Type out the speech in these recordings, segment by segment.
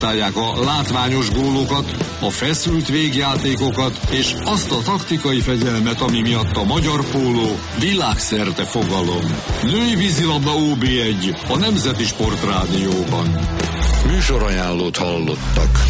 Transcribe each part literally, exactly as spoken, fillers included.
Találják a látványos gólokat, a feszült végjátékokat és azt a taktikai fegyelmet, ami miatt a magyar póló világszerte fogalom. Női vízilabda ó bé egy a Nemzeti Sportrádióban. Műsorajánlót hallottak.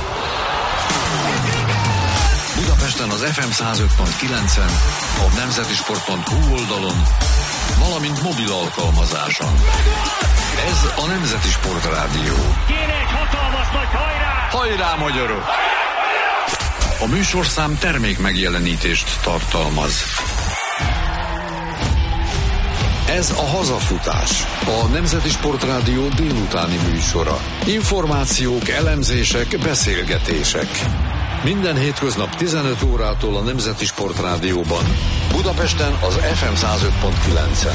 Budapesten az ef em száz öt pont kilencen, a nemzetisport pont hu oldalon, valamint mobil alkalmazáson. Ez a Nemzeti Sportrádió. Kéne egy hatalmas nagy hajrá! Hajrá, magyarok! A műsorszám termék megjelenítést tartalmaz. Ez a Hazafutás, a Nemzeti Sportrádió délutáni műsora. Információk, elemzések, beszélgetések. Minden hétköznap tizenöt órától a Nemzeti Sportrádióban. Budapesten az ef em száz öt pont kilencen.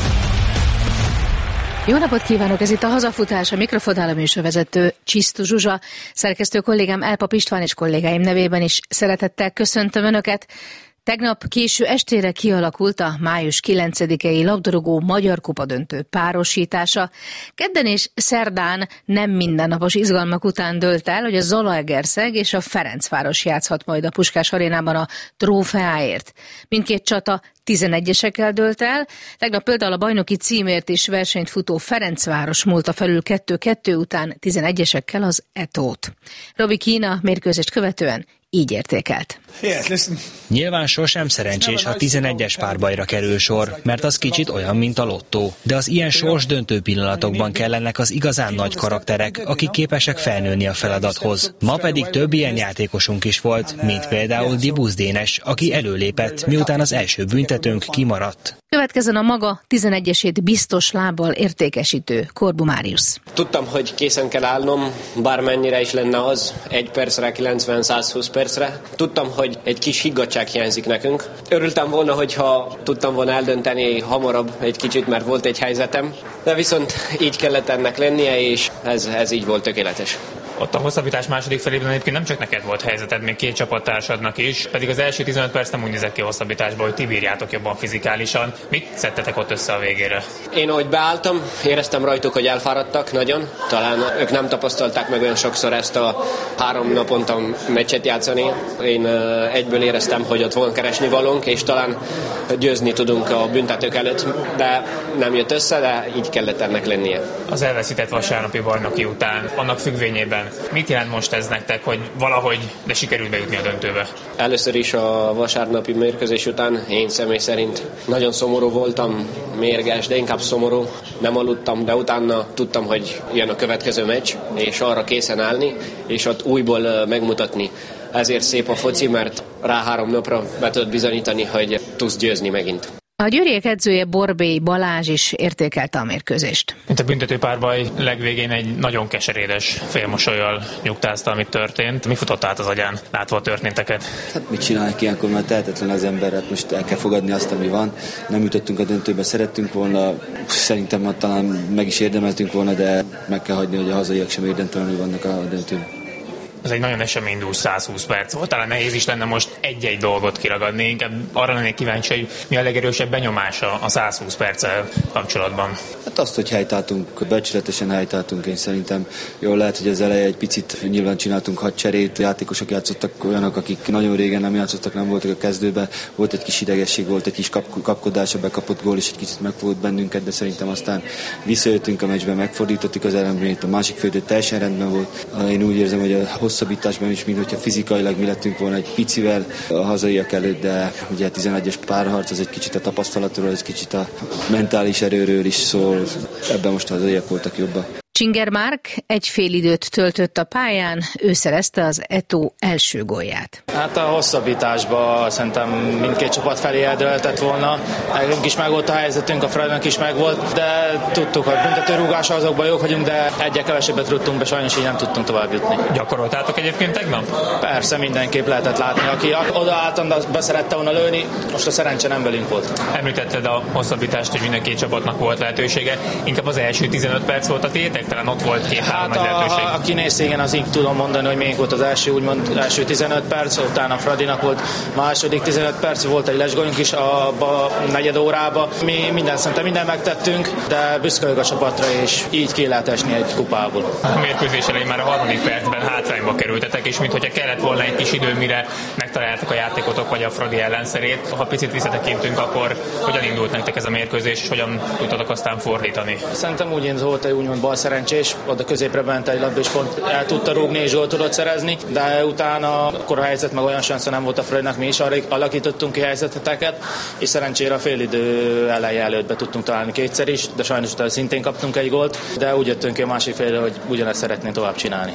Jó napot kívánok, ez itt a Hazafutás, a mikrofonnál a műsorvezető Csisztu Zsuzsa, szerkesztő kollégám Elpap István és kollégáim nevében is szeretettel köszöntöm Önöket. Tegnap késő estére kialakult a május kilencedikei labdarúgó Magyar Kupa döntő párosítása. Kedden és szerdán nem mindennapos izgalmak után dőlt el, hogy a Zalaegerszeg és a Ferencváros játszhat majd a Puskás arénában a trófeáért. Mindkét csata tizenegyesekkel dőlt el, tegnap például a bajnoki címért is versenyt futó Ferencváros múlta felül kettő-kettő után tizenegyesekkel az Etót. Robi Kína mérkőzést követően így értékelt. Nyilván sosem szerencsés, ha tizenegyes párbajra kerül sor, mert az kicsit olyan, mint a lottó. De az ilyen sorsdöntő pillanatokban kellenek az igazán nagy karakterek, akik képesek felnőni a feladathoz. Ma pedig több ilyen játékosunk is volt, mint például Dibusz Dénes, aki előlépett, miután az első büntetőnk kimaradt. Következzen a maga tizenegyesét biztos lábbal értékesítő Korbu Máriusz. Tudtam, hogy készen kell állnom, bármennyire is lenne az, egy percre, kilencven-százhúsz percre. Tudtam, hogy egy kis higgadtság hiányzik nekünk. Örültem volna, hogyha tudtam volna eldönteni hamarabb egy kicsit, mert volt egy helyzetem, de viszont így kellett ennek lennie, és ez, ez így volt tökéletes. Ott a hosszabbítás második felében egyébként nem csak neked volt helyzeted, még két csapattársadnak is, pedig az első tizenöt perc nem úgy nézett ki a hosszabbításból, hogy ti bírjátok jobban fizikálisan. Mit szedtetek ott össze a végére? Én ahogy beálltam, éreztem rajtuk, hogy elfáradtak nagyon. Talán ők nem tapasztalták meg olyan sokszor ezt a három naponta meccset játszani. Én egyből éreztem, hogy ott van keresni valónk, és talán győzni tudunk a büntetők előtt, de nem jött össze, de így kellett ennek lennie. Az elveszített vasárnapi bajnoki után, annak függvényében mit jelent most ez nektek, hogy valahogy, de sikerült bejutni a döntőbe? Először is a vasárnapi mérkőzés után én személy szerint nagyon szomorú voltam, mérges, de inkább szomorú. Nem aludtam, de utána tudtam, hogy jön a következő meccs, és arra készen állni, és ott újból megmutatni. Ezért szép a foci, mert rá három napra be tudod bizonyítani, hogy tudsz győzni megint. A győriek edzője Borbély Balázs is értékelte a mérkőzést. Mint a büntetőpárbaj legvégén egy nagyon keserédes félmosollyal nyugtázta, amit történt. Mi futott át az agyán, látva a történteket? Hát mit csinálják ilyenkor, mert tehetetlen az ember, hát most el kell fogadni azt, ami van. Nem jutottunk a döntőbe, szerettünk volna, szerintem talán meg is érdemeltünk volna, de meg kell hagyni, hogy a hazaiak sem érdemtelenül vannak a döntőben. Ez egy nagyon eseménydús százhúsz perc volt, talán nehéz is lenne most egy-egy dolgot kiragadni, inkább arra lennék kíváncsi, hogy mi a legerősebb benyomása a százhúsz perccel kapcsolatban. Hát azt, hogy helytáltunk, becsületesen helytáltunk, én szerintem jól lehet, hogy az eleje egy picit nyilván csináltunk hat cserét, játékosok játszottak olyanok, akik nagyon régen nem játszottak, nem voltak a kezdőben, volt egy kis idegesség, volt egy kis kap- kapkodás, a bekapott gól is egy kicsit megfogott bennünket, de szerintem aztán visszajöttünk a meccsben, megfordítottuk az eredményt, a másik félidő teljesen rendben volt. Én úgy érzem, hogy a hosszabbításban is, mintha fizikailag mi lettünk volna egy picivel a hazaiak előtt, de ugye tizenegyes párharc, az egy kicsit a tapasztalatról, egy kicsit a mentális erőről is szól, ebben most a hazaiak voltak jobban. Csinger Márk egy fél időt töltött a pályán, ő szerezte az Etó első gólját. Hát a hosszabbításban szerintem mindkét csapat felé eldőlhetett volna. Nekünk is megvolt a helyzetünk, a Fradinak is megvolt, de tudtuk, hogy büntetőrúgása azokban jók vagyunk, de egyre kevesebbet rúgtunk be, sajnos így nem tudtunk tovább jutni. Gyakoroltátok egyébként tegnap? Persze, mindenképp lehetett látni. Aki odaálltam, de beszerette volna lőni, most a szerencse nem velünk volt. Említetted a hosszabbítást, hogy minden két csapatnak volt lehetősége. Inkább az első tizenöt perc volt a tétek? talán ott volt két-három hát nagy lehetőség. A, aki néz, igen, az így tudom mondani, hogy még volt az első, úgymond első tizenöt perc, utána Fradinak volt második tizenöt perc, volt egy lesgólyunk is a, a negyed órába. Mi minden szinte minden megtettünk, de büszke vagyok a csapatra, és így ki lehet esni egy kupából. A mérkőzés elején már a harmadik percben hátrányba kerültetek, és mintha kellett volna egy kis idő, mire megtaláltak a játékotok vagy a Fradi ellenszerét. Ha picit visszatekintünk, akkor hogyan indult nektek ez a mérkőzés, és hogyan tudtatok aztán fordítani? Szerintem úgy volt egy úgymond bal szerencsés, oda középre bent egy labda, és pont el tudta rúgni, és gólt tudott szerezni, de utána akkor a helyzet meg olyan sansza nem volt a Fradinak, mi is alakítottunk ki helyzeteket, és szerencsére a félidő eleje előtt be tudtunk találni kétszer is, de sajnos utána szintén kaptunk egy gólt, de úgy jöttünk ki a másik félre, hogy ugyanezt szeretnénk tovább csinálni.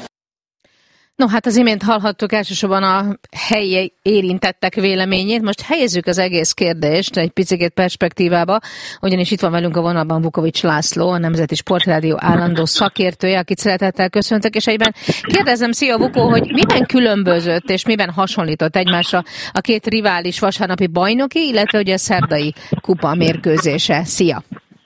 No, hát az imént hallhattuk elsősorban a helyi érintettek véleményét. Most helyezzük az egész kérdést egy picit perspektívába, ugyanis itt van velünk a vonalban Vukovics László, a Nemzeti Sportrádió állandó szakértője, akit szeretettel köszöntök, és egyben kérdezem, szia Vukó, hogy miben különbözött és miben hasonlított egymásra a két rivális vasárnapi bajnoki, illetve ugye a szerdai kupa mérkőzése. Szia!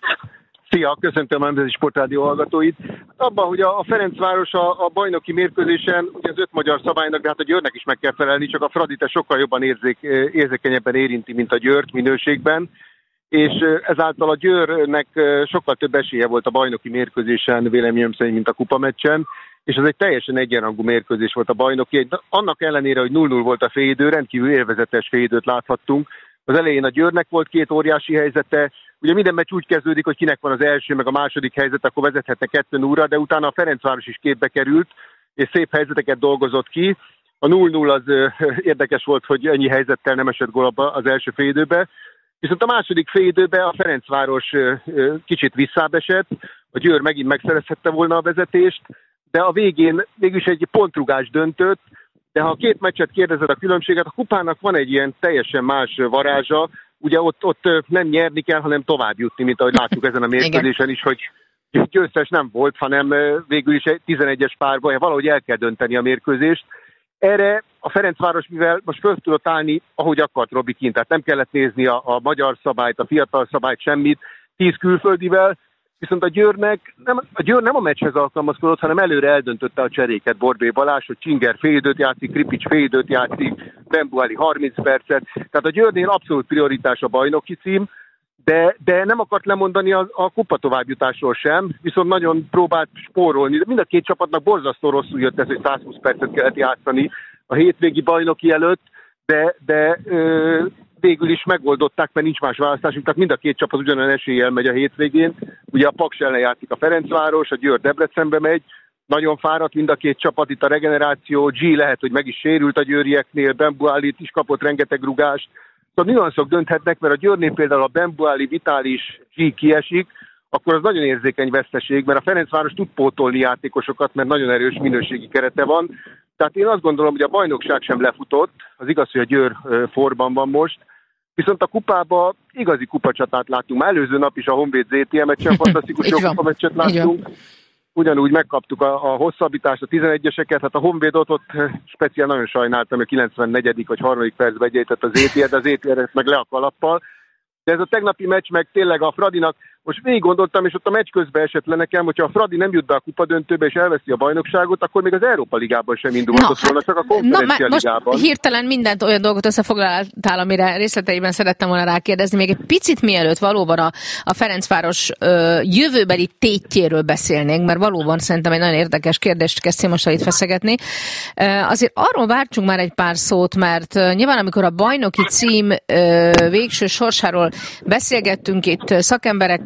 Szia, köszöntöm a Nemzeti Sportrádió hallgatóit. Abban, hogy a Ferencváros a, a bajnoki mérkőzésen, ugye az öt magyar szabálynak, de hát a Győrnek is meg kell felelni, csak a Fradit sokkal jobban érzék, érzékenyebben érinti, mint a Győrt minőségben, és ezáltal a Győrnek sokkal több esélye volt a bajnoki mérkőzésen, véleményem szerint, mint a kupameccsen, és ez egy teljesen egyenrangú mérkőzés volt a bajnoki. Annak ellenére, hogy null null volt a félidő, rendkívül élvezetes félidőt láthattunk. Az elején a Győrnek volt két óriási helyzete. Ugye minden meccs úgy kezdődik, hogy kinek van az első, meg a második helyzet, akkor vezethetne kettő nullra, de utána a Ferencváros is képbe került, és szép helyzeteket dolgozott ki. A null null az ö, érdekes volt, hogy ennyi helyzettel nem esett gólba az első félidőbe. Viszont a második félidőben a Ferencváros ö, ö, kicsit visszább esett, a Győr megint megszerezhette volna a vezetést, de a végén végülis egy pontrugás döntött. De ha a két meccset kérdezed a különbséget, a kupának van egy ilyen teljesen más varázsa. Ugye ott, ott nem nyerni kell, hanem tovább jutni, mint ahogy láttuk ezen a mérkőzésen is, hogy győztes nem volt, hanem végül is egy tizenegyes párban, valahogy el kell dönteni a mérkőzést. Erre a Ferencváros, mivel most föl tudott állni, ahogy akart Robi kint, tehát nem kellett nézni a, a magyar szabályt, a fiatal szabályt, semmit, tíz külföldivel, viszont a Győrnek, nem, a Győr nem a meccshez alkalmazkodott, hanem előre eldöntötte a cseréket Borbély Balázs, hogy Csinger félidőt játszik, Kripics félidőt játszik, Bembuali harminc percet. Tehát a Győrnél abszolút prioritás a bajnoki cím, de, de nem akart lemondani a, a kupa továbbjutásról sem, viszont nagyon próbált spórolni. Mind a két csapatnak borzasztó rosszul jött ez, hogy százhúsz percet kellett játszani a hétvégi bajnoki előtt, de, de ö, végül is megoldották, mert nincs más választásunk, tehát mind a két csapat ugyanolyan eséllyel megy a hétvégén. Ugye a Paks ellen játszik a Ferencváros, a Győr Debrecenbe megy, nagyon fáradt mind a két csapat, itt a regeneráció, G lehet, hogy meg is sérült a győrieknél, Bembuálit is kapott rengeteg rugást. Szóval nüanszok dönthetnek, mert a Győrnél például a Bembuáli, Vitális, G kiesik, akkor az nagyon érzékeny veszteség, mert a Ferencváros tud pótolni játékosokat, mert nagyon erős minőségi kerete van. Tehát én azt gondolom, hogy a bajnokság sem lefutott, az igaz, hogy a Győr forban van most, viszont a kupába igazi kupacsatát láttunk. Már előző nap is a Honvéd zé té em-et fantasztikus jó kupameccset láttunk. Ugyanúgy megkaptuk a, a hosszabbítást, a tizenegyeseket, hát a Honvéd ott, ott speciál nagyon sajnáltam, hogy a kilencvennegyedik vagy harmadik percben egyétett az zé té er, de az zé té er meg le a kalappal. De ez a tegnapi meccs meg tényleg a Fradinak, most végig gondoltam, és ott a meccs közben esett le nekem, hogyha a Fradi nem jut be a kupadöntőbe és elveszi a bajnokságot, akkor még az Európa Ligában sem indulhatott volna, hát, csak a Konferencia Ligában. Most hirtelen mindent olyan dolgot összefoglaltál, amire részleteiben szerettem volna rákérdezni, még egy picit mielőtt valóban a, a Ferencváros ö, jövőbeli tétjéről beszélnénk, mert valóban szerintem egy nagyon érdekes kérdést kezdtél most itt feszegetni. Ö, azért arról vártsunk már egy pár szót, mert ö, nyilván amikor a bajnoki cím ö, végső sorsáról beszélgettünk itt szakemberek,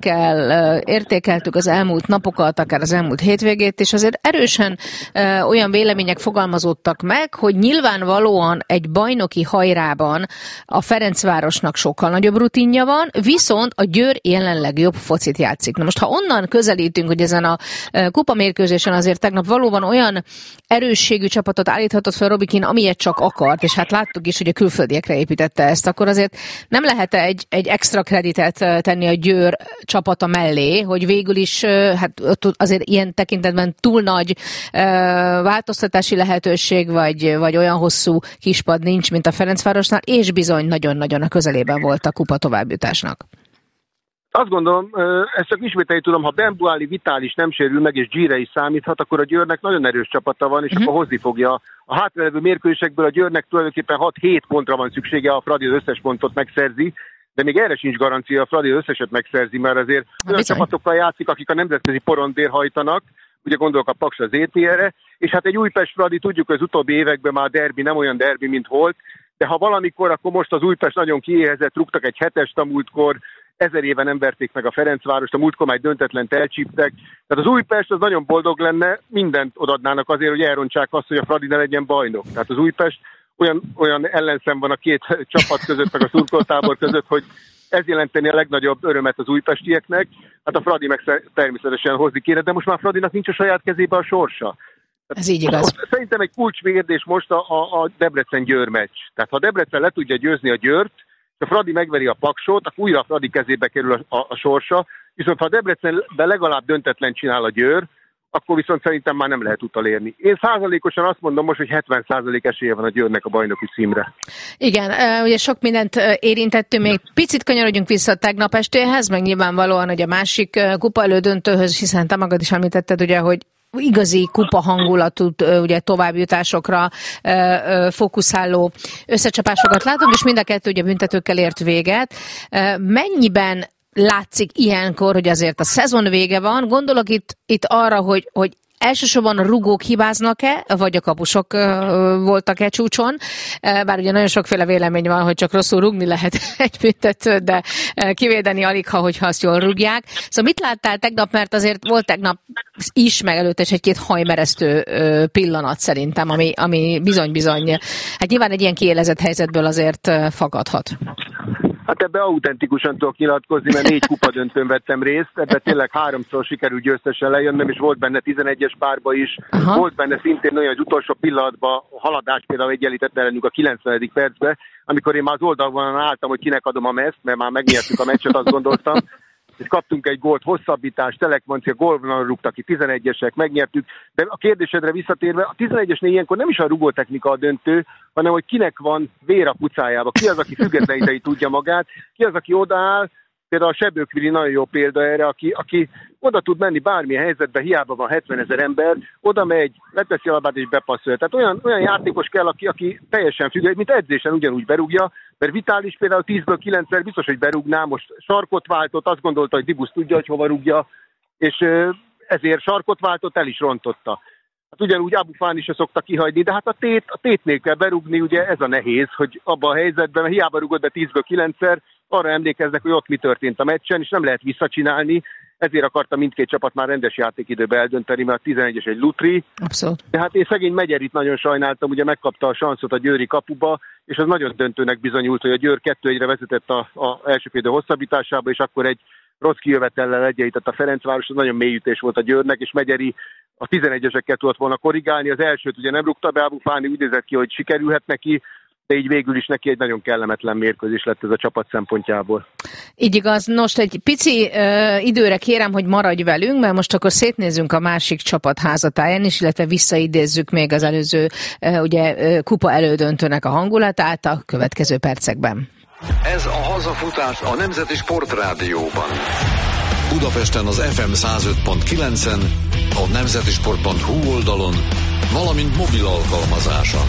értékeltük az elmúlt napokat, akár az elmúlt hétvégét, és azért erősen ö, olyan vélemények fogalmazódtak meg, hogy nyilvánvalóan egy bajnoki hajrában a Ferencvárosnak sokkal nagyobb rutinja van, viszont a Győr jelenleg jobb focit játszik. Na most, ha onnan közelítünk, hogy ezen a kupamérkőzésen azért tegnap valóban olyan erősségű csapatot állíthatott fel Robikin, amilyet csak akart, és hát láttuk is, hogy a külföldiekre építette ezt, akkor azért nem lehet egy, egy extra kreditet tenni a Győr csapata mellé, hogy végül is hát azért ilyen tekintetben túl nagy uh, változtatási lehetőség, vagy, vagy olyan hosszú kispad nincs, mint a Ferencvárosnál, és bizony nagyon-nagyon a közelében volt a kupa továbbjutásnak. Azt gondolom, ezt csak ismételni tudom, ha Benbuali, Vitális nem sérül meg, és Gire is számíthat, akkor a Győrnek nagyon erős csapata van, és uh-huh. akkor hozni fogja. A hátralevő mérkőzésekből a Győrnek tulajdonképpen hat-hét pontra van szüksége, a Fradi az összes pontot megszerzi, de még erre sincs garancia, a Fradi az összeset megszerzi, mert azért olyan csapatokkal játszik, akik a nemzetközi porondért hajtanak, ugye gondolok a Paks az é té er-re, és hát egy Újpest Fradi, tudjuk, hogy az utóbbi években már derbi nem olyan derbi, mint volt, de ha valamikor, akkor most az Újpest nagyon kiéhezett, rúgtak egy hetest a múltkor, ezer éve nem verték meg a Ferencvárost, a múltkor már egy döntetlent elcsíptek. Tehát az Újpest az nagyon boldog lenne, mindent odadnának azért, hogy elrontsák azt, hogy a Fradi ne legyen bajnok. Tehát az Újpest olyan, olyan ellenszem van a két csapat között, meg a szurkoltábor között, hogy ez jelenteni a legnagyobb örömet az újpestieknek. Hát a Fradi meg természetesen hozni kéne, de most már Fradinak nincs a saját kezébe a sorsa. Ez így igaz. Szerintem egy kulcskérdés most a, a, a Debrecen-Győr meccs. Tehát ha Debrecen le tudja győzni a Győrt, ha Fradi megveri a Paksot, akkor újra a Fradi kezébe kerül a, a, a sorsa, viszont ha a Debrecenben legalább döntetlen csinál a Győr, akkor viszont szerintem már nem lehet utolérni. Én százalékosan azt mondom most, hogy hetven százalék esélye van a Győrnek a bajnoki címre. Igen, ugye sok mindent érintettünk, még picit kanyarodjunk vissza a tegnap estéhez, meg nyilvánvalóan, hogy a másik kupa elődöntőhöz, hiszen te magad is említetted, ugye, hogy igazi kupa hangulatú, ugye továbbjutásokra fókuszáló összecsapásokat látunk, és mind a kettő ugye büntetőkkel ért véget. Mennyiben látszik ilyenkor, hogy azért a szezon vége van? Gondolok itt, itt arra, hogy, hogy elsősorban a rugók hibáznak-e, vagy a kapusok voltak-e csúcson? Bár ugye nagyon sokféle vélemény van, hogy csak rosszul rugni lehet egy büntetőt, de kivédeni alig, ha, hogyha azt jól rúgják. Szóval mit láttál tegnap, mert azért volt tegnap is, meg előtte is egy-két hajmeresztő pillanat szerintem, ami, ami bizony-bizony, hát nyilván egy ilyen kiélezett helyzetből azért fakadhat. Hát ebbe autentikusan tudok nyilatkozni, mert négy kupadöntőn vettem részt, ebbe tényleg háromszor sikerült győztesen lejönnöm, és volt benne tizenegyes párba is, aha. Volt benne szintén olyan, hogy utolsó pillanatban a haladás például egyenlített ellenünk a kilencvenedik percben, amikor én már az oldalon álltam, hogy kinek adom a meszt, mert már megnyertük a meccset, azt gondoltam, és kaptunk egy gólt, hosszabbítás, Telekmancia gólvonalra rúgta ki, tizenegyesek, megnyertük, de a kérdésedre visszatérve, a tizenegyesnél ilyenkor nem is a rugótechnika a döntő, hanem hogy kinek van vér a pucájába, ki az, aki függetleníteni tudja magát, ki az, aki odaáll, például a Sebőkvili nagyon jó példa erre, aki, aki oda tud menni bármilyen helyzetben, hiába van hetvenezer ember, oda megy, leteszi a labát és bepasszolja. Tehát olyan, olyan játékos kell, aki, aki teljesen független, mint edzésen ugyanúgy berúgja, mert Vitális például tízből kilencszer biztos, hogy berúgná, most sarkot váltott, azt gondolta, hogy Dibusz tudja, hogy hova rúgja, és ezért sarkot váltott, el is rontotta. Hát ugyanúgy Abufán is se szokta kihagyni, de hát a tét, a tétnél kell berúgni, ugye ez a nehéz, hogy abban a helyzetben, mert hiába rúgod be tízből kilencszer, arra emlékeznek, hogy ott mi történt a meccsen, és nem lehet visszacsinálni, ezért akarta mindkét csapat már rendes játékidőbe eldönteni, mert a tizenegyes egy lutri. Abszolút. De hát én szegény Megyerit nagyon sajnáltam, ugye megkapta a sanszot a győri kapuba, és az nagyon döntőnek bizonyult, hogy a Győr kettő egyre vezetett a, a első félidő hosszabbításába, és akkor egy rossz kijövetellel egyenlített a Ferencváros, az nagyon mély ütés volt a Győrnek, és Megyeri a tizenegyesekkel tudott volna korrigálni, az elsőt ugye nem rúgta be, Abufáni úgy nézett ki, hogy sikerülhet neki, de így végül is neki egy nagyon kellemetlen mérkőzés lett ez a csapat szempontjából. Így igaz. Most egy pici uh, időre kérem, hogy maradj velünk, mert most akkor szétnézzünk a másik csapat házatáján is, illetve visszaidézzük még az előző uh, ugye, uh, kupa elődöntőnek a hangulatát a következő percekben. Ez a hazafutás a Nemzeti Sportrádióban. Budapesten az ef em száz öt pont kilencen, a nemzetisport pont hu oldalon, valamint mobil alkalmazáson.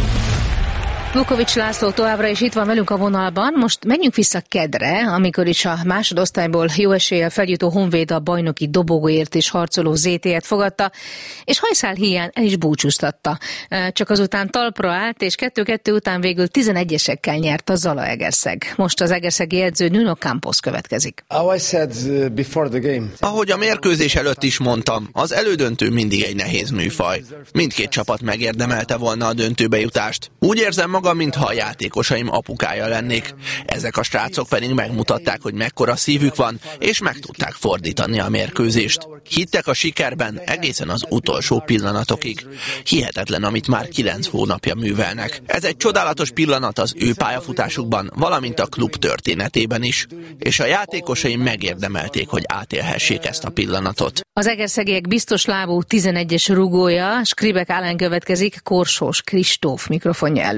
Vukovics László továbbra is itt van velünk a vonalban. Most menjünk vissza kedre, amikor is a másodosztályból jó eséllyel feljutó Honvéd a bajnoki dobogóért is harcoló zé té et fogadta, és hajszál híján el is búcsúztatta. Csak azután talpra állt, és kettő-kettő után végül tizenegyesekkel nyert a Zalaegerszeg. Most az egerszegi edző Nuno Campos következik. Ahogy a mérkőzés előtt is mondtam, az elődöntő mindig egy nehéz műfaj. Mindkét csapat megérdemelte volna a döntőbe jutást. Úgy érzem magam, mintha a játékosaim apukája lennék. Ezek a srácok pedig megmutatták, hogy mekkora szívük van, és meg tudták fordítani a mérkőzést. Hittek a sikerben egészen az utolsó pillanatokig. Hihetetlen, amit már kilenc hónapja művelnek. Ez egy csodálatos pillanat az ő pályafutásukban, valamint a klub történetében is. És a játékosaim megérdemelték, hogy átélhessék ezt a pillanatot. Az egerszegiek biztos lábú tizenegyes rugója, Skribek Ellen következik Korsós Kristóf mikrofonja előtt.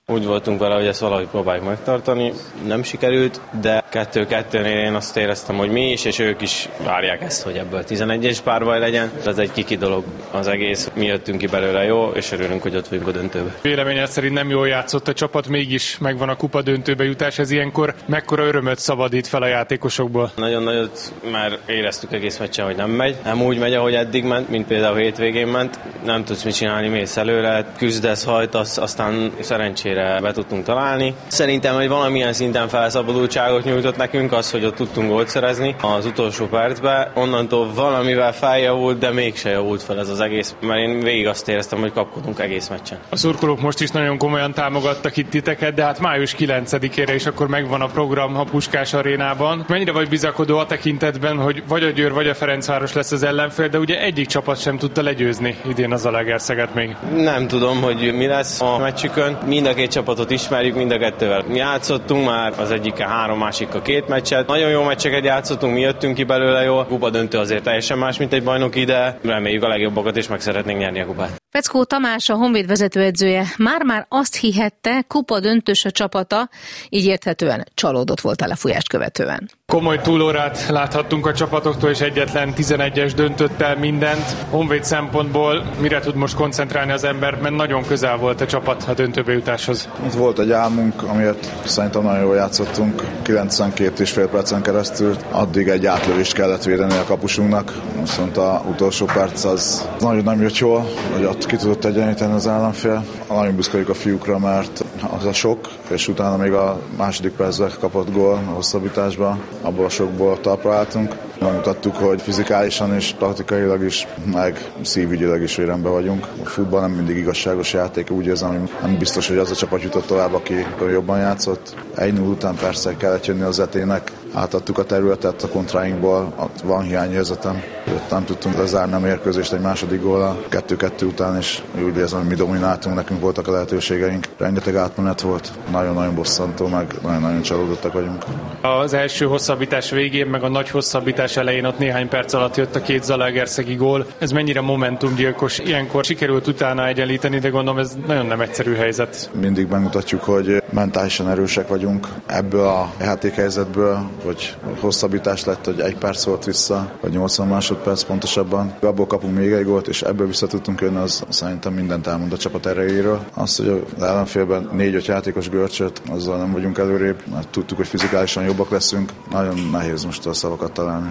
Úgy voltunk vele, hogy ezt valahogy próbáljuk megtartani. Nem sikerült, de kettő-kettőnél én azt éreztem, hogy mi is, és ők is várják ezt, hogy ebből tizenegyes párbaj legyen. Ez egy kiki dolog az egész. Mi jöttünk ki belőle jó, és örülünk, hogy ott vagyunk a döntőbe. Véleményed szerint nem jól játszott a csapat, mégis megvan a kupa döntőbe jutás. Ez ilyenkor mekkora örömöt szabadít fel a játékosokból? Nagyon nagyot már éreztük egész meccsen, hogy nem megy. Nem úgy megy, ahogy eddig ment, mint például hétvégén ment. Nem tudsz mit csinálni, mész előre, küzdesz, hajtasz, aztán szerencsére be tudtunk találni. Szerintem, hogy valamilyen szinten felszabadultságot nyújtott nekünk az, hogy ott tudtunk gólt szerezni az utolsó percben. Onnantól valamivel feljavult, de mégse javult fel ez az egész, mert én végig azt éreztem, hogy kapkodunk egész meccsen. A szurkolók most is nagyon komolyan támogattak itt titeket, de hát május kilencedikére is akkor megvan a program a Puskás arénában. Mennyire vagy bizakodó a tekintetben, hogy vagy a Győr, vagy a Ferencváros lesz az ellenfél, de ugye egyik csapat sem tudta legyőzni idén az Zalaegerszeget még. Nem tudom, hogy mi lesz a meccsükön. Mind a két csapatot ismerjük, mind a kettővel mi játszottunk már, az egyikkel három, másikkal két meccset. Nagyon jó meccseket játszottunk, mi jöttünk ki belőle jól. A kupa döntő azért teljesen más, mint egy bajnoki, de reméljük a legjobbakat, és meg szeretnénk nyerni a kupát. Feckó Tamás, a Honvéd vezetőedzője már-már azt hihette, kupa döntős a csapata, így érthetően csalódott volt a lefújást követően. Komoly túlórát láthattunk a csapatoktól, és egyetlen tizenegyes döntött el mindent. Honvéd szempontból mire tud most koncentrálni az ember, mert nagyon közel volt a csapat a döntőbe jutáshoz. Itt volt egy álmunk, amiért szerintem nagyon jól játszottunk. kilencvenkét és fél percen keresztül addig egy átlövést kellett védeni a kapusunknak, viszont az utolsó perc az nagyon nem jött jól, hogy ott ki tudott egyenlíteni az ellenfél. Nagyon büszke vagyok a fiúkra, mert az a sok, és utána még a második percben kapott gól a hosszabbításban. Abból a sokból talpra álltunk. Megmutattuk, hogy fizikálisan és taktikailag is, meg szívügyileg is rendben vagyunk. A futball nem mindig igazságos játék, úgy érzem, hogy nem biztos, hogy az a csapat jutott tovább, aki jobban játszott. egy null után persze kellett jönni az Zetének, átadtuk a területet a kontráinkból, van hiányérzetem. Nem tudtunk lezárni a mérkőzést egy második góllal, kettő-kettő után is úgy érzem, hogy mi domináltunk, nekünk voltak a lehetőségeink. Rengeteg átmenet volt, nagyon-nagyon bosszantó, meg nagyon-nagyon csalódottak vagyunk. Az első hosszabbítás végén, meg a nagy hosszabbítás elején ott néhány perc alatt jött a két zalaegerszegi gól. Ez mennyire momentumgyilkos? Ilyenkor sikerült utána egyenlíteni, de gondolom ez nagyon nem egyszerű helyzet. Mindig megmutatjuk, hogy mentálisan erősek vagyunk. Ebből a játékhelyzetből, hogy hosszabbítás lett, hogy egy perc volt vissza, vagy nyolcvan másodperc pontosabban. Abból kapunk még egy gólt, és ebből vissza tudtunk jönni, az szerintem mindent elmond a csapat erejéről. Azt, hogy az ellenfélben négy-öt játékos görcsöt, azzal nem vagyunk előrébb, mert tudtuk, hogy fizikálisan jobbak leszünk. Nagyon nehéz most a szavakat találni.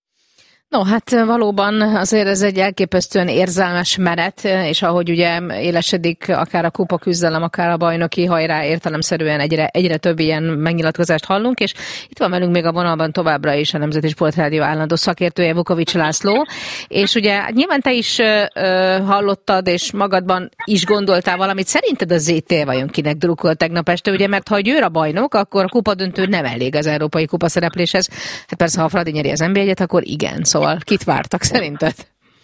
No, hát valóban azért ez egy elképesztően érzelmes menet, és ahogy ugye élesedik akár a kupa küzdelem, akár a bajnoki, hajrá értelemszerűen egyre, egyre több ilyen megnyilatkozást hallunk, és itt van velünk még a vonalban továbbra is a Nemzeti Sportrádió állandó szakértője, Vukovics László, és ugye nyilván te is ö, hallottad, és magadban is gondoltál valamit, szerinted a zé té vajon kinek drukkolt tegnap este, ugye, mert ha a Győr a bajnok, akkor a kupadöntő nem elég az európai kupa szerepléshez, hát persze ha a Fradi nyeri az en bé egyet, akkor igen, szóval kit vártak szerinted?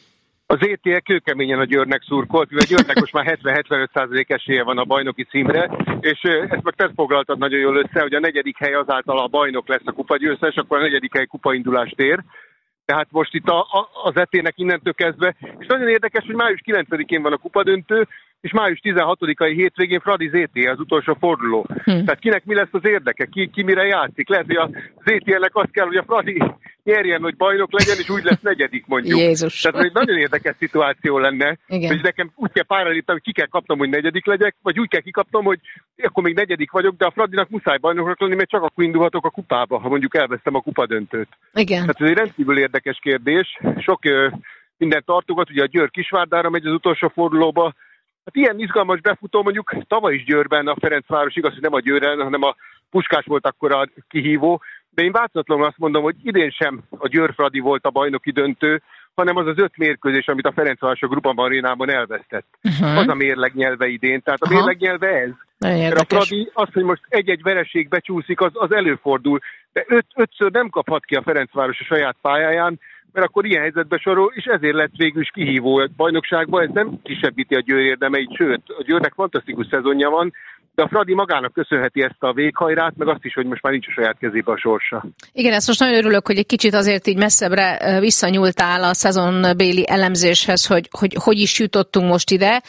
Az é té kőkeményen a Győrnek szurkolt, mivel Győrnek most már hetven-hetvenöt százalék esélye van a bajnoki címre, és ezt meg te foglaltad nagyon jól össze, hogy a negyedik hely azáltal a bajnok lesz a kupagyőztes, akkor a negyedik hely kupaindulást ér. Tehát most itt a, a, az é tének innentől kezdve, és nagyon érdekes, hogy május kilencedikén van a kupadöntő, és május tizenhatodikai hétvégén Fradi zé té az utolsó forduló. Hm. Tehát kinek mi lesz az érdeke, ki, ki mire játszik? Lehet, hogy a zé té-nek azt kell, hogy a Fradi nyerjen, hogy bajnok legyen, és úgy lesz negyedik mondjuk. Jézus. Tehát ez egy nagyon érdekes szituáció lenne, igen, hogy nekem úgy kell párállítani, hogy ki kell kapnom, hogy negyedik legyek, vagy úgy kell kikapnom, hogy akkor még negyedik vagyok, de a Fradinak muszáj bajnoknak lenni, mert csak akkor indulhatok a kupába, ha mondjuk elvesztem a kupadöntőt. Igen. Tehát ez egy rendkívül érdekes kérdés. Sok ö, minden tartogat, ugye a Győr Kisvárdára megy az utolsó fordulóba. Hát ilyen izgalmas befutó mondjuk tavaly is Győrben a Ferencváros, igaz, hogy nem a Győren, hanem a Puskás volt akkor a kihívó, de én változatlanul azt mondom, hogy idén sem a Győr-Fradi volt a bajnoki döntő, hanem az az öt mérkőzés, amit a Ferencváros a Grupa Arénában elvesztett. Uh-huh. Az a mérleg nyelve idén. Tehát a mérleg nyelve ez. Mert a Fradi az, hogy most egy-egy vereség becsúszik, az, az előfordul. De öt, ötször nem kaphat ki a Ferencváros a saját pályáján, mert akkor ilyen helyzetbe sorol, és ezért lett végül is kihívó a bajnokságban. Ez nem kisebbíti a Győr érdemeit, sőt, a Győrnek fantasztikus szezonja van, de a Fradi magának köszönheti ezt a véghajrát, meg azt is, hogy most már nincs a saját kezébe a sorsa. Igen, ezt most nagyon örülök, hogy egy kicsit azért így messzebbre visszanyúltál a szezonbéli elemzéshez, hogy, hogy hogy is jutottunk most ide.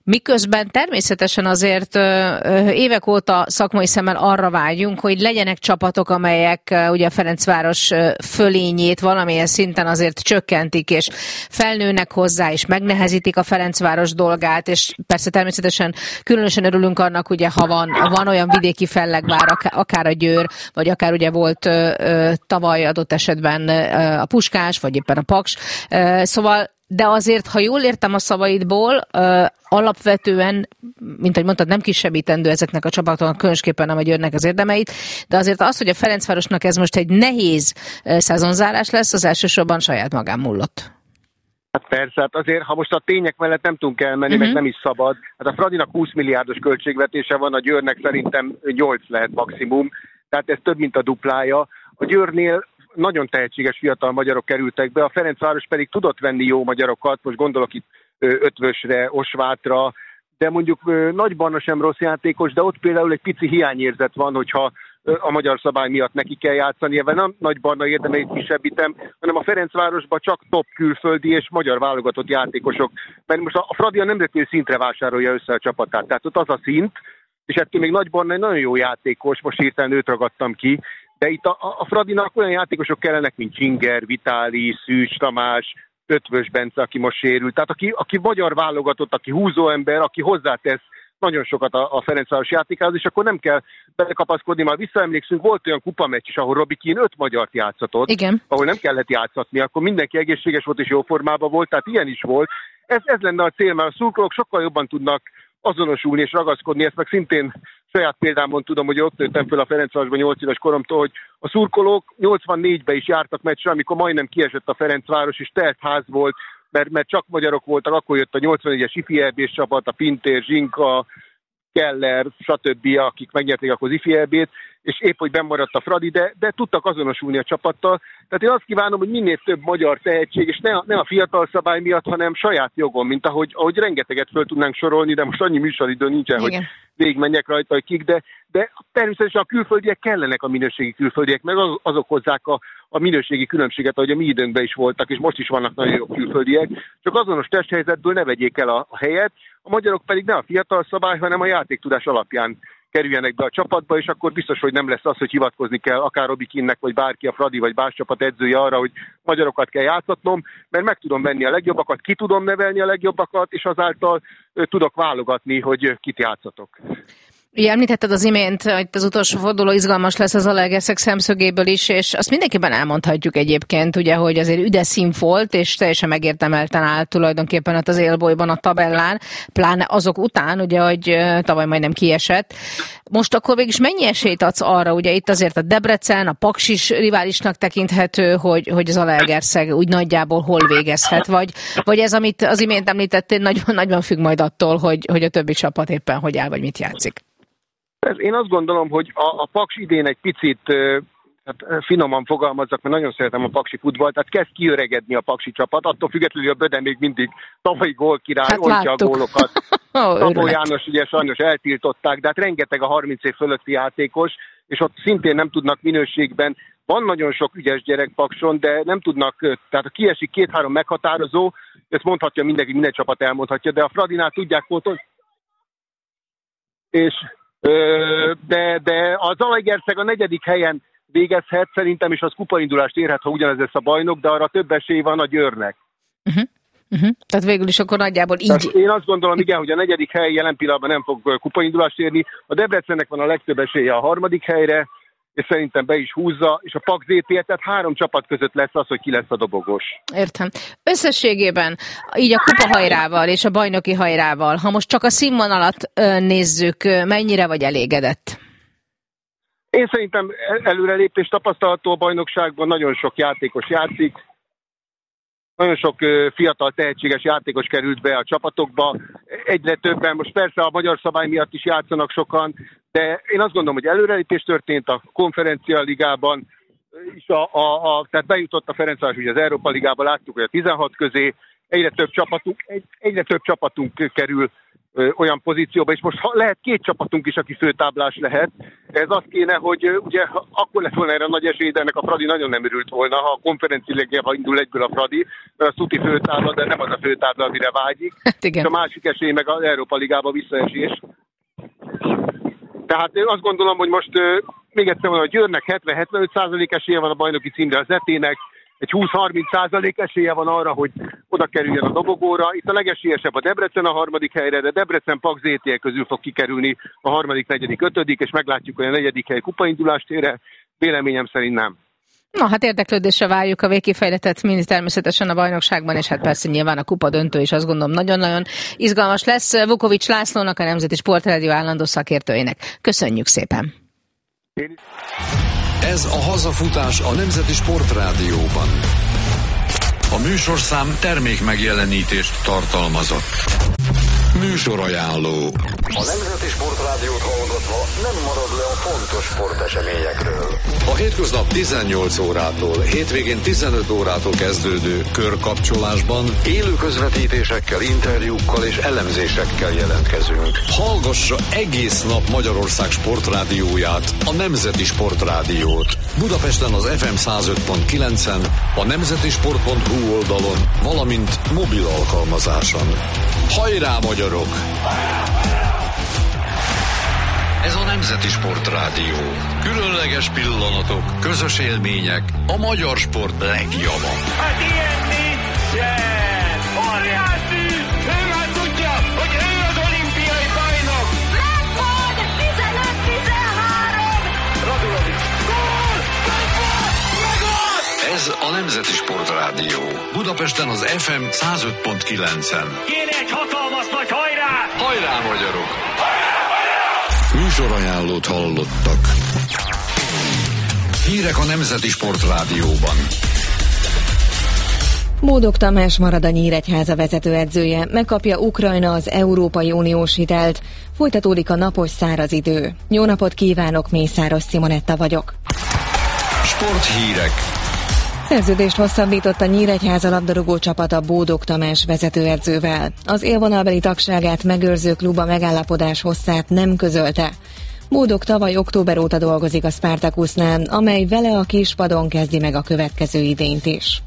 Miközben természetesen azért évek óta szakmai szemmel arra vágyunk, hogy legyenek csapatok, amelyek ugye a Ferencváros fölényét valamilyen szinten azért csökkentik, és felnőnek hozzá, és megnehezítik a Ferencváros dolgát, és persze természetesen különösen örülünk annak, ugye, ha van, van olyan vidéki fellegvár, akár a Győr, vagy akár ugye volt tavaly adott esetben a Puskás, vagy éppen a Paks. Szóval de azért, ha jól értem a szavaidból, uh, alapvetően, mint ahogy mondtad, nem kisebbítendő ezeknek a csapatoknak, különösképpen nem a Győrnek az érdemeit, de azért az, hogy a Ferencvárosnak ez most egy nehéz uh, szezonzárás lesz, az elsősorban saját magán múlott. Hát persze, hát azért, ha most a tények mellett nem tudunk elmenni, uh-huh. meg nem is szabad. Hát a Fradinak húsz milliárdos költségvetése van, a Győrnek szerintem nyolc lehet maximum, tehát ez több, mint a duplája. A Győrnél nagyon tehetséges fiatal magyarok kerültek be, a Ferencváros pedig tudott venni jó magyarokat, most gondolok itt Ötvösre, Osvátra, de mondjuk Nagy Barna sem rossz játékos, de ott például egy pici hiányérzet van, hogyha a magyar szabály miatt neki kell játszani, ebben nem Nagy Barna érdemeit kisebbítem, hanem a Ferencvárosban csak top külföldi és magyar válogatott játékosok, mert most a Fradi a nemzetközi szintre vásárolja össze a csapatát, tehát ott az a szint, és ettől még Nagy Barna egy nagyon jó játékos, most hirtelen őt ragadtam ki, de itt a, a Fradinak olyan játékosok kellenek, mint Csinger, Vitáli, Szűcs Tamás, Ötvös Bence, aki most sérült. Tehát aki, aki magyar válogatott, aki húzóember, aki hozzátesz nagyon sokat a, a Ferencváros játékához, és akkor nem kell belekapaszkodni. Már visszaemlékszünk, volt olyan kupameccs is, ahol Robi Kín öt magyart játszatott, igen. ahol nem kellett játszatni, akkor mindenki egészséges volt és jó formában volt, tehát ilyen is volt. Ez, ez lenne a cél, mert a szurkolók sokkal jobban tudnak azonosulni és ragaszkodni, ezt meg szintén saját példámon tudom, hogy ott nőttem föl a Ferencvárosban nyolc éves koromtól, hogy a szurkolók nyolcvannégyben is jártak meccsre, amikor majdnem kiesett a Ferencváros, és telt ház volt, mert, mert csak magyarok voltak, akkor jött a nyolcvannégyes ifi é bés csapat, a Pintér, Zsinka, Keller, stb., akik megnyerték akkor az ifi é bét, és épp, hogy bennmaradt a Fradi, de, de tudtak azonosulni a csapattal. Tehát én azt kívánom, hogy minél több magyar tehetség, és ne a, ne a fiatal szabály miatt, hanem saját jogon, mint ahogy, ahogy rengeteget föl tudnánk sorolni, de most annyi műsoridő nincsen, igen. hogy végigmenjek rajta, hogy kik, de, de természetesen a külföldiek kellenek, a minőségi külföldiek, meg az, azok hozzák a, a minőségi különbséget, ahogy a mi időnkben is voltak, és most is vannak nagyon jó külföldiek, csak azonos testhelyzetből ne vegyék el a, a helyet, a magyarok pedig ne a fiatal szabály, hanem a játéktudás alapján kerüljenek be a csapatba, és akkor biztos, hogy nem lesz az, hogy hivatkozni kell akár Robi Kinnek, vagy bárki, a Fradi, vagy más csapat edzője arra, hogy magyarokat kell játszatnom, mert meg tudom venni a legjobbakat, ki tudom nevelni a legjobbakat, és azáltal tudok válogatni, hogy kit játszatok. Ugye említetted az imént, hogy az utolsó forduló izgalmas lesz az Zalaegerszeg szemszögéből is, és azt mindenképpen elmondhatjuk egyébként, ugye, hogy azért üde szín volt, és teljesen megérdemelten áll tulajdonképpen ott az élbolyban a tabellán, pláne azok után, ugye, hogy tavaly majdnem kiesett. Most akkor végig is mennyi esélyt adsz arra, ugye itt azért a Debrecen, a Paks is riválisnak tekinthető, hogy, hogy az Zalaegerszeg úgy nagyjából hol végezhet, vagy, vagy ez, amit az imént említettél, nagyban, nagyban függ majd attól, hogy, hogy a többi csapat éppen hogy áll, vagy mit játszik. Én azt gondolom, hogy a, a Paks idén egy picit hát finoman fogalmazzak, mert nagyon szeretem a paksi futballt, tehát kezd kiöregedni a paksi csapat, attól függetlenül a Böde még mindig tavalyi gólkirály, hát ontja a gólokat. Szabó János ugye sajnos eltiltották, de hát rengeteg a harminc év fölötti játékos, és ott szintén nem tudnak minőségben. Van nagyon sok ügyes gyerek Pakson, de nem tudnak, tehát ha kiesik két-három meghatározó, ezt mondhatja mindenki, minden csapat elmondhatja, de a Fradinál tudják pótolni. És De, de a Zalaegerszeg a negyedik helyen végezhet, szerintem is az kupaindulást érhet, ha ugyanez lesz a bajnok, de arra több esély van a Győrnek. Uh-huh. Uh-huh. Tehát végül is akkor nagyjából így... Tehát én azt gondolom, igen, hogy a negyedik hely jelen pillanatban nem fog kupaindulást érni. A Debrecennek van a legtöbb esélye a harmadik helyre, és szerintem be is húzza, és a Paks zé té, tehát három csapat között lesz az, hogy ki lesz a dobogós. Értem. Összességében, így a kupa hajrával és a bajnoki hajrával, ha most csak a színvonalat nézzük, mennyire vagy elégedett? Én szerintem előrelépés tapasztalható a bajnokságban, nagyon sok játékos játszik, nagyon sok fiatal tehetséges játékos került be a csapatokba, egyre többen, most persze a magyar szabály miatt is játszanak sokan, de én azt gondolom, hogy előrelépés történt a Konferencia Ligában, és a, a, a, tehát bejutott a Ferencváros ugye az Európa Ligában, láttuk, hogy a tizenhat közé egyre több csapatunk, egy, egyre több csapatunk kerül ö, olyan pozícióba, és most ha, lehet két csapatunk is, aki főtáblás lehet. Ez azt kéne, hogy ö, ugye akkor lett volna erre nagy esély, de ennek a Fradi nagyon nem örült volna, ha a konferenci ligában indul egyből a Fradi, mert a Szuti főtábla, de nem az a főtábla, amire vágyik. Hát igen. És a másik esély meg az Európa Ligába visszaesés. Tehát én azt gondolom, hogy most ö, még egyszer mondom, hogy Győrnek hetven-hetvenöt százalék esélye van a bajnoki címre, az Etének egy húsz-harminc százalék esélye van arra, hogy oda kerüljön a dobogóra. Itt a legesélyesebb a Debrecen a harmadik helyre, de Debrecen Paks zé té e közül fog kikerülni a harmadik, negyedik, ötödik, és meglátjuk, hogy a negyedik hely kupaindulást ére. Véleményem szerint nem. Na hát érdeklődésre várjuk a végkifejletet, mind természetesen a bajnokságban, és hát persze nyilván a kupa döntő is azt gondolom nagyon-nagyon izgalmas lesz. Vukovics Lászlónak, a Nemzeti Sportrádió állandó szakértőjének. Köszönjük szépen! Ez a hazafutás a Nemzeti Sportrádióban. A műsorszám termék megjelenítést tartalmazott. Műsorajánló. A Nemzeti Sportrádiót hallgatva nem marad le a fontos sporteseményekről. A hétköznap tizennyolc órától, hétvégén tizenöt órától kezdődő körkapcsolásban élő közvetítésekkel, interjúkkal és elemzésekkel jelentkezünk. Hallgassa egész nap Magyarország sportrádióját, a Nemzeti Sportrádiót. Budapesten az ef em száz öt pont kilencen, a nemzetisport pont hu oldalon, valamint mobil alkalmazáson. Hajrá, magyarok! Ez a Nemzeti Sportrádió. Különleges pillanatok, közös élmények, a magyar sport legjava. Hát ilyen nincsen! Óriási! Ő már tudja, hogy ő az olimpiai bajnok! Megvan! tizenöt tizenhárom! Radulovics! Gól! Megvan! Megvan! Ez a Nemzeti Sportrádió. Budapesten az ef em száz öt pont kilencen. Kéne egy hatalmas nagy hajrá! Hajrá, magyarok! Műsorajánlót hallottak. Hírek a Nemzeti Sportrádióban. Bódog Tamás marad a Nyíregyháza vezetőedzője, megkapja Ukrajna az Európai Uniós hitelt. Folytatódik a napos száraz idő. Jó napot kívánok, Mészáros Simonetta vagyok. Sporthírek. Szerződést hosszabbított a Nyíregyháza labdarúgó csapata Bódog Tamás vezetőedzővel. Az élvonalbeli tagságát megőrző klub a megállapodás hosszát nem közölte. Bódog tavaly október óta dolgozik a Spartacusnál, amely vele a kispadon kezdi meg a következő idényt is.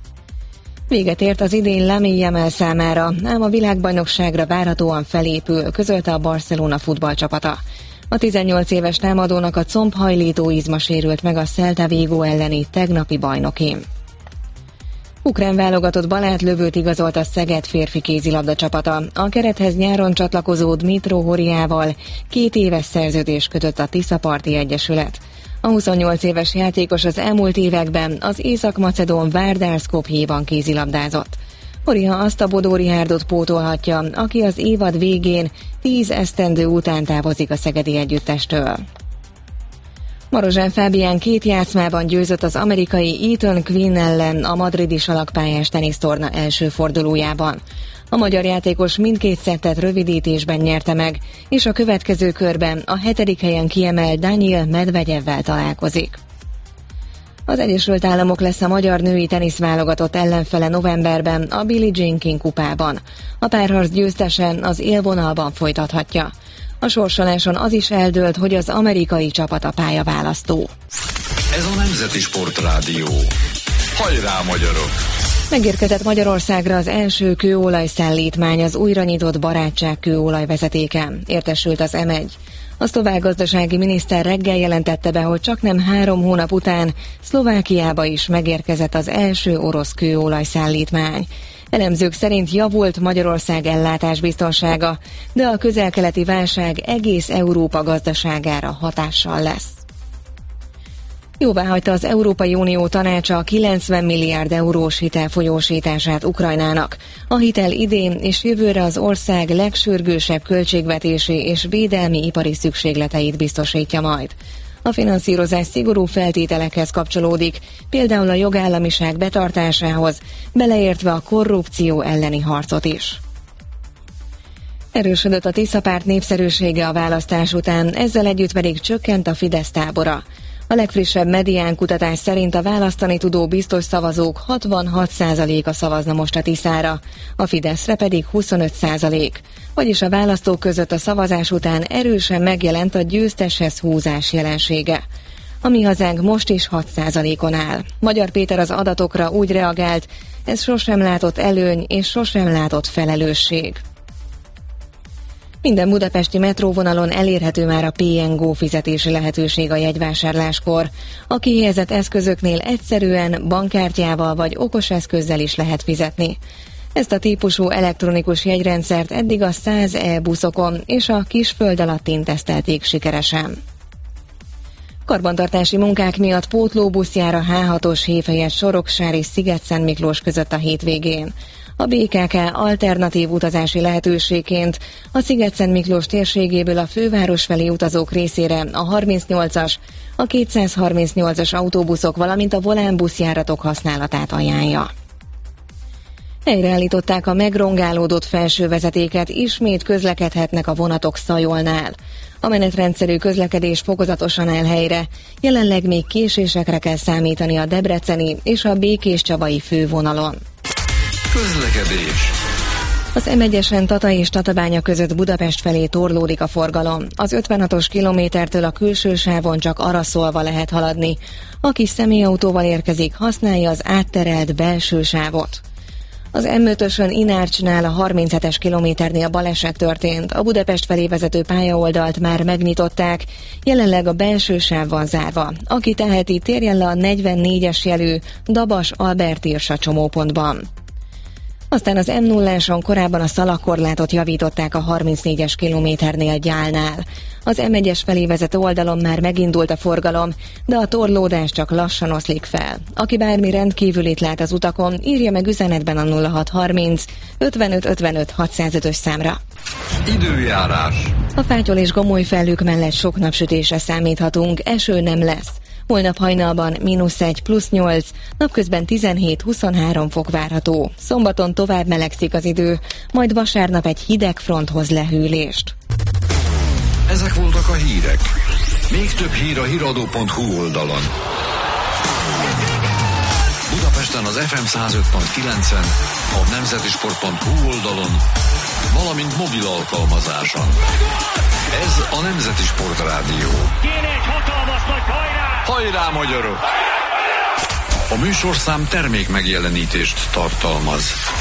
Véget ért az idén Lamine Yamal számára, ám a világbajnokságra várhatóan felépül, közölte a Barcelona futballcsapata. A tizennyolc éves támadónak a combhajlító izma sérült meg a Celta Vigo elleni tegnapi bajnokin. Ukrán válogatott balátlövőt igazolt a Szeged férfi kézilabda csapata. A kerethez nyáron csatlakozó Dmitro Horiával két éves szerződést kötött a Tiszaparti Egyesület. A huszonnyolc éves játékos az elmúlt években az észak-macedón Vardar Skopjéban kézilabdázott. Horia azt a Bodó Rihárdot pótolhatja, aki az évad végén tíz esztendő után távozik a szegedi együttestől. Marozsán Fábián két játszmában győzött az amerikai Ethan Quinn ellen a madridi salakpályás tenisztorna első fordulójában. A magyar játékos mindkét szettet rövidítésben nyerte meg, és a következő körben a hetedik helyen kiemelt Daniil Medvegyevvel találkozik. Az Egyesült Államok lesz a magyar női teniszválogatott ellenfele novemberben a Billie Jean King kupában. A párharc győztesen az élvonalban folytathatja. A sorsoláson az is eldőlt, hogy az amerikai csapat a pályaválasztó. Ez a Nemzeti Sportrádió. Hajrá, magyarok! Megérkezett Magyarországra az első kőolajszállítmány, az újra nyitott Barátság kőolajvezetéken. Értesült az em egy. A szlovák gazdasági miniszter reggel jelentette be, hogy csaknem három hónap után Szlovákiába is megérkezett az első orosz kőolajszállítmány. Elemzők szerint javult Magyarország ellátásbiztonsága, de a közel-keleti válság egész Európa gazdaságára hatással lesz. Jóváhagyta az Európai Unió tanácsa a kilencven milliárd eurós hitel folyósítását Ukrajnának. A hitel idén és jövőre az ország legsürgősebb költségvetési és védelmi ipari szükségleteit biztosítja majd. A finanszírozás szigorú feltételekhez kapcsolódik, például a jogállamiság betartásához, beleértve a korrupció elleni harcot is. Erősödött a Tisza párt népszerűsége a választás után, ezzel együtt pedig csökkent a Fidesz tábora. A legfrissebb medián kutatás szerint a választani tudó biztos szavazók hatvanhat százaléka szavazna most a Tiszára, a Fideszre pedig huszonöt százalék. Vagyis a választók között a szavazás után erősen megjelent a győzteshez húzás jelensége. A Mi Hazánk most is hat százalékon áll. Magyar Péter az adatokra úgy reagált, ez sosem látott előny és sosem látott felelősség. Minden budapesti metróvonalon elérhető már a pé en gó fizetési lehetőség a jegyvásárláskor. A kihelyezett eszközöknél egyszerűen bankkártyával vagy okos eszközzel is lehet fizetni. Ezt a típusú elektronikus jegyrendszert eddig a száz e-buszokon és a kis föld alattin tesztelték sikeresen. Karbantartási munkák miatt pótlóbusz jár a há hatos hévhelyes Soroksár és Szigetszentmiklós között a hétvégén. A bé ká ká alternatív utazási lehetőségként a Szigetszentmiklós térségéből a főváros felé utazók részére a harmincnyolcas, a kétszázharmincnyolcas autóbuszok, valamint a volánbuszjáratok használatát ajánlja. Helyreállították a megrongálódott felsővezetéket, ismét közlekedhetnek a vonatok Szajolnál. A menetrendszerű közlekedés fokozatosan áll helyre, jelenleg még késésekre kell számítani a debreceni és a békéscsabai fővonalon. Közlekedés. Az em egyesen Tata és Tatabánya között Budapest felé torlódik a forgalom. Az ötvenhatos kilométertől a külső sávon csak araszolva lehet haladni. Aki személyautóval érkezik, használja az átterelt belső sávot. Az em ötösön Inárcsnál a harminchetes kilométernél baleset történt. A Budapest felé vezető pályaoldalt már megnyitották, jelenleg a belső sáv van zárva. Aki teheti, térjen le a negyvennégyes jelű Dabas-Albert-Irsa csomópontban. Aztán az em nulláson korábban a szalagkorlátot javították a harmincnégyes kilométernél Gyálnál. Az em egyes felé vezető oldalon már megindult a forgalom, de a torlódás csak lassan oszlik fel. Aki bármi rendkívülit lát az utakon, írja meg üzenetben a nulla hat harminc ötvenöt ötvenöt hatszázötös számra. Időjárás. A fátyol és gomoly felhők mellett sok napsütésre számíthatunk, eső nem lesz. Holnap hajnalban mínusz egy, plusz nyolc, napközben tizenhét-huszonhárom fok várható. Szombaton tovább melegszik az idő, majd vasárnap egy hideg front hoz lehűlést. Ezek voltak a hírek. Még több hír a híradó pont hú oldalon. Budapesten az ef em száz öt pont kilencen, a nemzetisport pont hú oldalon, valamint mobil alkalmazáson. Ez a Nemzeti Sport Rádió. Kéne egy hatalmas nagy hajrá! Hajrá, magyarok! A műsorszám termék megjelenítést tartalmaz.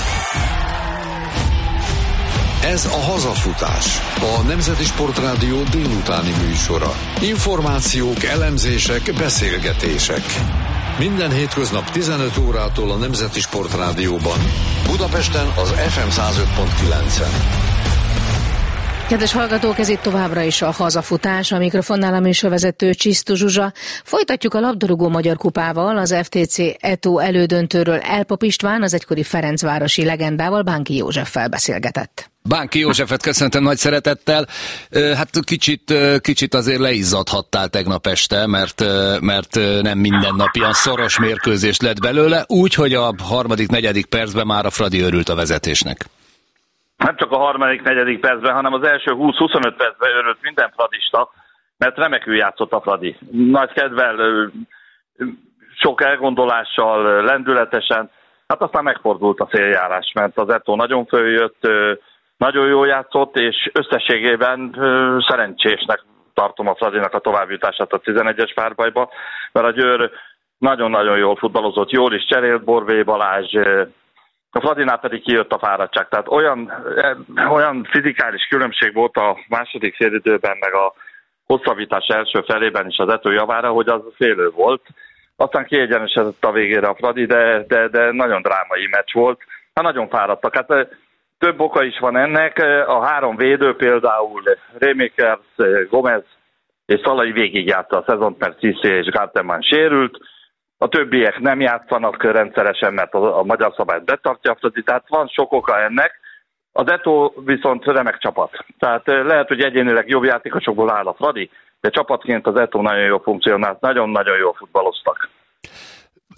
Ez a Hazafutás, a Nemzeti Sport Rádió délutáni műsora. Információk, elemzések, beszélgetések. Minden hétköznap tizenöt órától a Nemzeti Sport Rádióban. Budapesten az ef em száz öt pont kilencen. Kedves hallgatók, ez itt továbbra is a Hazafutás, a mikrofonnál a műsorvezető Csisztu Zsuzsa. Folytatjuk a labdarúgó magyar kupával, az ef té cé Eto elődöntőről Elpap István, az egykori ferencvárosi legendával, Bánki Józseffel beszélgetett. Bánki Józsefet köszöntöm nagy szeretettel. Hát kicsit, kicsit azért leizzadhattál tegnap este, mert, mert nem mindennapian szoros mérkőzés lett belőle, úgy, hogy a harmadik, negyedik percben már a Fradi örült a vezetésnek. Nem csak a harmadik, negyedik percben, hanem az első húsz-huszonöt percben örült minden fradista, mert remekül játszott a Fradi. Nagy kedvel, sok elgondolással, lendületesen, hát aztán megfordult a céljárás, mert az Eto nagyon följött, nagyon jól játszott, és összességében szerencsésnek tartom a Fradinak a továbbjutását a tizenegyes párbajba, mert a Győr nagyon-nagyon jól futballozott, jól is cserélt, Borvé Balázs, a Fradinál pedig kijött a fáradtság. Tehát olyan, olyan fizikális különbség volt a második félidőben, meg a hosszabbítás első felében is az Eto javára, hogy az félő volt. Aztán kiegyenesedett a végére a Fradi, de, de, de nagyon drámai meccs volt. Hát nagyon fáradtak. Hát több oka is van ennek. A három védő például Rémékers, Gomez és Szalai végigjátsza a szezont, mert Cissé és Garteman sérült. A többiek nem játszanak rendszeresen, mert a, a magyar szabályt betartja a Fradi, tehát van sok oka ennek. Az Eto viszont remek csapat. Tehát lehet, hogy egyénileg jobb játékosokból áll a Fradi, de csapatként az Eto nagyon jól funkcionált, nagyon-nagyon jól futballoztak.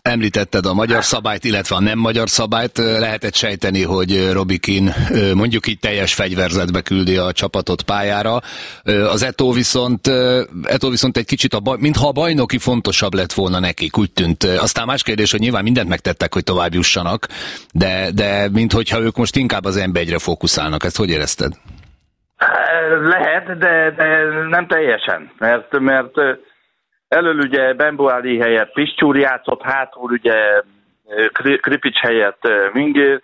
Említetted a magyar szabályt, illetve a nem magyar szabályt. Lehetett sejteni, hogy Robbie Keane mondjuk így teljes fegyverzetbe küldi a csapatot pályára. Az Eto'o viszont, Eto'o viszont egy kicsit, a baj, mintha a bajnoki fontosabb lett volna nekik, úgy tűnt. Aztán más kérdés, hogy nyilván mindent megtettek, hogy tovább jussanak, de, de minthogyha ők most inkább az en bé egyre fókuszálnak. Ezt hogy érezted? Lehet, de, de nem teljesen, mert, mert elől ugye Bembuali helyett Piszcsúr játszott, hátul ugye Kripics helyett Mingér,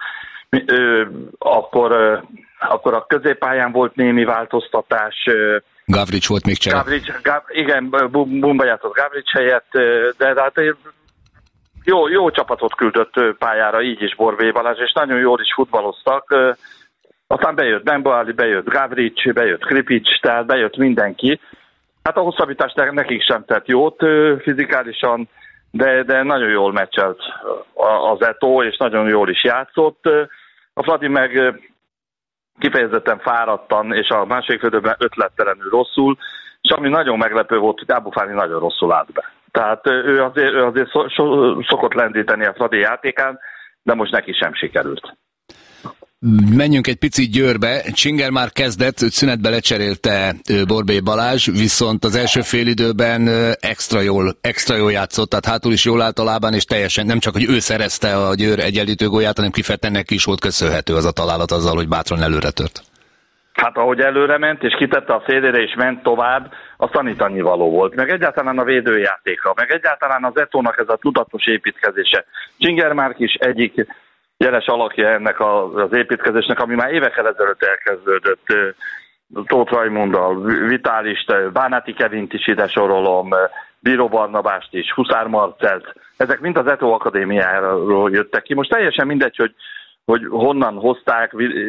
akkor, akkor a középpályán volt némi változtatás. Gavrics volt még csere. Gavrics, Gav, igen, Bumba játszott Gavrics helyett, de, de hát jó, jó csapatot küldött pályára, így is Borbély Balázs, és nagyon jól is futballoztak. Aztán bejött Bembuali, bejött Gavrics, bejött Kripics, tehát bejött mindenki. Hát a hosszabbítás nekik sem tett jót fizikálisan, de, de nagyon jól meccselt az Eto'o, és nagyon jól is játszott. A Fradi meg kifejezetten fáradtan, és a második félidőben ötlettelenül rosszul, és ami nagyon meglepő volt, hogy Abufáni nagyon rosszul állt be. Tehát ő azért, ő azért szokott lendíteni a Fradi játékán, de most neki sem sikerült. Menjünk egy picit Győrbe. Csinger már kezdett, szünetbe lecserélte Borbély Balázs, viszont az első félidőben extra jól, extra jól játszott, tehát hátul is jól állt a lábán, és teljesen nem csak, hogy ő szerezte a Győr egyenlítő gólját, hanem kifejezetten neki is volt köszönhető az a találat azzal, hogy bátran előre tört. Hát ahogy előre ment, és kitette a szélére, és ment tovább, az tanítani való volt. Meg egyáltalán a védőjátéka, meg egyáltalán az Eto'nak ez a tudatos építkezése. Csinger Márk is egyik jeles alakja ennek az építkezésnek, ami már évekkel ezelőtt elkezdődött. Tóth Rajmunddal, Vitálist, Bánáti Kevint is ide sorolom, Bíró Barnabást is, Huszár Marcelt. Ezek mind az Eto'o akadémiáról jöttek ki. Most teljesen mindegy, hogy, hogy honnan hozták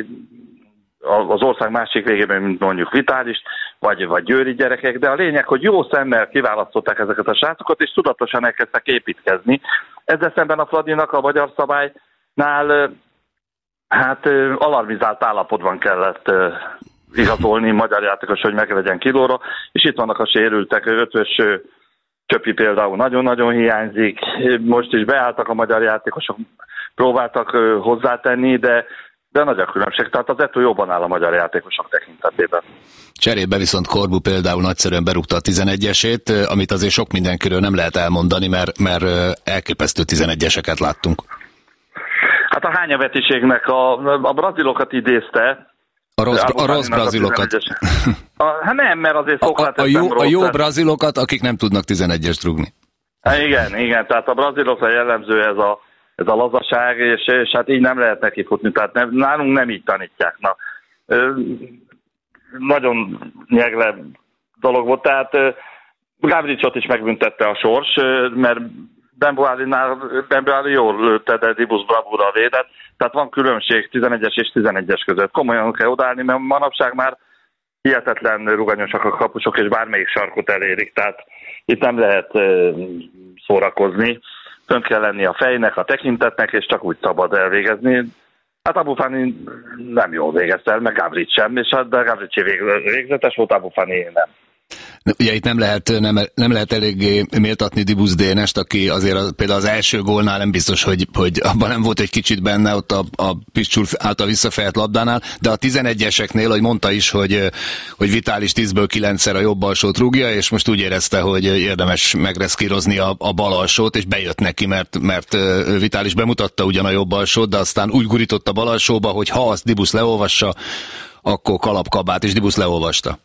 az ország másik végében, mint mondjuk Vitálist, vagy, vagy győri gyerekek, de a lényeg, hogy jó szemmel kiválasztották ezeket a srácokat, és tudatosan elkezdtek építkezni. Ezzel szemben a Fradinak a magyar szabály nál hát alarmizált állapotban kellett igazolni magyar játékos, hogy meglegyen kilóra, és itt vannak a sérültek, ötös Csöpi például nagyon-nagyon hiányzik, most is beálltak a magyar játékosok, próbáltak hozzátenni, de, de nagy a különbség, tehát az Eto'o jobban áll a magyar játékosok tekintetében. Cserébe viszont Korbu például nagyszerűen berúgta a tizenegyesét, amit azért sok mindenkiről nem lehet elmondani, mert, mert elképesztő tizenegyeseket láttunk. Hát a hányavetiségnek a, a brazilokat idézte. A rossz, a rossz brazilokat. A, hát nem, mert azért Szokrates a, a, jó, rossz, a jó tehát... brazilokat, akik nem tudnak tizenegyest rúgni. Hát igen, igen, tehát a brazilokra jellemző ez a, ez a lazaság, és, és hát így nem lehet neki futni, tehát nem, nálunk nem így tanítják. Na, ö, nagyon nyegle dolog volt, tehát Gavricsot is megbüntette a sors, mert Bembuali jól lőtte, de Dibusz bravúra védett, tehát van különbség tizenegyes és tizenegyes között. Komolyan kell odállni, mert manapság már hihetetlen ruganyosak a kapusok, és bármelyik sarkot elérik, tehát itt nem lehet szórakozni. Fönt kell lenni a fejnek, a tekintetnek, és csak úgy szabad elvégezni. Hát Abufáni nem jól végezte el, meg Gavrics sem, és hát Gavricsi végzetes volt, Abufáni nem. Ugye itt nem lehet, nem, nem lehet eléggé méltatni Dibusz Dénest, aki azért az, például az első gólnál nem biztos, hogy, hogy abban nem volt egy kicsit benne ott a, a Piszcsúr által visszafejelt labdánál, de a tizenegyeseknél, hogy mondta is, hogy, hogy Vitális tízből kilencszer a jobb alsót rúgja, és most úgy érezte, hogy érdemes megreszkírozni a, a bal alsót, és bejött neki, mert, mert Vitális bemutatta ugyan a jobb alsót, de aztán úgy gurított a bal alsóba, hogy ha azt Dibusz leolvassa, akkor kalapkabát, és Dibusz leolvasta.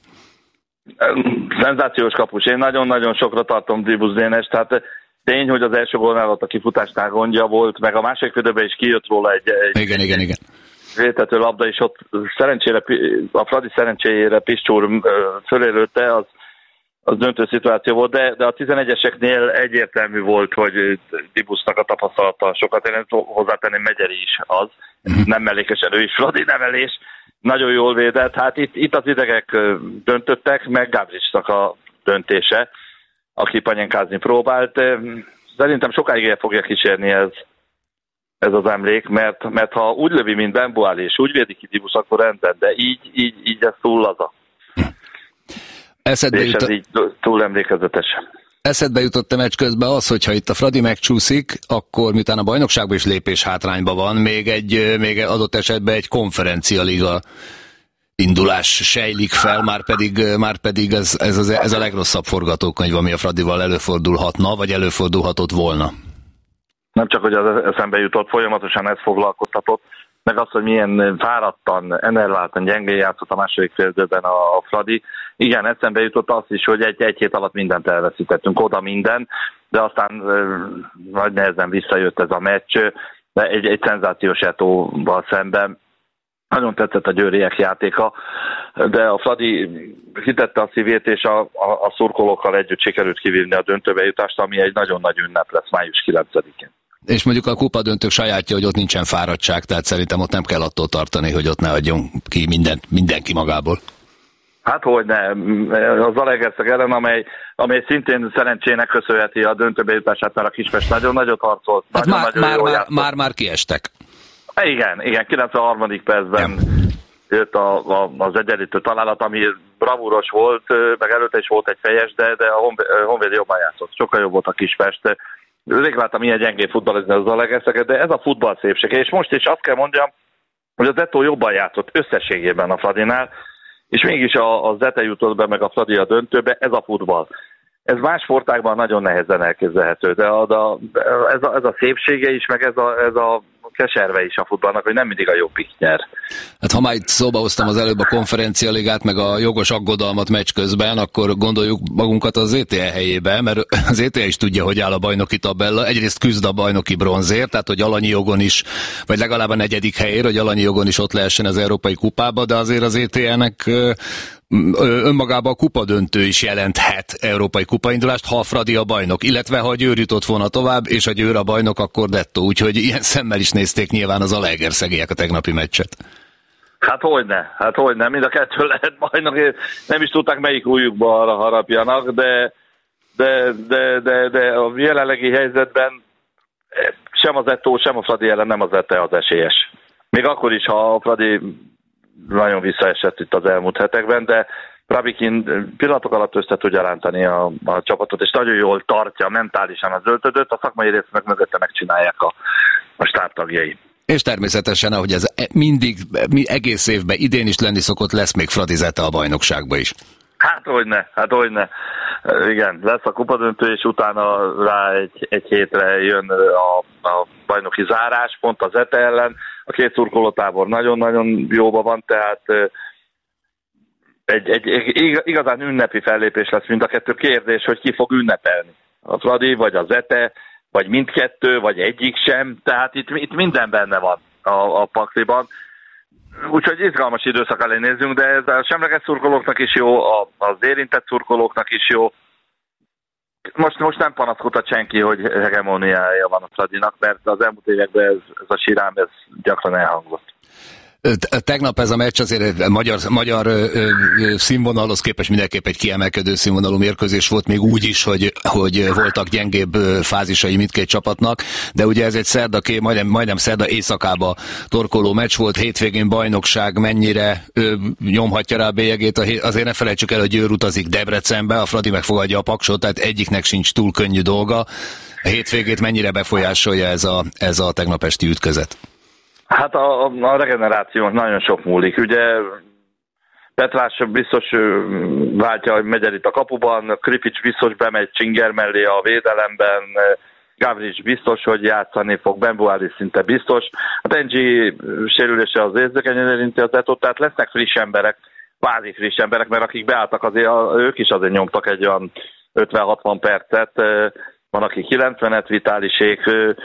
Szenzációs kapus. Én nagyon-nagyon sokra tartom Dibusz Dénest, tehát tény, hogy az első gólnál ott a kifutásnál gondja volt, meg a másik félidőben is kijött róla egy, egy igen, igen, igen. vétető labda, és ott szerencsére, a Fradi szerencséjére Piszcsúr fölélőtte, az, az döntő szituáció volt, de, de a tizenegyeseknél egyértelmű volt, hogy Dibusznak a tapasztalata sokat, én hozzátenném, Megyeri is az, uh-huh. nem mellékesen, ő is Fradi nevelés, nagyon jól védett, hát itt, itt az idegek döntöttek, meg Gavricsnak a döntése, aki panyánkázni próbált. Szerintem sokáig el fogja kísérni ez, ez az emlék, mert, mert ha úgy lövi, mint Bembuali, és úgy védi ki Dibusz, akkor rendben, de így, így, így ez túl laza. Eszedbe és jut... ez így túl emlékezetes. Eszedbe jutott a meccs közben az, hogyha itt a Fradi megcsúszik, akkor miután a bajnokságban is lépés hátrányban van, még egy, még adott esetben egy konferencialiga indulás sejlik fel, már pedig, már pedig ez, ez, az, ez a legrosszabb forgatókönyv, ami a Fradival előfordulhatna, vagy előfordulhatott volna. Nem csak, hogy az eszembe jutott, folyamatosan ez foglalkoztatott, meg az, hogy milyen fáradtan, enerváltan, gyengén játszott a második félidőben a, a Fradi. Igen, eszembe jutott az is, hogy egy, egy hét alatt mindent elveszítettünk, oda minden, de aztán e, nagy nehezen visszajött ez a meccs, de egy, egy szenzációs Etóval szemben. Nagyon tetszett a győriek játéka, de a Fradi hitette a szívét, és a, a, a szurkolókkal együtt sikerült kivívni a döntőbe jutást, ami egy nagyon nagy ünnep lesz május kilencedikén. És mondjuk a kupadöntők sajátja, hogy ott nincsen fáradtság, tehát szerintem ott nem kell attól tartani, hogy ott ne adjon ki minden, mindenki magából. Hát hogyne, az Zalaegerszeg ellen, amely, amely szintén szerencsének köszönheti a döntőbe jutását, mert a Kispest nagyon nagyot harcolt. Hát nagyon, már, nagyon már, már, már, már kiestek. Igen, igen, kilencvenharmadik percben jött a, a, az egyenlítő találat, ami bravúros volt, meg előtte is volt egy fejes, de, de a Honvéd jobban játszott. Sokkal jobb volt a Kispest. Rég láttam ilyen gyengén futballizni az Zalaegerszeg, de ez a futball szépsége. És most is azt kell mondjam, hogy az Etó jobban játszott összességében a Fradinál, és mégis a, a Zete jutott be, meg a Fradi a döntőbe, ez a futball. Ez más sportágban nagyon nehezen elképzelhető, de, a, de ez, a, ez a szépsége is, meg ez a, ez a keserve is a futballnak, hogy nem mindig a jobbik nyer. Hát ha már itt szóba hoztam az előbb a konferencialigát, meg a jogos aggodalmat meccs közben, akkor gondoljuk magunkat az é té el helyébe, mert az é té el is tudja, hogy áll a bajnoki tabella. Egyrészt küzd a bajnoki bronzért, tehát hogy alanyi jogon is, vagy legalább a negyedik helyér, hogy alanyi jogon is ott lehessen az Európai Kupába, de azért az é té el-nek önmagában a kupadöntő is jelenthet európai kupaindulást, ha a Fradi a bajnok, illetve ha a Győr jutott volna tovább, és a Győr a bajnok, akkor dettó. Úgyhogy ilyen szemmel is nézték nyilván az Zalaegerszegiek a tegnapi meccset. Hát hogyne, hát hogyne, mind a kettő lehet bajnok, nem is tudták melyik újjukba arra harapjanak, de, de, de, de, de a jelenlegi helyzetben sem az Etó, sem a Fradi ellen nem az Ete az esélyes. Még akkor is, ha a Fradi nagyon visszaesett itt az elmúlt hetekben, de Rabikin pillanatok alatt össze tudja rántani a, a csapatot, és nagyon jól tartja mentálisan az öltödőt, a szakmai részt meg mögötte megcsinálják a, a stábtagjai. És természetesen, ahogy ez mindig, egész évben, idén is lenni szokott, lesz még Fradi Zete a bajnokságban is. Hát hogyne, hát hogyne. Igen, lesz a kupadöntő, és utána rá egy, egy hétre jön a, a bajnoki zárás, pont az Zete ellen. A két szurkolótábor nagyon-nagyon jóban van, tehát egy, egy, egy igazán ünnepi fellépés lesz mind a kettő. Kérdés, hogy ki fog ünnepelni. A Fradi, vagy a Zete, vagy mindkettő, vagy egyik sem. Tehát itt, itt minden benne van a, a pakliban. Úgyhogy izgalmas időszak elé nézzünk, de ez a semleges szurkolóknak is jó, az érintett szurkolóknak is jó. Most, most nem panaszkodhat senki, hogy hegemóniája van a Fradinak, mert az elmúlt években ez, ez a sirám ez gyakran elhangzott. Tegnap ez a meccs azért magyar, magyar ö, ö, színvonalhoz képest mindenképp egy kiemelkedő színvonalú mérkőzés volt, még úgy is, hogy, hogy voltak gyengébb fázisai mindkét csapatnak, de ugye ez egy szerdaké, majdnem, majdnem szerda éjszakába torkoló meccs volt, hétvégén bajnokság, mennyire ö, nyomhatja rá a bélyegét, azért ne felejtsük el, hogy Győr utazik Debrecenbe, a Fradi megfogadja a Paksot, tehát egyiknek sincs túl könnyű dolga. A hétvégét mennyire befolyásolja ez a, ez a tegnap esti ütközet? Hát a, a regeneráción nagyon sok múlik. Ugye Petrás biztos váltja, hogy megy el itt a kapuban, Kripics biztos bemegy Csinger mellé a védelemben, Gavrics biztos, hogy játszani fog, Benbuári szinte biztos. A Tendzsi sérülése az érzékenyen érinti az Etót, tehát lesznek friss emberek, kvázi friss emberek, mert akik beálltak, azért, ők is azért nyomtak egy olyan ötven-hatvan percet, van aki kilencvenet, Vitálisék,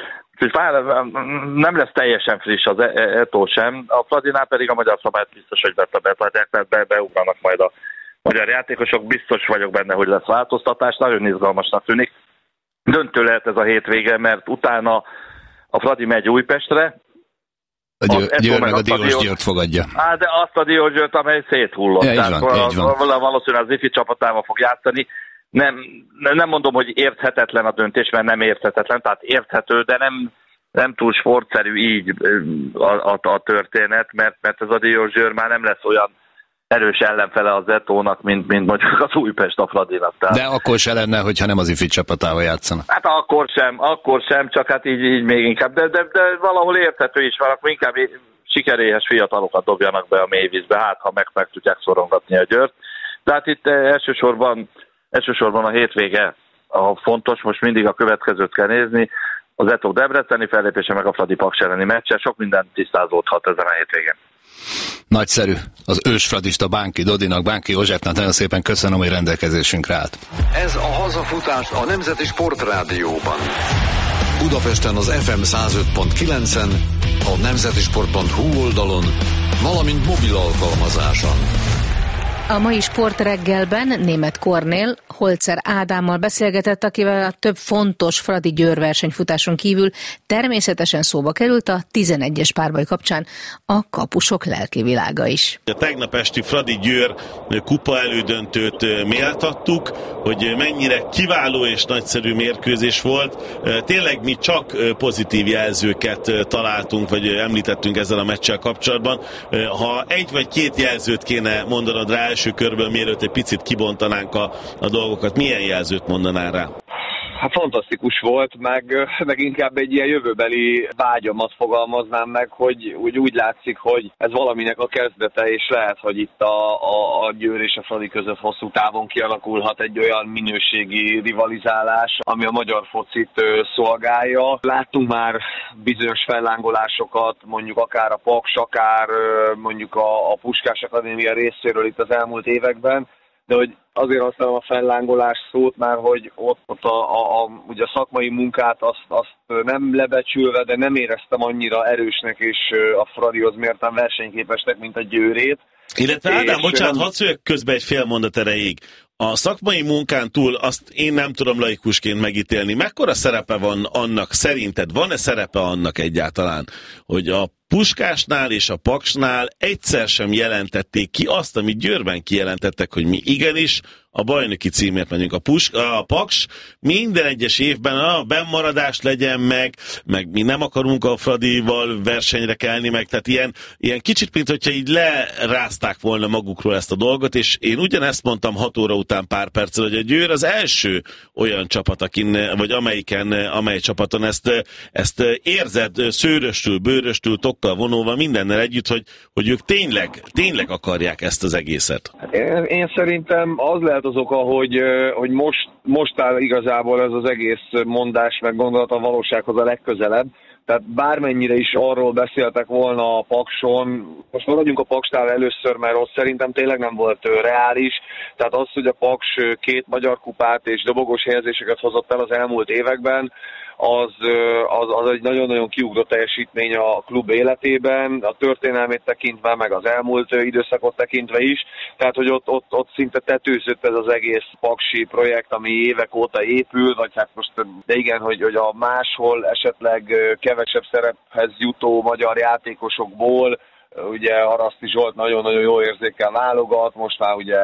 nem lesz teljesen friss az Etó sem, a Fradinál pedig a magyar szabályt biztos, hogy betartják, mert be, beugranak majd a magyar játékosok, biztos vagyok benne, hogy lesz változtatás, nagyon izgalmasnak tűnik. Döntő lehet ez a hétvége, mert utána a Fradi megy Újpestre. A Győr, Győr meg a Diós Győrt fogadja. Á, de azt a Diós Győrt, amely széthullott. Ja, így van, így van. Valószínűleg az ifi csapatával fog játszani. Nem, nem mondom, hogy érthetetlen a döntés, mert nem érthetetlen, tehát érthető, de nem, nem túl sportszerű így a, a, a történet, mert, mert ez a Diós Győr már nem lesz olyan erős ellenfele az Zetónak, mint, mint mondjuk az Újpest a Fradinak. Tehát... De akkor se lenne, hogyha nem az ifi csapatával játszana. Hát akkor sem, akkor sem, csak hát így, így még inkább, de, de, de valahol érthető is van, akkor inkább sikeréhes fiatalokat dobjanak be a mélyvízbe, hát ha meg, meg tudják szorongatni a Győrt. Tehát itt elsősorban, elsősorban a hétvége a fontos, most mindig a következőt kell nézni, az Zetó debreceni fellépése, meg a Fradi Paks elleni meccse, sok minden tisztázódhat ezen a hétvégén. Nagyszerű. Az ősfradista Bánki Dodinak, Bánki Józsefnek nagyon szépen köszönöm, hogy rendelkezésünkre állt. Ez a hazafutás a Nemzeti Sportrádióban. Budapesten az ef em száz öt pont kilencen, a nemzetisport pont hu oldalon, valamint mobil alkalmazáson. A mai sportreggelben Németh Kornél Holzer Ádámmal beszélgetett, akivel a több fontos Fradi Győr versenyfutáson kívül természetesen szóba került a tizenegyes párbaj kapcsán a kapusok lelki világa is. A tegnap esti Fradi Győr kupa elődöntőt méltattuk, hogy mennyire kiváló és nagyszerű mérkőzés volt. Tényleg mi csak pozitív jelzőket találtunk, vagy említettünk ezzel a meccsel kapcsolatban. Ha egy vagy két jelzőt kéne mondanod rá első körből, mielőtt egy picit kibontanánk a, a dolgokat, milyen jelzőt mondanál rá? Hát fantasztikus volt, meg, meg inkább egy ilyen jövőbeli vágyamat fogalmaznám meg, hogy úgy, úgy látszik, hogy ez valaminek a kezdete, és lehet, hogy itt a, a, a Győr és a Fradi között hosszú távon kialakulhat egy olyan minőségi rivalizálás, ami a magyar focit szolgálja. Láttunk már bizonyos fellángolásokat, mondjuk akár a Paks, akár mondjuk a, a Puskás Akadémia részéről itt az elmúlt években, de hogy azért használom a fellángolás szót már, hogy ott, ott a, a, a, ugye a szakmai munkát azt, azt nem lebecsülve, de nem éreztem annyira erősnek és a Fradihoz mérten versenyképesnek, mint a Győrét. Illetve Ádám, bocsánat, hadd szóljak közbe egy fél mondat erejéig. A szakmai munkán túl azt én nem tudom laikusként megítélni. Mekkora szerepe van annak, szerinted van-e szerepe annak egyáltalán, hogy a Puskásnál és a Paksnál egyszer sem jelentették ki azt, amit Győrben kijelentettek, hogy mi igenis a bajnoki címért megyünk. A, Pusk, a Paks minden egyes évben a bennmaradás legyen meg, meg mi nem akarunk a Fradival versenyre kelni meg, tehát ilyen, ilyen kicsit, mint hogyha így lerázták volna magukról ezt a dolgot, és én ugyanezt mondtam hat óra után pár perccel, hogy a Győr az első olyan csapat, akin, vagy amelyiken, amely csapaton ezt, ezt érzed szőröstül, bőröstül, tokkal vonulva, mindennel együtt, hogy, hogy ők tényleg, tényleg akarják ezt az egészet. Én, én szerintem az lehet az oka, hogy, hogy most, most áll igazából ez az egész mondás meg gondolat a valósághoz a legközelebb. Tehát bármennyire is arról beszéltek volna a Pakson, most maradjunk a Paksnál először, mert ott szerintem tényleg nem volt reális. Tehát az, hogy a Paks két magyar kupát és dobogós helyezéseket hozott el az elmúlt években, az, az, az egy nagyon-nagyon kiugró teljesítmény a klub életében, a történelmét tekintve, meg az elmúlt időszakot tekintve is. Tehát, hogy ott, ott, ott szinte tetőzött ez az egész paksi projekt, ami évek óta épül, vagy hát most, de igen, hogy, hogy a máshol esetleg kevesebb szerephez jutó magyar játékosokból, ugye Haraszti Zsolt nagyon-nagyon jól érzékel válogat, most már ugye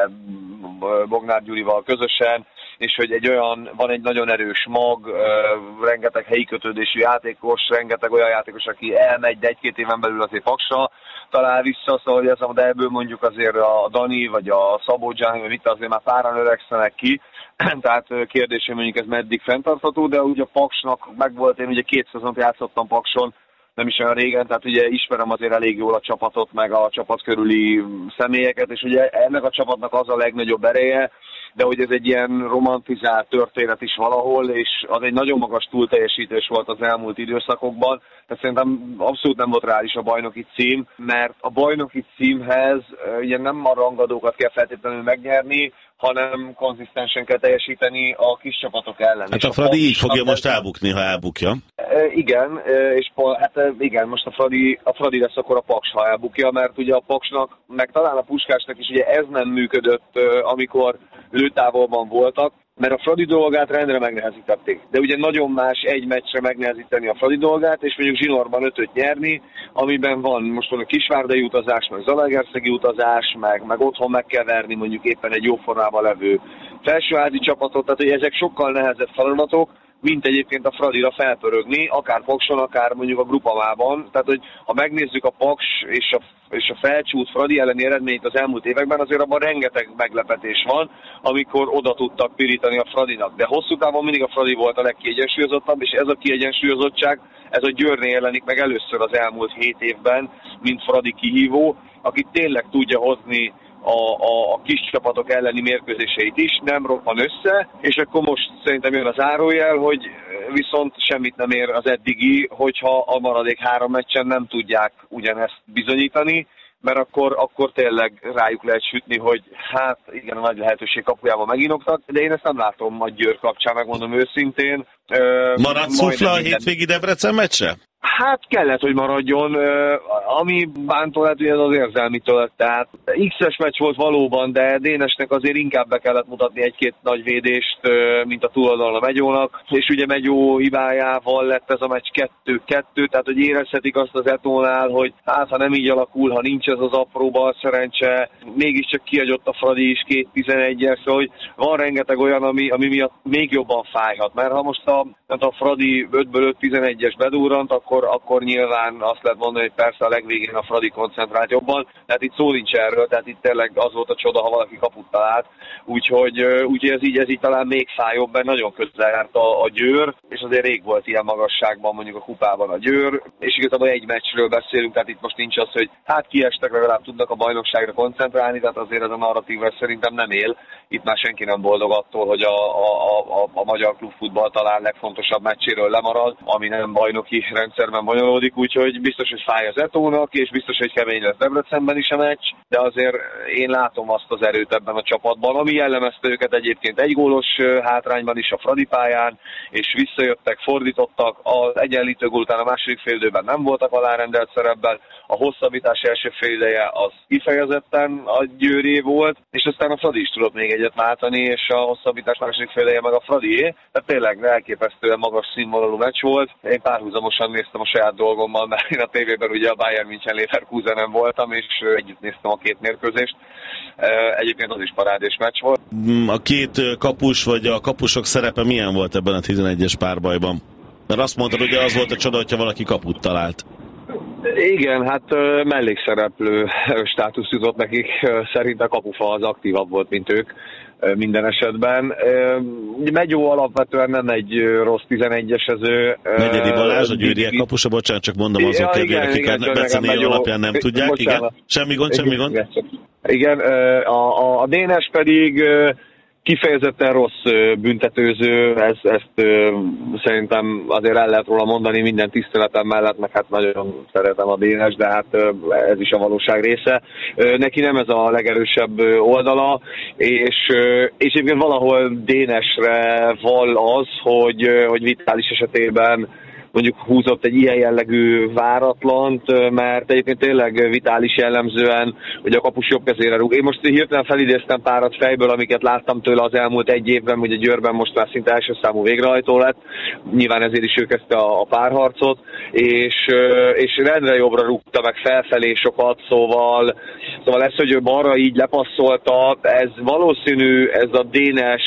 Bognár Gyurival közösen, és hogy egy olyan, van egy nagyon erős mag, rengeteg helyi kötődésű játékos, rengeteg olyan játékos, aki elmegy, de egy-két éven belül azért Paksra talál vissza, szóval hogy ez, de ebből mondjuk azért a Dani, vagy a Szabó Gianni, vagy itt azért már páran öregszenek ki, tehát kérdés, hogy mondjuk ez meddig fenntartható, de ugye a Paksnak megvolt, én ugye két szezont játszottam Pakson, nem is olyan régen, tehát ugye ismerem azért elég jól a csapatot, meg a csapat körüli személyeket, és ugye ennek a csapatnak az a legnagyobb ereje, de hogy ez egy ilyen romantizált történet is valahol, és az egy nagyon magas túlteljesítés volt az elmúlt időszakokban, tehát szerintem abszolút nem volt reális a bajnoki cím, mert a bajnoki címhez ugye nem a rangadókat kell feltétlenül megnyerni, hanem konzisztensen kell teljesíteni a kis csapatok ellen. Hát a Fradi így fogja most elbukni, ha elbukja. Igen, és hát igen, most a Fradi, a Fradi lesz akkor a Paks, ha elbukja, mert ugye a Paksnak, meg talán a Puskásnak is ugye ez nem működött, amikor lőtávolban voltak, mert a Fradi dolgát rendre megnehezítették. De ugye nagyon más egy meccsre megnehezíteni a Fradi dolgát, és mondjuk zsinórban ötöt nyerni, amiben van most van a kisvárdai utazás, meg zalaegerszegi utazás, meg, meg otthon meg kell verni mondjuk éppen egy jó formában levő felsőházi csapatot, tehát hogy ezek sokkal nehezebb feladatok, mint egyébként a Fradira felpörögni, akár Pakson, akár mondjuk a Grupamában. Tehát, hogy ha megnézzük a Paks és a és a felcsút Fradi elleni eredményt az elmúlt években, azért abban rengeteg meglepetés van, amikor oda tudtak pirítani a Fradinak. De hosszú távon mindig a Fradi volt a legkiegyensúlyozottabb, és ez a kiegyensúlyozottság, ez a Győrnél jelenik meg először az elmúlt hét évben, mint Fradi kihívó, aki tényleg tudja hozni A, a, a kis csapatok elleni mérkőzéseit is, nem roppan össze, és akkor most szerintem jön az zárójel, hogy viszont semmit nem ér az eddigi, hogyha a maradék három meccsen nem tudják ugyanezt bizonyítani, mert akkor, akkor tényleg rájuk lehet sütni, hogy hát igen, a nagy lehetőség kapujában meginoktak, de én ezt nem látom a Győr kapcsán, megmondom őszintén. Maradt Szufla a hétvégi Debrecen meccsre? Hát kellett, hogy maradjon. Ami bántó lett, hogy ez az érzelmitől. Tehát X-es meccs volt valóban, de Dénesnek azért inkább be kellett mutatni egy-két nagy védést, mint a túloldalon a Megyónak. És ugye Megyó hibájával lett ez a meccs kettő-kettő, tehát hogy érezhetik azt az Etónál, hogy hát ha nem így alakul, ha nincs ez az apró bal szerencse, mégiscsak kihagyott a Fradi is két tizenegyes, szóval hogy van rengeteg olyan, ami, ami miatt még jobban fájhat. Mert ha most a, a Fradi ötből öt tizenegyes bedurrant, akkor, akkor nyilván azt lehet mondani, hogy persze a legvégén a Fradi koncentrált jobban, tehát itt szó nincs erről, tehát itt tényleg az volt a csoda, ha valaki kaput talált, úgyhogy, úgyhogy ez, így, ez így talán még fájóbb, mert nagyon közel járt a, a Győr, és azért rég volt ilyen magasságban mondjuk a kupában a Győr, és igazából egy meccsről beszélünk, tehát itt most nincs az, hogy hát kiestek, legalább tudnak a bajnokságra koncentrálni, tehát azért ez a narratíva szerintem nem él, itt már senki nem boldog attól, hogy a, a, a, a magyar klubfutball talán legfontosabb meccséről lemarad, ami nem bajnoki rendszerben bonyolódik, úgyhogy biztos, hogy fáj az Etónak, és biztos, hogy kemény lesz Debrecenben is a meccs, de azért én látom azt az erőt ebben a csapatban, ami jellemezte őket egyébként egy gólos hátrányban is a Fradi pályán, és visszajöttek, fordítottak, az egyenlítő gól után a második félidőben nem voltak alárendelt szerepben, a hosszabbítás első félideje az kifejezetten a Győré volt, és aztán a Fradi is tudott még egyet váltani, és a hosszabbítás második félideje meg a Fradié, tehát tényleg elképesztően magas színvonalú meccs volt. Én párhuzamosan néztem a saját dolgommal, mert én a tévében ugye a Bayern München Leverkusenen voltam, és együtt néztem a két mérkőzést. Egyébként az is parádés meccs volt. A két kapus, vagy a kapusok szerepe milyen volt ebben a tizenegyes párbajban? Mert azt mondtad, hogy az volt a csoda, hogyha valaki kaput talált. Igen, hát mellékszereplő státusz jutott nekik. Szerint a kapufa az aktívabb volt, mint ők minden esetben. Megyó alapvetően nem egy rossz tizenegyesező. Negyedi Balázs, a győriek kapusa, bocsánat, csak mondom azok ja, kedvére, akik a Becenél alapján nem tudják. Bocsánat. Igen, semmi gond, semmi gond. Igen, a, a, a Dénes pedig kifejezetten rossz büntetőző, ezt, ezt szerintem azért el lehet róla mondani minden tiszteletem mellett, meg hát nagyon szeretem a Dénes, de hát ez is a valóság része. Neki nem ez a legerősebb oldala, és, és egyébként valahol Dénesre val az, hogy, hogy Vitális esetében mondjuk húzott egy ilyen jellegű váratlant, mert egyébként tényleg Vitális jellemzően, hogy a kapus jobb kezére rúg. Én most hirtelen felidéztem párat fejből, amiket láttam tőle az elmúlt egy évben, hogy a Győrben most már szinte első számú végrehajtó lett. Nyilván ezért is ő kezdte a párharcot, és, és rendre jobbra rúgta meg felfelé sokat, szóval, szóval ez, hogy ő balra így lepasszolta, ez valószínű, ez a Dénes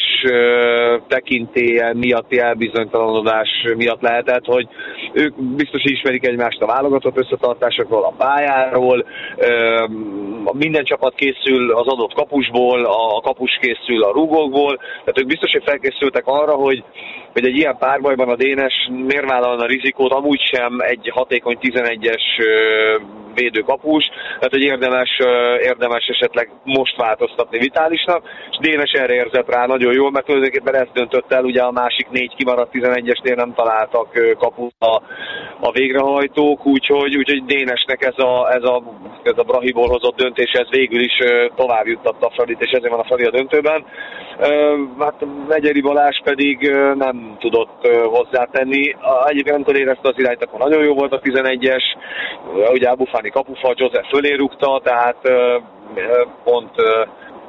tekintélye miatti elbizonytalanodás miatt lehetett, hogy ők biztos ismerik egymást a válogatott összetartásokról, a pályáról, minden csapat készül az adott kapusból, a kapus készül a rúgókból, tehát ők biztos, hogy felkészültek arra, hogy, hogy egy ilyen párbajban a Dénes miért vállalna rizikót, amúgy sem egy hatékony tizenegyes védőkapus, tehát hogy érdemes, érdemes esetleg most változtatni Vitálisnak, és Dénes erre érzett rá nagyon jól, mert tulajdonképpen ezt döntött el, ugye a másik négy kimaradt tizenegyesnél nem találtak kaput a, a végrehajtók, úgyhogy, úgyhogy Dénesnek ez a, ez a, ez a Brahiból hozott döntés, ez végül is tovább juttatta a Fradit, és ezért van a Fradi a döntőben. Hát Megyeri Balázs pedig nem tudott hozzátenni. Egyébként amikor érezte az irányt, akkor nagyon jó volt a tizenegyes, ugye Abufáni kapufa, Joseph fölé rúgta, tehát pont,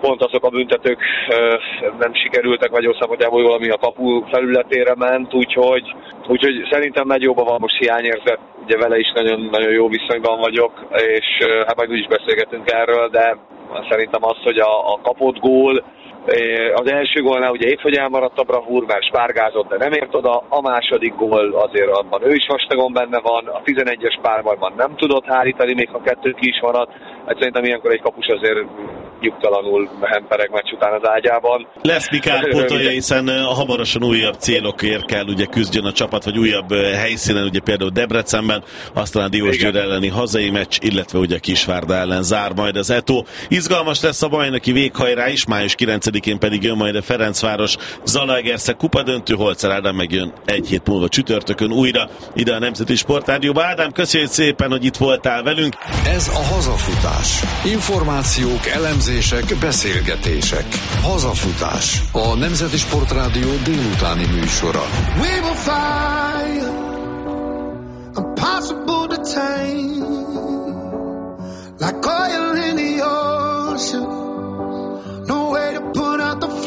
pont azok a büntetők nem sikerültek Magyó szempontjából jól, ami a kapu felületére ment, úgyhogy, úgyhogy szerintem Megyóban van most hiányérzet, ugye vele is nagyon, nagyon jó viszonyban vagyok, és hát majd úgy is beszélgetünk erről, de szerintem az, hogy a, a kapott gól, az első gólnál ugye épp, hogy elmaradt a bravúr, mert spárgázott, de nem ért oda. A második gól azért abban ő is vastagon benne van, a tizenegyes párbajban nem tudott hárítani, még ha kettő ki is maradt. Hát szerintem ilyenkor egy kapus azért nyugtalanul hempereg meccs után az ágyában. Lesz mi kárpótolja, hiszen hamarosan újabb célokért kell ugye küzdjön a csapat, vagy újabb helyszínen, ugye például Debrecenben, aztán a Diósgyőr elleni hazai meccs, illetve ugye Kisvárda ellen zár majd az é té o. Izgalmas lesz a bajnoki véghajrá is, május kilencedikén pedig jön majd a Ferencváros Zalaegerszeg kupadöntő, Holzer Ádám megjön egy hét múlva csütörtökön újra ide a Nemzeti Sportrádióba. Ádám, köszönjük szépen, hogy itt voltál velünk. Ez a Hazafutás. Információk, elemzések, beszélgetések. Hazafutás. A Nemzeti Sportrádió délutáni műsora. We will fire, impossible to tame, like oil in the ocean, no way to put out the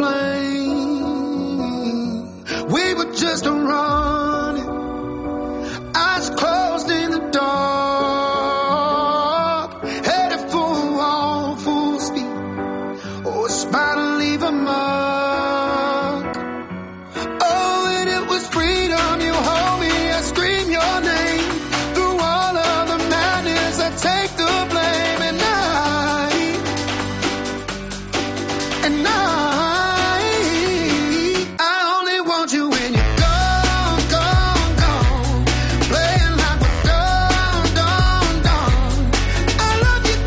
flame. We were just running, eyes closed in the dark, headed for a wall full speed, oh, it's about to leave a mark. Oh, and it was freedom, you hold me, I scream your name, through all of the madness, I take the blame, and I, and I, I only want you when you're gone, gone, gone, playing like we're done, done, done. I love you,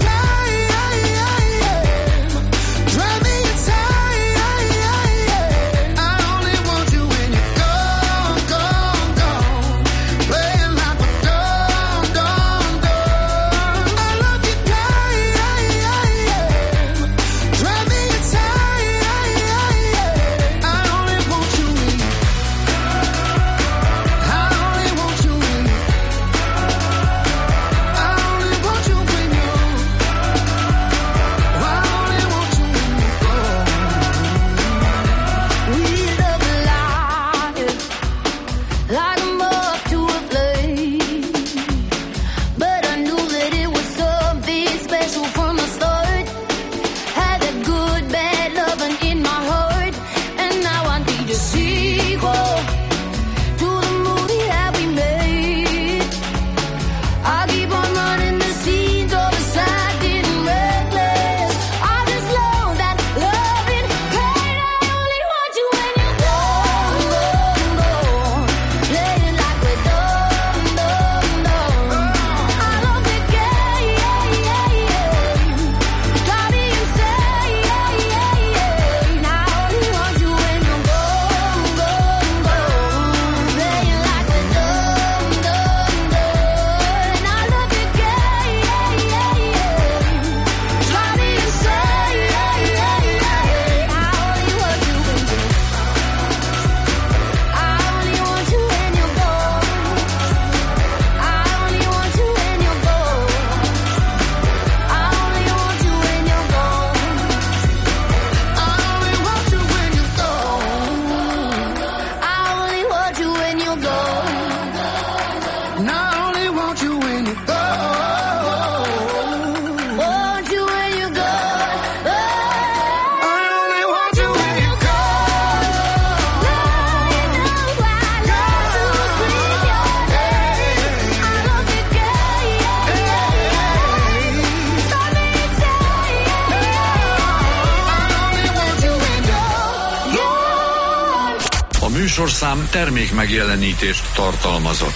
drive me insane. I only want you when you're gone, gone, gone, playing like we're done, done, done. I love you, drive me insane. I only want you when you, I only want you when you, I only want you when you, I only want you when you go. We love life like a moth to a flame, but I knew that it was something special from the start. Had that good, bad loving in my heart, and now I need a sequel to the movie that we made. I keep on running the scenes all decided and reckless. I just love that loving pain. I only want you when you're gone, gone, gone, playing like we're done, done, done. I love the game, drive me insane. I only want you when you're gone, gone, gone, playing like we're done, done, done. I love the game, drive me insane. I only want you when you're, I only want you when you're gone. I only want you when you're gone. I only want you when you're gone. I only want you when you're gone. I only want you when you're gone. And I only want you when you're gone. Want you when you're gone. I only want you when you're gone. A műsorszám termék megjelenítést tartalmazott.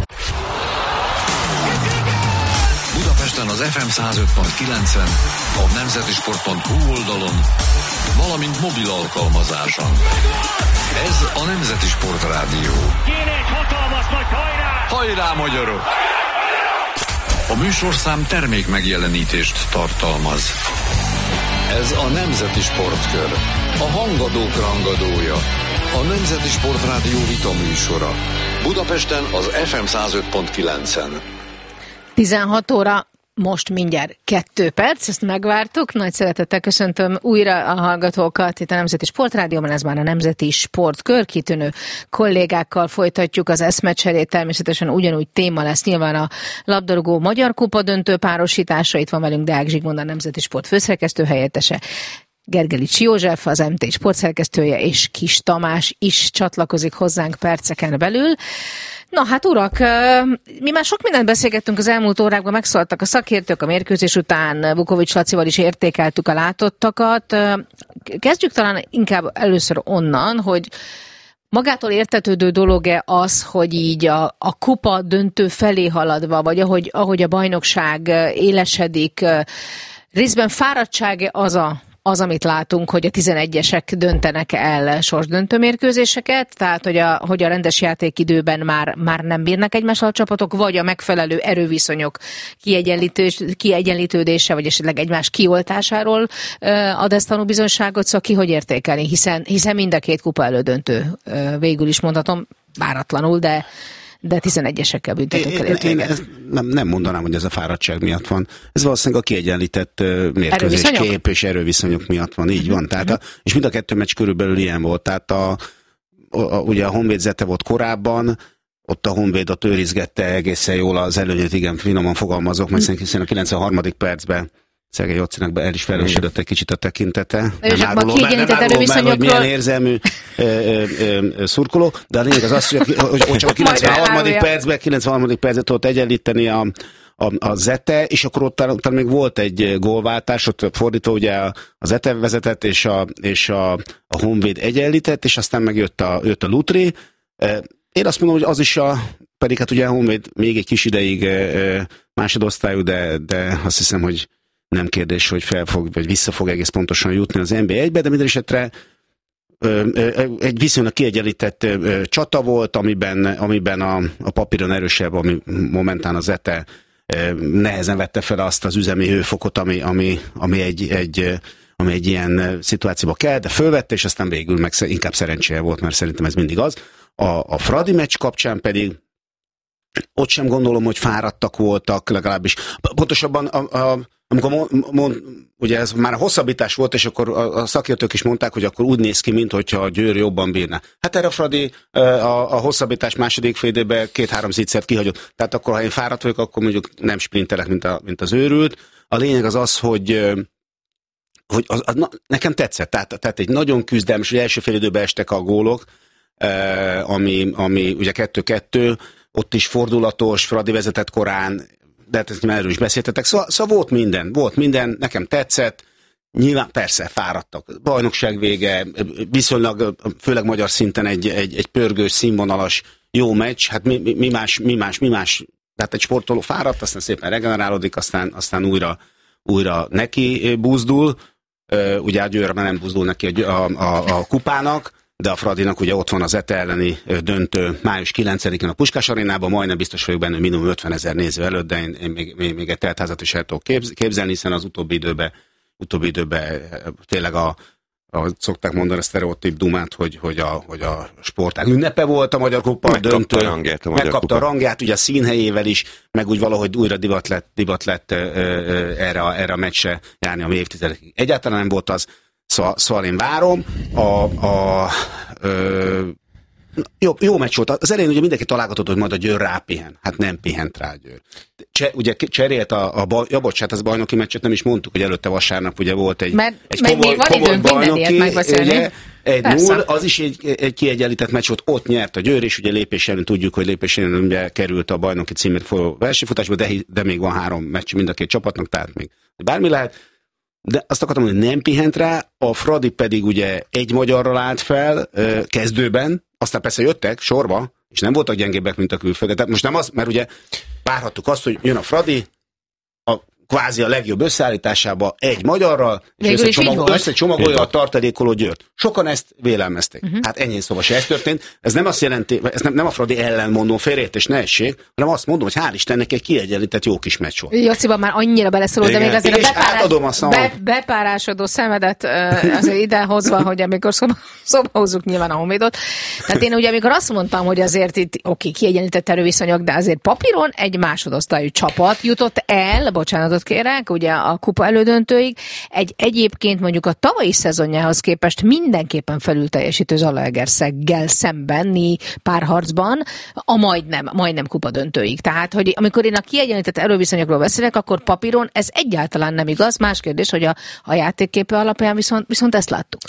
Budapesten az ef em száz öt pont kilencen, a nemzetisport pont hu oldalon, valamint mobil alkalmazáson. Ez a Nemzeti Sportrádió. Kéne egy hatalmas nagy hajrá! Hajrá, magyarok! A műsorszám termék megjelenítést tartalmaz. Ez a Nemzeti Sportkör. A hangadók rangadója. A Nemzeti Sportrádió vita műsora. Budapesten az ef em száz öt pont kilencen. tizenhat óra most mindjárt kettő perc, ezt megvártuk. Nagy szeretettel köszöntöm újra a hallgatókat itt a Nemzeti Sportrádióban, ez már a Nemzeti Sportkör, kitűnő kollégákkal folytatjuk az eszmecserét, természetesen ugyanúgy téma lesz nyilván a labdarúgó Magyar Kupa döntő párosítása. Itt van velünk Deák Zsigmond, a Nemzeti Sport főszerkesztő helyettese, Gergelics József, az em té sportszerkesztője, és Kis Tamás is csatlakozik hozzánk perceken belül. Na hát urak, mi már sok mindent beszélgettünk az elmúlt órákban, megszóltak a szakértők a mérkőzés után, Vukovics Lacival is értékeltük a látottakat. Kezdjük talán inkább először onnan, hogy magától értetődő dolog-e az, hogy így a, a kupa döntő felé haladva, vagy ahogy, ahogy a bajnokság élesedik, részben fáradtság az a az, amit látunk, hogy a tizenegyesek döntenek el sorsdöntő mérkőzéseket, tehát hogy a, hogy a rendes játékidőben már, már nem bírnak egymással a csapatok, vagy a megfelelő erőviszonyok kiegyenlítődése, vagy esetleg egymás kioltásáról ad ezt tanúbizonyságot, szóval ki hogy értékelni, hiszen, hiszen mind a két kupa elődöntő, végül is mondhatom, váratlanul, de de tizenegyesekkel büntetőkkel ért véget. Nem, nem mondanám, hogy ez a fáradtság miatt van. Ez valószínűleg a kiegyenlített mérkőzés kép és erőviszonyok miatt van. Így van. Tehát a, és mind a kettő meccs körülbelül ilyen volt. Tehát a, a, a, ugye a Honvéd Zete volt korábban, ott a Honvéd ott őrizgette egészen jól az előnyöt, igen, finoman fogalmazok, mert hiszen a kilencvenharmadik percben Szegély Jocinak el is felősödött egy kicsit a tekintete. Nem árulom már, hogy milyen érzelmű ö, ö, ö, szurkoló, de a lényeg az az, hogy, hogy, hogy csak a kilencvenharmadik percben, kilencvenharmadik percben tudott egyenlíteni a, a, a Zete, és akkor ott utána még volt egy gólváltás, ott fordítva ugye a Zete vezetett, és a, és a, a Honvéd egyenlített, és aztán meg jött a, jött a Lutri. Én azt mondom, hogy az is a, pedig hát ugye a Honvéd még egy kis ideig másodosztályú, de, de azt hiszem, hogy nem kérdés, hogy fel fog, vagy vissza fog egész pontosan jutni az en bé egybe, de minden esetre egy viszonylag kiegyenlített csata volt, amiben, amiben a, a papíron erősebb, ami momentán az Zete nehezen vette fel azt az üzemi hőfokot, ami, ami, ami, egy, egy, ami egy ilyen szituációba kell, de fölvette, és aztán végül meg inkább szerencséje volt, mert szerintem ez mindig az. A, a Fradi meccs kapcsán pedig ott sem gondolom, hogy fáradtak voltak, legalábbis pontosabban a, a amikor mond, mond, ugye ez már a hosszabbítás volt, és akkor a, a szakértők is mondták, hogy akkor úgy néz ki, mintha a Győr jobban bírna. Hát erre a Fradi a, a hosszabbítás második fél időben két-három zicert kihagyott. Tehát akkor, ha én fáradt vagyok, akkor mondjuk nem sprintelek, mint, a, mint az őrült. A lényeg az az, hogy, hogy az, az, na, nekem tetszett. Tehát, tehát egy nagyon küzdelmes, hogy első fél időben estek a gólok, ami, ami ugye kettő-kettő, ott is fordulatos, Fradi vezetett korán, de hát ezt már erről is beszéltetek, szóval, szóval volt minden, volt minden, nekem tetszett, nyilván persze fáradtak, bajnokság vége, viszonylag, főleg magyar szinten egy, egy, egy pörgős, színvonalas, jó meccs, hát mi, mi, mi más, mi más, mi más, tehát egy sportoló fáradt, aztán szépen regenerálódik, aztán, aztán újra, újra neki buzdul, ugye a Győr már nem buzdul neki a, a, a kupának, de a Fradinak ugye ott van az Zete elleni döntő május kilencedikén a Puskás arénában, majdnem biztos vagyok benne, minimum ötvenezer néző előtt, de én, én még, még, még egy teltházat is el tudok képzelni, hiszen az utóbbi időben, utóbbi időben tényleg a, a szokták mondani a sztereotíp dumát, hogy, hogy, a, hogy a sportág ünnepe volt a Magyar Kupa megkapta döntő. A rangját a Magyar megkapta Kupa. a rangját, ugye a színhelyével is, meg úgy valahogy újra divat lett, divat lett ö, ö, erre, a, erre a meccsre járni, ami évtizedekig egyáltalán nem volt az. Szóval, szóval én várom. A, a, ö, jó, jó meccs volt. Az elején ugye mindenki találgatott, hogy majd a Győr rápihen. Hát nem pihent rá a Győr. Cse, ugye cserélt a, a baj, ja, bocsánat, az bajnoki meccset nem is mondtuk, hogy előtte vasárnap ugye volt egy, mert, egy mert komoly, komoly bajnoki, ugye, egy null, az is egy, egy kiegyenlített meccs volt, ott nyert a Győr, és ugye lépésen tudjuk, hogy lépésen ugye került a bajnoki címért folyó versenyfutásba, de, de még van három meccs mind a két csapatnak, tehát még bármi lehet. De azt akartam, hogy nem pihent rá, a Fradi pedig ugye egy magyarral állt fel kezdőben, aztán persze jöttek sorba, és nem voltak gyengébbek, mint a külföldek. Tehát most nem az, mert ugye várhattuk azt, hogy jön a Fradi, a kvázi a legjobb összeállításába egy magyarral, és összecsomag, összecsomagolja a tartalékoló Győrt. Sokan ezt vélelmezték. Uh-huh. Hát ennyi szóval se ez történt. Ez nem azt jelenti, ez nem, nem a Fradi ellen mondom, félreértés, ne essék, hanem azt mondom, hogy hál' Istennek egy kiegyenlített jó kis meccs volt. Jociban már annyira beleszólult, de még azért és a, bepárás, a be, bepárásodó szemedet azért idehozva, hogy amikor szoba, szoba hozzuk nyilván a Honvédot. Tehát én ugye amikor azt mondtam, hogy azért itt oké, okay, kiegyenlített erőviszonyok, de azért papíron egy másodosztályú csapat jutott el, bocsánatot kérek, ugye a kupa elődöntőig, egy egyébként mondjuk a tavalyi szezonjához képest mindenképpen felül teljesítő Zalaegerszeggel szembenni párharcban a majdnem, majdnem kupa döntőig. Tehát, hogy amikor én a kiegyenlített erőviszonyokról beszélek, akkor papíron ez egyáltalán nem igaz. Más kérdés, hogy a, a játékképe alapján viszont, viszont ezt láttuk.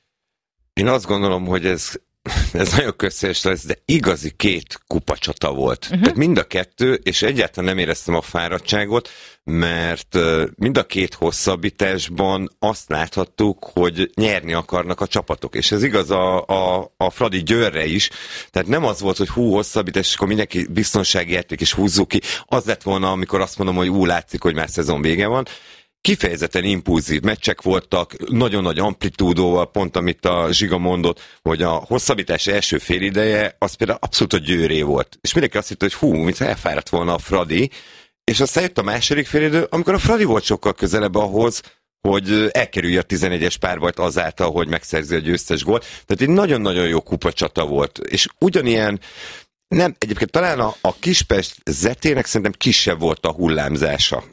Én azt gondolom, hogy ez ez nagyon közszeres lesz, de igazi két kupacsata volt. Uh-huh. Tehát mind a kettő, és egyáltalán nem éreztem a fáradtságot, mert mind a két hosszabbításban azt láthattuk, hogy nyerni akarnak a csapatok. És ez igaz a, a, a Fradi Győrre is. Tehát nem az volt, hogy hú, hosszabbítás, és akkor mindenki biztonsági játék, és húzzuk ki. Az lett volna, amikor azt mondom, hogy ú, látszik, hogy már szezon vége van. Kifejezetten impulzív meccsek voltak, nagyon nagy amplitúdóval, pont amit a Zsiga mondott, hogy a hosszabbítás első félideje, az például abszolút a Győré volt. És mindenki azt hitt, hogy hú, mintha elfáradt volna a Fradi, és aztán jött a második félidő, amikor a Fradi volt sokkal közelebb ahhoz, hogy elkerülje a tizenegyes párbajt azáltal, hogy megszerzi a győztes gólt. Tehát egy nagyon-nagyon jó kupacsata volt. És ugyanilyen, nem, egyébként talán a, a Kispest Zetének szerintem kisebb volt a hullámzása.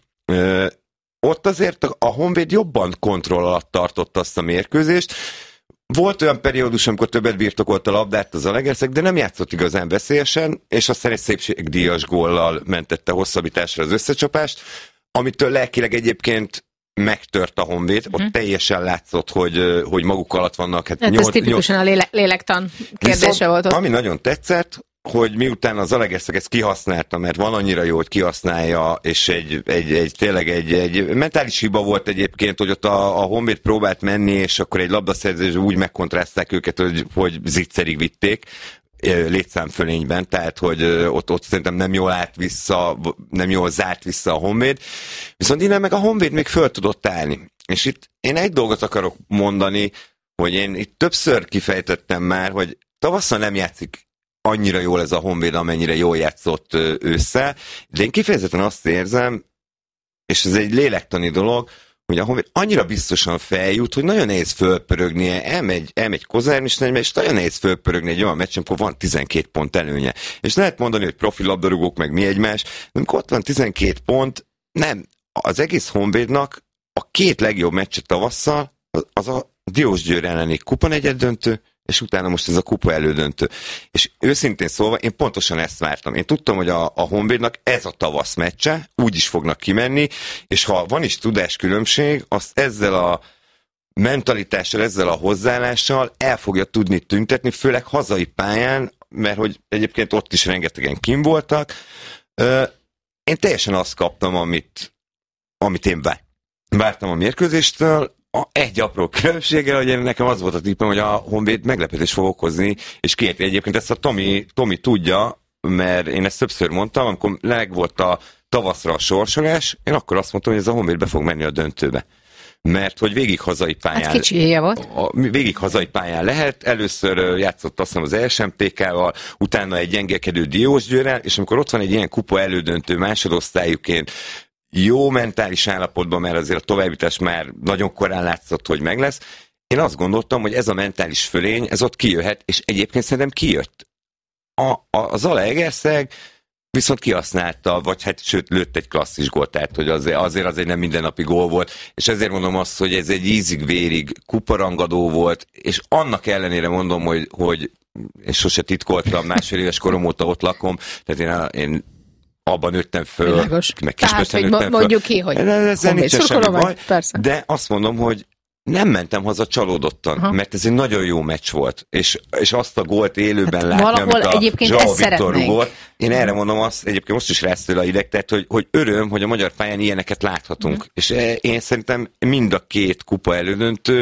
Ott azért a Honvéd jobban kontroll alatt tartotta azt a mérkőzést. Volt olyan periódus, amikor többet birtokolt a labdát az Zalaegerszeg, de nem játszott igazán veszélyesen, és aztán egy szépségdíjas góllal mentette hosszabbításra az összecsapást, amitől lelkileg egyébként megtört a Honvéd, ott uh-huh. teljesen látszott, hogy, hogy maguk alatt vannak. Hát hát nyolc, ez tipikusan nyolc... a léle- lélektan kérdése Viszont, volt ott. Ami nagyon tetszett, hogy miután az Zalaegerszeg ezt kihasználta, mert van annyira jó, hogy kihasználja, és egy, egy, egy tényleg egy, egy mentális hiba volt egyébként, hogy ott a, a Honvéd próbált menni, és akkor egy labdaszerzésre úgy megkontrázták őket, hogy, hogy zicserig vitték létszámfölényben, tehát hogy ott, ott szerintem nem jól állt vissza, nem jól zárt vissza a Honvéd, viszont innen meg a Honvéd még föl tudott állni. És itt én egy dolgot akarok mondani, hogy én itt többször kifejtettem már, hogy tavasszal nem játszik annyira jól ez a Honvéd, amennyire jól játszott ősszel, de én kifejezetten azt érzem, és ez egy lélektani dolog, hogy a Honvéd annyira biztosan feljut, hogy nagyon nehéz fölpörögnie, elmegy, elmegy Kozárm is, és nagyon nehéz fölpörögni egy olyan meccsen, amikor van tizenkét pont előnye. És lehet mondani, hogy profi labdarúgók meg mi egymás, de amikor ott van tizenkét pont, nem, az egész Honvédnak a két legjobb meccse tavasszal, az, az a Diósgyőr elleni kupanegyeddöntő, és utána most ez a kupa elődöntő. És őszintén szólva, én pontosan ezt vártam. Én tudtam, hogy a, a Honvédnak ez a tavasz meccse, úgy is fognak kimenni, és ha van is tudáskülönbség, azt ezzel a mentalitással, ezzel a hozzáállással el fogja tudni tüntetni, főleg hazai pályán, mert hogy egyébként ott is rengetegen kim voltak. Én teljesen azt kaptam, amit, amit én vártam a mérkőzéstől, A egy apró különbséggel, hogy én nekem az volt a tippem, hogy a Honvéd meglepetést fog okozni, és kiérti egyébként ezt a Tomi, Tomi tudja, mert én ezt többször mondtam, amikor legvolt a tavaszra a sorsolás, én akkor azt mondtam, hogy ez a Honvéd be fog menni a döntőbe. Mert hogy végig hazai pályán... Hát kicsi volt. A, végig hazai pályán lehet, először játszott azt hiszem az es em té ká-val, utána egy gyengelkedő Diósgyőrrel, és amikor ott van egy ilyen kupa elődöntő másodosztályúként, jó mentális állapotban, mert azért a továbbítás már nagyon korán látszott, hogy meg lesz. Én azt gondoltam, hogy ez a mentális fölény, ez ott kijöhet, és egyébként szerintem kijött. A, a, a Zalaegerszeg viszont kihasználta, vagy hát sőt lőtt egy klasszis gólt, tehát hogy azért, azért az egy nem mindennapi gól volt, és ezért mondom azt, hogy ez egy ízig-vérig kuparangadó volt, és annak ellenére mondom, hogy, hogy és sose titkoltam, másfél éves korom óta ott lakom, tehát én, én abban nőttem föl, Világos. meg Kispesten nőttem föl. Mondjuk ki, hogy ezzel nincsen semmi baj, de azt mondom, hogy nem mentem haza csalódottan, Aha. mert ez egy nagyon jó meccs volt, és, és azt a gólt élőben hát látni, amit a João Viktor rúgott. Én erre mondom azt, egyébként most is rász tőle a ideg, tehát, hogy, hogy öröm, hogy a magyar pályán ilyeneket láthatunk. Mm. És én szerintem mind a két kupa elődöntő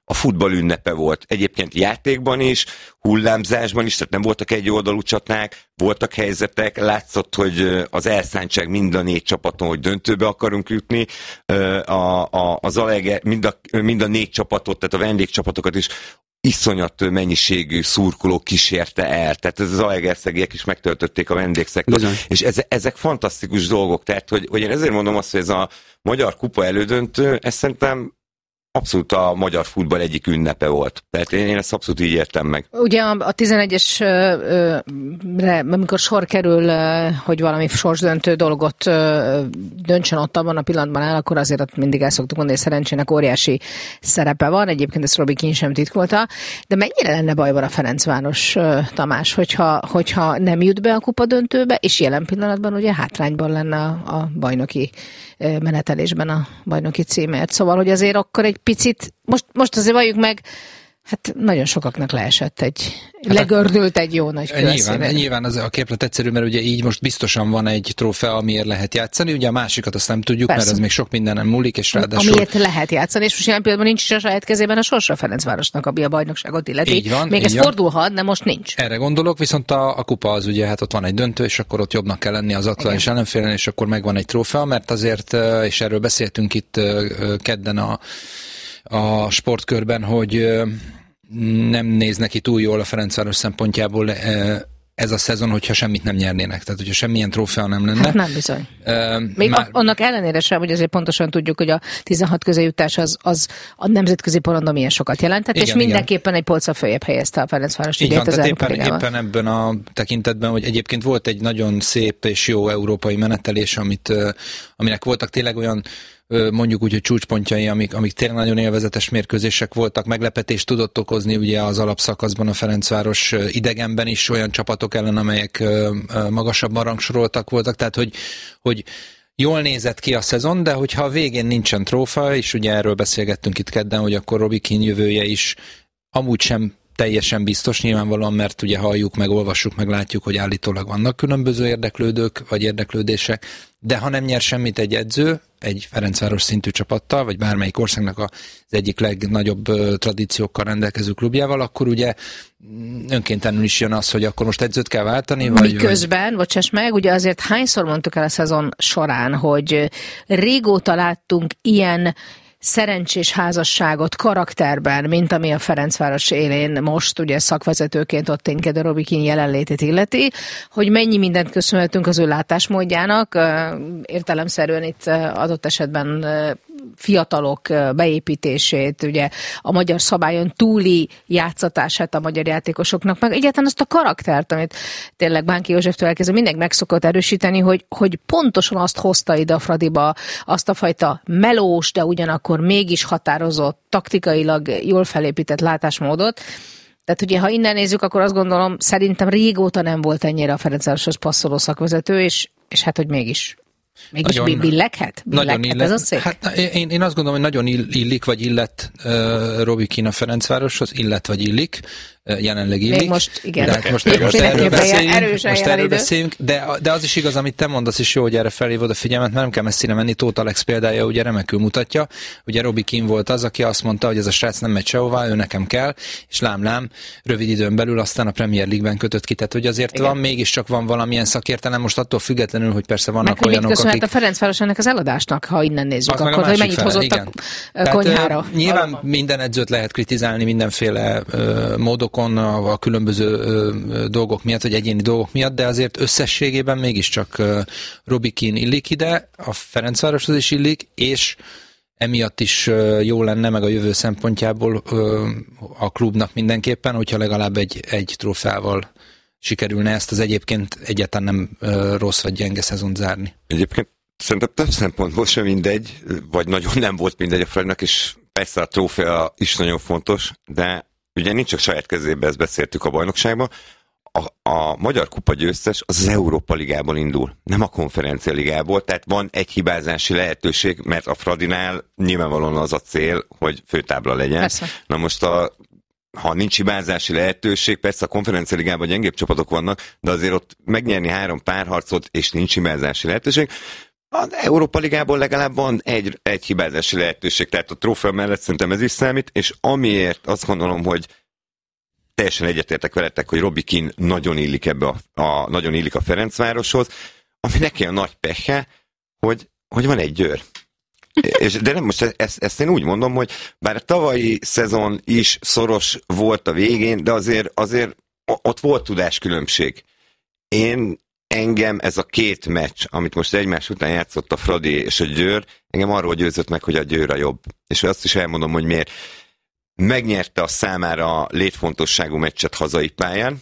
a futball ünnepe volt. Egyébként játékban is, hullámzásban is, tehát nem voltak egy oldalú csaták, voltak helyzetek, látszott, hogy az elszántság mind a négy csapaton, hogy döntőbe akarunk jutni, a, a, az Zalaeger, mind a, mind a négy csapatot, tehát a vendégcsapatokat is iszonyat mennyiségű szurkoló kísérte el. Tehát ez az zalaegerszegiek is megtöltötték a vendégszektort. És ez, ezek fantasztikus dolgok. Tehát, hogy, hogy én ezért mondom azt, hogy ez a magyar kupa elődöntő, ez szerintem abszolút a magyar futball egyik ünnepe volt. Tehát én, én ezt abszolút így értem meg. Ugye a, a tizenegyesre, amikor sor kerül, hogy valami sorsdöntő dolgot döntsön ott abban a pillanatban el, akkor azért ott mindig el szoktuk mondani, hogy szerencsének óriási szerepe van. Egyébként ezt Robi Keane sem titkolta. De mennyire lenne bajban a Ferencváros, Tamás, hogyha, hogyha nem jut be a kupa döntőbe, és jelen pillanatban ugye hátrányban lenne a, a bajnoki menetelésben a bajnoki címért. Szóval, hogy azért akkor egy picit, most, most azért valljuk meg, hát nagyon sokaknak leesett egy, legördült egy jó nagy kőszín. Nyilván, nyilván az a képlet egyszerű, mert ugye így most biztosan van egy trófea, amiért lehet játszani, ugye a másikat azt nem tudjuk, persze, mert ez még sok mindenem múlik, és ráadásul... Amiért lehet játszani, és most jelen pillanatban nincs is a saját kezében a sorsa Ferencvárosnak, ami a bajnokságot illeti. Így van, még így ez van. fordulhat, de most nincs. Erre gondolok, viszont a, a kupa az ugye, hát ott van egy döntő, és akkor ott jobbnak kell lenni az aktuális ellenfélen, és akkor megvan egy trófea, mert azért, és erről beszéltünk itt kedden a, a sportkörben, hogy nem néz neki túl jól a Ferencváros szempontjából ez a szezon, hogyha semmit nem nyernének. Tehát, hogyha semmilyen trófea nem lenne. Hát nem bizony. Uh, Még már... annak ellenére sem, hogy azért pontosan tudjuk, hogy a tizenhat közéjutás az, az a nemzetközi porondon milyen sokat jelentett, igen, és mindenképpen igen. egy polccal följebb helyezte a Ferencváros. Így van, tehát éppen, éppen ebben a tekintetben, hogy egyébként volt egy nagyon szép és jó európai menetelés, amit, aminek voltak tényleg olyan mondjuk úgy, hogy csúcspontjai, amik, amik tényleg nagyon élvezetes mérkőzések voltak, meglepetést tudott okozni ugye az alapszakaszban a Ferencváros idegenben is olyan csapatok ellen, amelyek magasabban rangsoroltak voltak, tehát hogy, hogy jól nézett ki a szezon, de hogyha a végén nincsen trófea, és ugye erről beszélgettünk itt kedden, hogy akkor Robi Keane jövője is amúgy sem teljesen biztos, nyilvánvalóan, mert ugye halljuk, meg olvassuk, meg látjuk, hogy állítólag vannak különböző érdeklődők, vagy érdeklődések, de ha nem nyer semmit egy edző, egy Ferencváros szintű csapattal, vagy bármelyik országnak az egyik legnagyobb tradíciókkal rendelkező klubjával, akkor ugye önkéntelenül is jön az, hogy akkor most edzőt kell váltani. Vagy, Miközben, vagy... bocsáss meg, ugye azért hányszor mondtuk el a szezon során, hogy régóta láttunk ilyen szerencsés házasságot karakterben, mint ami a Ferencváros élén most ugye szakvezetőként ott ténykedő Robi Keane jelenlétét illeti, hogy mennyi mindent köszönhetünk az ő látásmódjának, értelemszerűen itt adott esetben fiatalok beépítését, ugye a magyar szabályon túli játszatását a magyar játékosoknak, meg egyáltalán azt a karaktert, amit tényleg Bánki Józseftől elkezdve mindenki meg szokott erősíteni, hogy, hogy pontosan azt hozta ide a Fradiba, azt a fajta melós, de ugyanakkor mégis határozott, taktikailag jól felépített látásmódot. Tehát ugye, ha innen nézzük, akkor azt gondolom, szerintem régóta nem volt ennyire a Ferencvároshoz passzoló szakvezető, és, és hát, hogy mégis. Mégis nagyon, billeghet? Billeghet, nagyon ez a szék? Hát én, én azt gondolom, hogy nagyon illik, vagy illet uh, Robi Keane a Ferencvároshoz, illet vagy illik, uh, jelenleg illik. Még most, igen. De hát most, most erről beszéljünk, most erről beszéljünk de, de az is igaz, amit te mondasz, és jó, hogy erre felhívod a figyelmet, mert nem kell messzire menni. Tóth Alex példája ugye remekül mutatja. Ugye Robi Keane volt az, aki azt mondta, hogy ez a srác nem megy sehová, ő nekem kell, és lám-lám, rövid időn belül aztán a Premier League-ben kötött ki. Tehát, hogy azért igen. van, mégiscsak van valamilyen szakértelem, most attól függetlenül, hogy persze vannak meg, olyanok, akik... a Ferencváros ennek az eladásnak, ha innen nézzük, az akkor hogy mennyit fele, hozottak igen. konyhára. Tehát, nyilván Valóban. Minden edzőt lehet kritizálni mindenféle uh, módokon, a, a különböző uh, dolgok miatt, vagy egyéni dolgok miatt, de azért összességében mégiscsak uh, Robi Keane illik ide, a Ferencvároshoz is illik, és emiatt is uh, jó lenne, meg a jövő szempontjából uh, a klubnak mindenképpen, hogyha legalább egy, egy trófeával sikerülne ezt az egyébként egyáltalán nem uh, rossz vagy gyenge szezont zárni. Egyébként szerintem több szempontból sem mindegy, vagy nagyon nem volt mindegy a Fradinak, és persze a trófea is nagyon fontos, de ugye nincs csak saját kezében, ezt beszéltük a bajnokságban. A, a Magyar Kupa győztes az az Európa Ligából indul, nem a Konferencia Ligából, tehát van egy hibázási lehetőség, mert a Fradinál nyilvánvalóan az a cél, hogy főtábla legyen. Persze. Na most a ha nincs hibázási lehetőség, persze a Konferencia Ligában gyengébb csapatok vannak, de azért ott megnyerni három párharcot, és nincs hibázási lehetőség, Az Európa Ligából legalább van egy, egy hibázási lehetőség, tehát a trófea mellett szerintem ez is számít, és amiért azt gondolom, hogy teljesen egyetértek veletek, hogy Robbie Keane nagyon illik ebbe a, a, nagyon illik a Ferencvároshoz, ami neki a nagy pehe, hogy, hogy van egy Győr. És, de nem, most ezt, ezt én úgy mondom, hogy bár a tavalyi szezon is szoros volt a végén, de azért, azért ott volt tudáskülönbség. Én engem ez a két meccs, amit most egymás után játszott a Fradi és a Győr, engem arról győzött meg, hogy a Győr a jobb. És azt is elmondom, hogy miért. Megnyerte a számára létfontosságú meccset hazai pályán,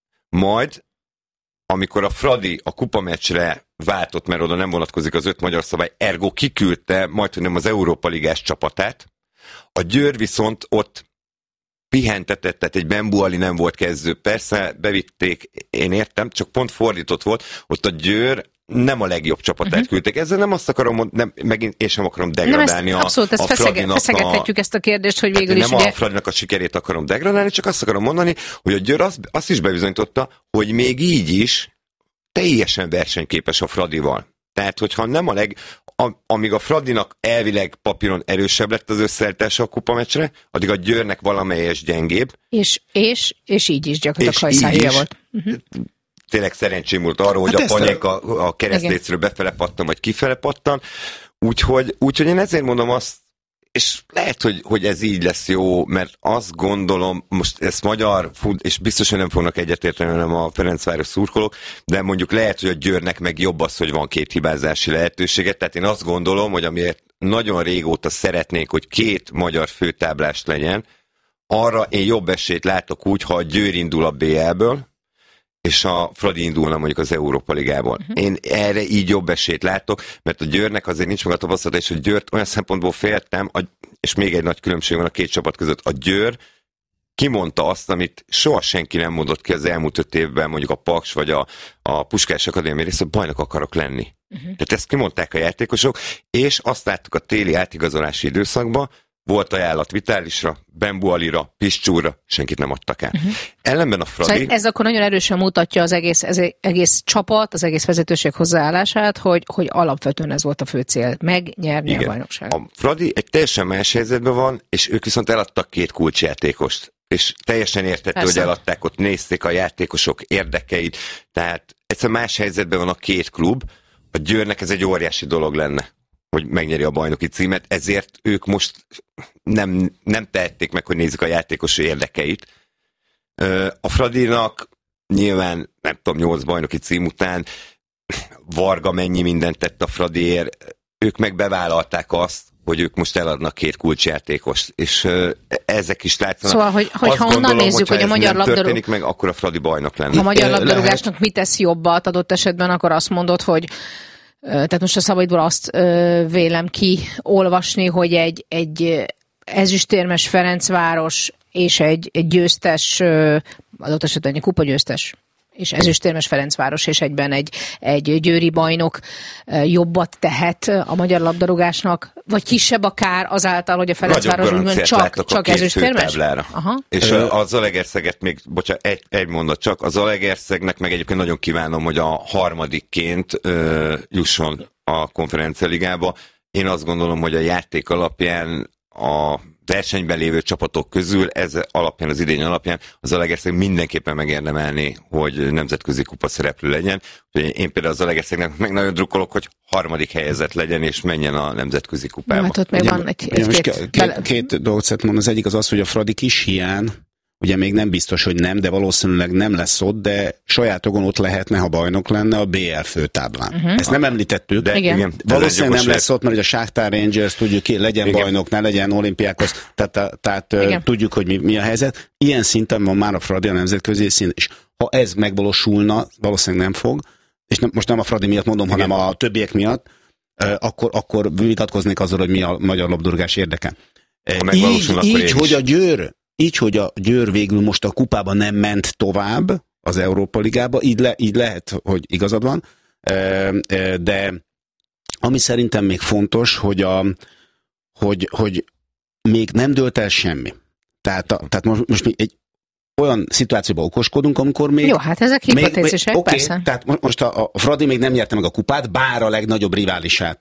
majd, amikor a Fradi a kupameccsre váltott, mert oda nem vonatkozik az öt magyar szabály, ergo kiküldte majdhogy nem az Európa Ligás csapatát, a Győr viszont ott pihentetett, tehát egy Bembuali nem volt kezdő. Persze bevitték, én értem, csak pont fordított volt, ott a Győr nem a legjobb csapatát uh-huh. küldtek. Ezzel nem azt akarom mondani, nem, megint én sem akarom degradálni nem, ezt, a, abszolút, ezt a feszege, Fradinak feszegethetjük a, ezt a kérdést, hogy végül is nem ugye... a Fradinak a sikerét akarom degradálni, csak azt akarom mondani, hogy a Győr azt, azt is bebizonyította, hogy még így is teljesen versenyképes a Fradival. Tehát, hogyha nem a leg... A, amíg a Fradinak elvileg papíron erősebb lett az összeállítása a kupameccsre, addig a Győrnek valamelyes gyengébb. És, és, és így is gyakorlatilag hajszáhija volt. Uh-huh. Tényleg szerencsém volt arról, hogy hát a Panyék a, a keresztlécről befele pattan, vagy kifele pattan. Úgyhogy, úgyhogy én ezért mondom azt, és lehet, hogy, hogy ez így lesz jó, mert azt gondolom, most ezt magyar, és biztosan nem fognak egyetérteni, hanem a Ferencváros szurkolók, de mondjuk lehet, hogy a Győrnek meg jobb az, hogy van két hibázási lehetősége, tehát én azt gondolom, hogy amiért nagyon régóta szeretnénk, hogy két magyar főtáblást legyen, arra én jobb esélyt látok úgy, ha a Győr indul a bé el-ből, és a Fradi indulna mondjuk az Európa Ligából. Uh-huh. Én erre így jobb esélyt látok, mert a Győrnek azért nincs meg a tapasztalata, és a Győrt olyan szempontból féltem, és még egy nagy különbség van a két csapat között. A Győr kimondta azt, amit soha senki nem mondott ki az elmúlt öt évben, mondjuk a Paks vagy a, a Puskás Akadémia része, hogy bajnok akarok lenni. Uh-huh. Tehát ezt kimondták a játékosok, és azt láttuk a téli átigazolási időszakban, volt ajánlat Vitálisra, Bembualira, Piscsúra, senkit nem adtak el. Uh-huh. Ellenben a Fradi... Szóval ez akkor nagyon erősen mutatja az egész, ez egész csapat, az egész vezetőség hozzáállását, hogy, hogy alapvetően ez volt a fő cél, megnyerni igen. a bajnokságot. A Fradi egy teljesen más helyzetben van, és ők viszont eladtak két kulcsjátékost. És teljesen értető, persze. hogy eladták, ott nézték a játékosok érdekeit, tehát egyszerűen más helyzetben van a két klub, a Győrnek ez egy óriási dolog lenne, hogy megnyeri a bajnoki címet, ezért ők most nem, nem tehették meg, hogy nézzük a játékos érdekeit. A Fradinak nyilván, nem tudom, nyolc bajnoki cím után Varga mennyi mindent tett a Fradiért, ők meg bevállalták azt, hogy ők most eladnak két kulcsjátékost, és uh, ezek is látszanak. Szóval, hogy, hogy ha onnan nézzük, hogy a magyar labdarúgás... meg, akkor a Fradi bajnok lenne. Ha a magyar labdarúgásnak mit tesz jobbat adott esetben, akkor azt mondod, hogy tehát most a szabadból azt ö, vélem ki olvasni, hogy egy, egy ezüstérmes Ferencváros és egy, egy győztes, ö, adott esetben egy kupagyőztes és ezüstérmes Ferencváros és egyben egy, egy győri bajnok jobbat tehet a magyar labdarúgásnak, vagy kisebb a kár azáltal, hogy a Ferencváros úgymond csak, csak ezüstérmes? Aha. És a, a Zalaegerszeget még, bocsánat, egy, egy mondat csak, a Zalaegerszegnek meg egyébként nagyon kívánom, hogy a harmadikként ö, jusson a konferencialigába. Én azt gondolom, hogy a játék alapján a versenyben lévő csapatok közül, ez alapján, az idény alapján az Zalaegerszeg mindenképpen megérdemelni, hogy nemzetközi kupa szereplő legyen. Én például az Zalaegerszegnek meg nagyon drukkolok, hogy harmadik helyezett legyen, és menjen a nemzetközi kupába. Hát ott még van egy, egy két, két, két, két dolgot szeretném mondani. Az egyik az az, hogy a Fradi kis hián, ugye még nem biztos, hogy nem, de valószínűleg nem lesz ott, de saját ogon ott lehetne, ha bajnok lenne a bé el főtáblán. Uh-huh. Ezt nem említettük, de igen. Igen, valószínűleg nem lesz ott, mert ugye a Shakhtar Rangers tudjuk ki, legyen igen. bajnok, ne legyen Olimpiákos, tehát, tehát tudjuk, hogy mi, mi a helyzet. Ilyen szinten van már a Fradi a nemzetközi szint, és ha ez megvalósulna, valószínűleg nem fog, és nem, most nem a Fradi miatt mondom, igen. hanem a többiek miatt, akkor, akkor vitatkoznék azzal, hogy mi a magyar labdarúgás érdeke. Így, így hogy a Győr Így, hogy a Győr végül most a kupában nem ment tovább az Európa Ligába, így, le, így lehet, hogy igazad van, de ami szerintem még fontos, hogy, a, hogy, hogy még nem dőlt el semmi. Tehát, a, tehát most, most egy olyan szituációban okoskodunk, amikor még... Jó, hát ezek hipotézisek, okay, persze. Tehát most a, a Fradi még nem nyerte meg a kupát, bár a legnagyobb riválisát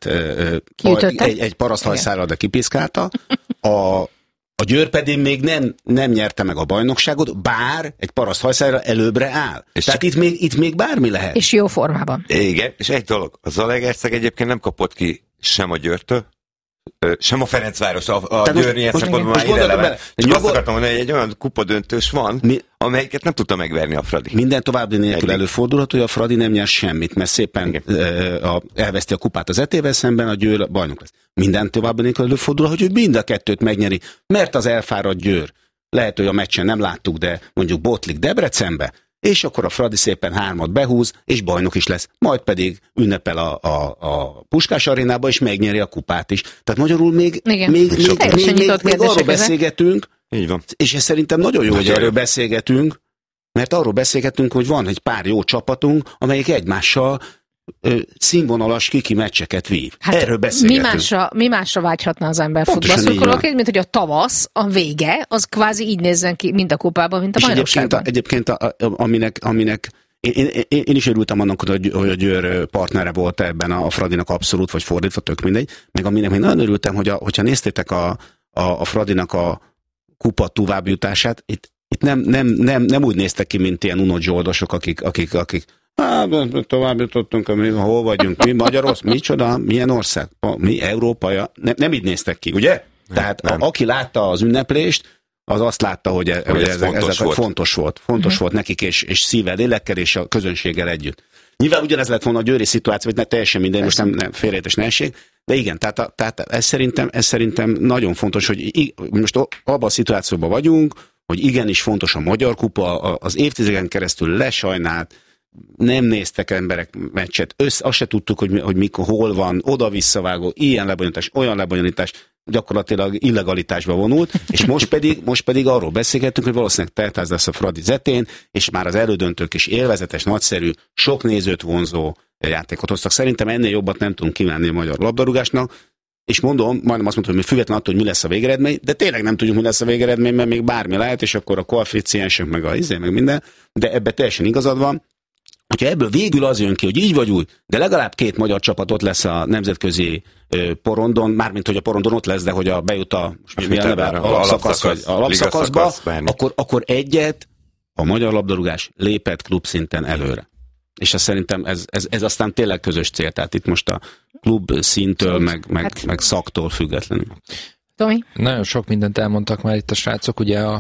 egy, egy paraszthajszárral, de kipiszkálta. A, a Győr pedig még nem, nem nyerte meg a bajnokságot, bár egy paraszthajszárral előbbre áll. És tehát itt még, itt még bármi lehet. És jó formában. Igen, és egy dolog, a Zalaegerszeg egyébként nem kapott ki sem a Győrtől, sem a Ferencváros, a, a Győr ilyen szempontból már irreleván. Csak azt akartam mondani, hogy egy olyan kupadöntős van, mi, amelyiket nem tudta megverni a Fradi. Minden további nélkül előfordulhat, hogy a Fradi nem nyer semmit, mert szépen uh, a, elveszti a kupát az é té vé-vel szemben, a Győr bajnok lesz. Minden további nélkül előfordulhat, hogy mind a kettőt megnyeri, mert az elfáradt Győr. Lehet, hogy a meccsen nem láttuk, de mondjuk botlik Debrecenbe, és akkor a Fradi szépen hármat behúz, és bajnok is lesz. Majd pedig ünnepel a, a, a Puskás arénába, és megnyeri a kupát is. Tehát magyarul még, még, még, még, még, még, még arról beszélgetünk, így van. És ez szerintem nagyon jó, nagyon hogy erről jó. beszélgetünk, mert arról beszélgetünk, hogy van egy pár jó csapatunk, amelyik egymással ö, színvonalas kiki meccseket vív. Hát erről beszélgetünk. Mi másra, mi másra vágyhatna az ember futballszurkolóként, mint hogy a tavasz, a vége, az kvázi így nézzen ki, mind a kupában, mint a bajnokságban. Egyébként, a, egyébként a, aminek, aminek én, én, én, én is örültem annak, hogy a Győr partnere volt ebben a Fradinak abszolút, vagy fordítva, tök mindegy, meg aminek én nagyon örültem, hogy a, hogyha néztétek a, a, a Fradinak a kupa továbbjutását, itt, itt nem, nem, nem, nem úgy néztek ki, mint ilyen unott zsoldosok, akik, akik, akik hát, tovább jutottunk, mi, hol vagyunk, mi Magyarország, micsoda, milyen ország, mi Európa, ne, nem így néztek ki, ugye? Nem, Tehát nem. A, aki látta az ünneplést, az azt látta, hogy, hogy, hogy ez ezek, fontos, ezek volt. fontos volt. Fontos uh-huh. volt nekik, és, és szívvel, lélekkel, és a közönséggel együtt. Nyilván ugyanez lett volna a győri szituáció, hogy ne teljesen minden, most nem, nem félreértés ne essék, de igen, tehát, a, tehát ez, szerintem, ez szerintem nagyon fontos, hogy most abban a szituációban vagyunk, hogy igenis fontos a Magyar Kupa, az évtizeden keresztül lesajnált, nem néztek emberek meccset, össze, azt se tudtuk, hogy, hogy mikor, hol van, oda-visszavágó, ilyen lebonyolítás, olyan lebonyolítás, gyakorlatilag illegalitásba vonult, és most pedig, most pedig arról beszélgettünk, hogy valószínűleg teltház lesz a Fradi zetén, és már az elődöntők is élvezetes, nagyszerű, sok nézőt vonzó játékot hoztak. Szerintem ennél jobbat nem tudunk kívánni a magyar labdarúgásnak, és mondom, majdnem azt mondtam, hogy független attól, hogy mi lesz a végeredmény, de tényleg nem tudjuk, mi lesz a végeredmény, mert még bármi lehet, és akkor a koeficiensek, meg a izé, meg minden, de ebbe teljesen igazad van. Hogyha ebből végül az jön ki, hogy így vagy úgy, de legalább két magyar csapat ott lesz a nemzetközi ö, porondon, mármint hogy a porondon ott lesz, de hogy a bejut a, mi a, neve, a alapszakasz, vagy a alapszakaszba, akkor, akkor egyet a magyar labdarúgás lépett klubszinten előre. És azt szerintem ez, ez, ez aztán tényleg közös cél, tehát itt most a klub szintől, meg, meg, hát, meg szaktól függetlenül. Tomi? Nagyon sok mindent elmondtak már itt a srácok, ugye a,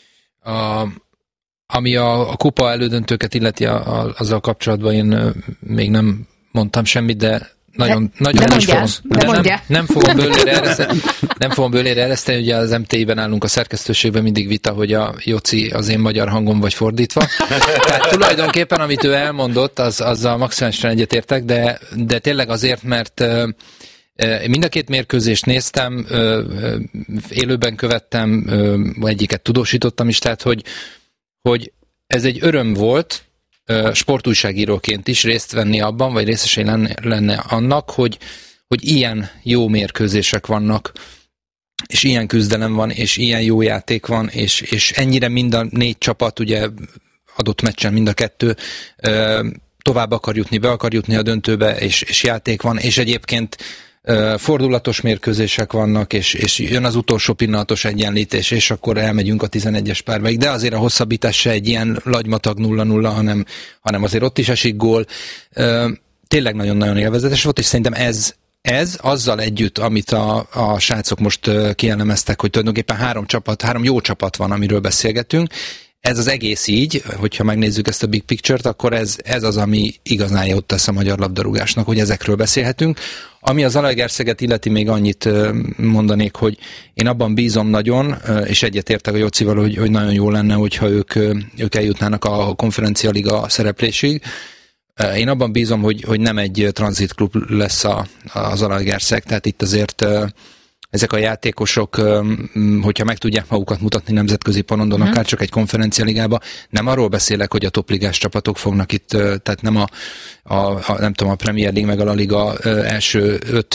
a ami a, a kupa elődöntőket illeti, a, a, azzal kapcsolatban én még nem mondtam semmit, de nagyon, de, nagyon de nem, fogom, de nem, nem fogom bőlére ereszteni, nem fogom bőlére ereszteni, ugye az em té i-ben állunk a szerkesztőségben mindig vita, hogy a Jóci az én magyar hangom vagy fordítva. Tehát tulajdonképpen, amit ő elmondott, az, azzal maximálisan egyetértek, de, de tényleg azért, mert mind a két mérkőzést néztem, élőben követtem, egyiket tudósítottam is, tehát hogy hogy ez egy öröm volt sportújságíróként is részt venni abban, vagy részesei lenne, lenne annak, hogy, hogy ilyen jó mérkőzések vannak, és ilyen küzdelem van, és ilyen jó játék van, és, és ennyire mind a négy csapat, ugye adott meccsen mind a kettő tovább akar jutni, be akar jutni a döntőbe, és, és játék van, és egyébként fordulatos mérkőzések vannak, és, és jön az utolsó pillanatos egyenlítés, és akkor elmegyünk a tizenegyes párbaig, de azért a hosszabbítás se egy ilyen lagymatag nulla nulla, hanem, hanem azért ott is esik gól. Tényleg nagyon-nagyon élvezetes volt, és szerintem ez, ez azzal együtt, amit a, a srácok most kielemeztek, hogy tulajdonképpen három csapat, három jó csapat van, amiről beszélgetünk. Ez az egész így, hogyha megnézzük ezt a big picture-t, akkor ez, ez az, ami igazán jót tesz a magyar labdarúgásnak, hogy ezekről beszélhetünk. Ami az Zalaegerszeget illeti, még annyit mondanék, hogy én abban bízom nagyon, és egyetértek a Jócival, hogy, hogy nagyon jó lenne, hogyha ők, ők eljutnának a konferencialiga szereplésig. Én abban bízom, hogy, hogy nem egy tranzitklub lesz a, a Zalaegerszeg, tehát itt azért ezek a játékosok, hogyha meg tudják magukat mutatni nemzetközi porondon, uh-huh. akár csak egy konferencialigában, nem arról beszélek, hogy a topligás csapatok fognak itt, tehát nem a, a, a nem tudom, a Premier League meg a La Liga első öt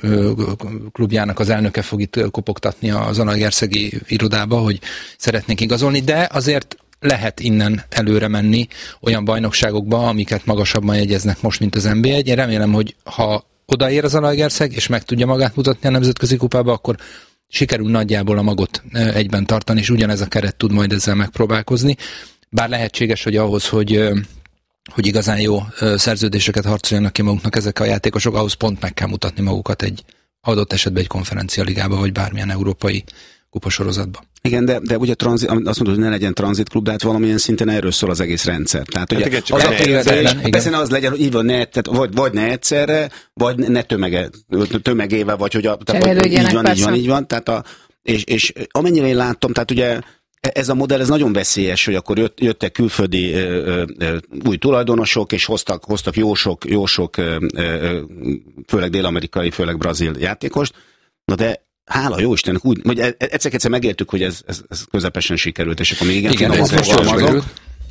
klubjának az elnöke fog itt kopogtatni a Zalaegerszegi irodába, hogy szeretnék igazolni, de azért lehet innen előre menni olyan bajnokságokba, amiket magasabban jegyeznek most, mint az en bé egy. Én remélem, hogy ha odaér az Zalaegerszeg, és meg tudja magát mutatni a nemzetközi kupába, akkor sikerül nagyjából a magot egyben tartani, és ugyanez a keret tud majd ezzel megpróbálkozni. Bár lehetséges, hogy ahhoz, hogy, hogy igazán jó szerződéseket harcoljanak ki maguknak ezek a játékosok, ahhoz pont meg kell mutatni magukat egy adott esetben egy konferencialigába, vagy bármilyen európai kupasorozatba. Igen, de, de ugye tranzit, azt mondod, hogy ne legyen tranzitklub, de hát valamilyen szinten erről szól az egész rendszer. Tehát ugye hát az, persze az legyen, hogy így van, ne, tehát vagy, vagy ne egyszerre, vagy ne tömege, tömegével, vagy hogy a, tehát, így van, persze. így van, így van. Tehát a, és, és amennyire én láttam, tehát ugye ez a modell, ez nagyon veszélyes, hogy akkor jött, jöttek külföldi ö, ö, új tulajdonosok, és hoztak, hoztak jó sok, jó sok ö, ö, főleg dél-amerikai, főleg brazil játékost. Na de hála jó Istennek, úgy, hogy egyszer-egyszer megértük, hogy ez, ez, ez közepesen sikerült, és akkor még igen, igen ez most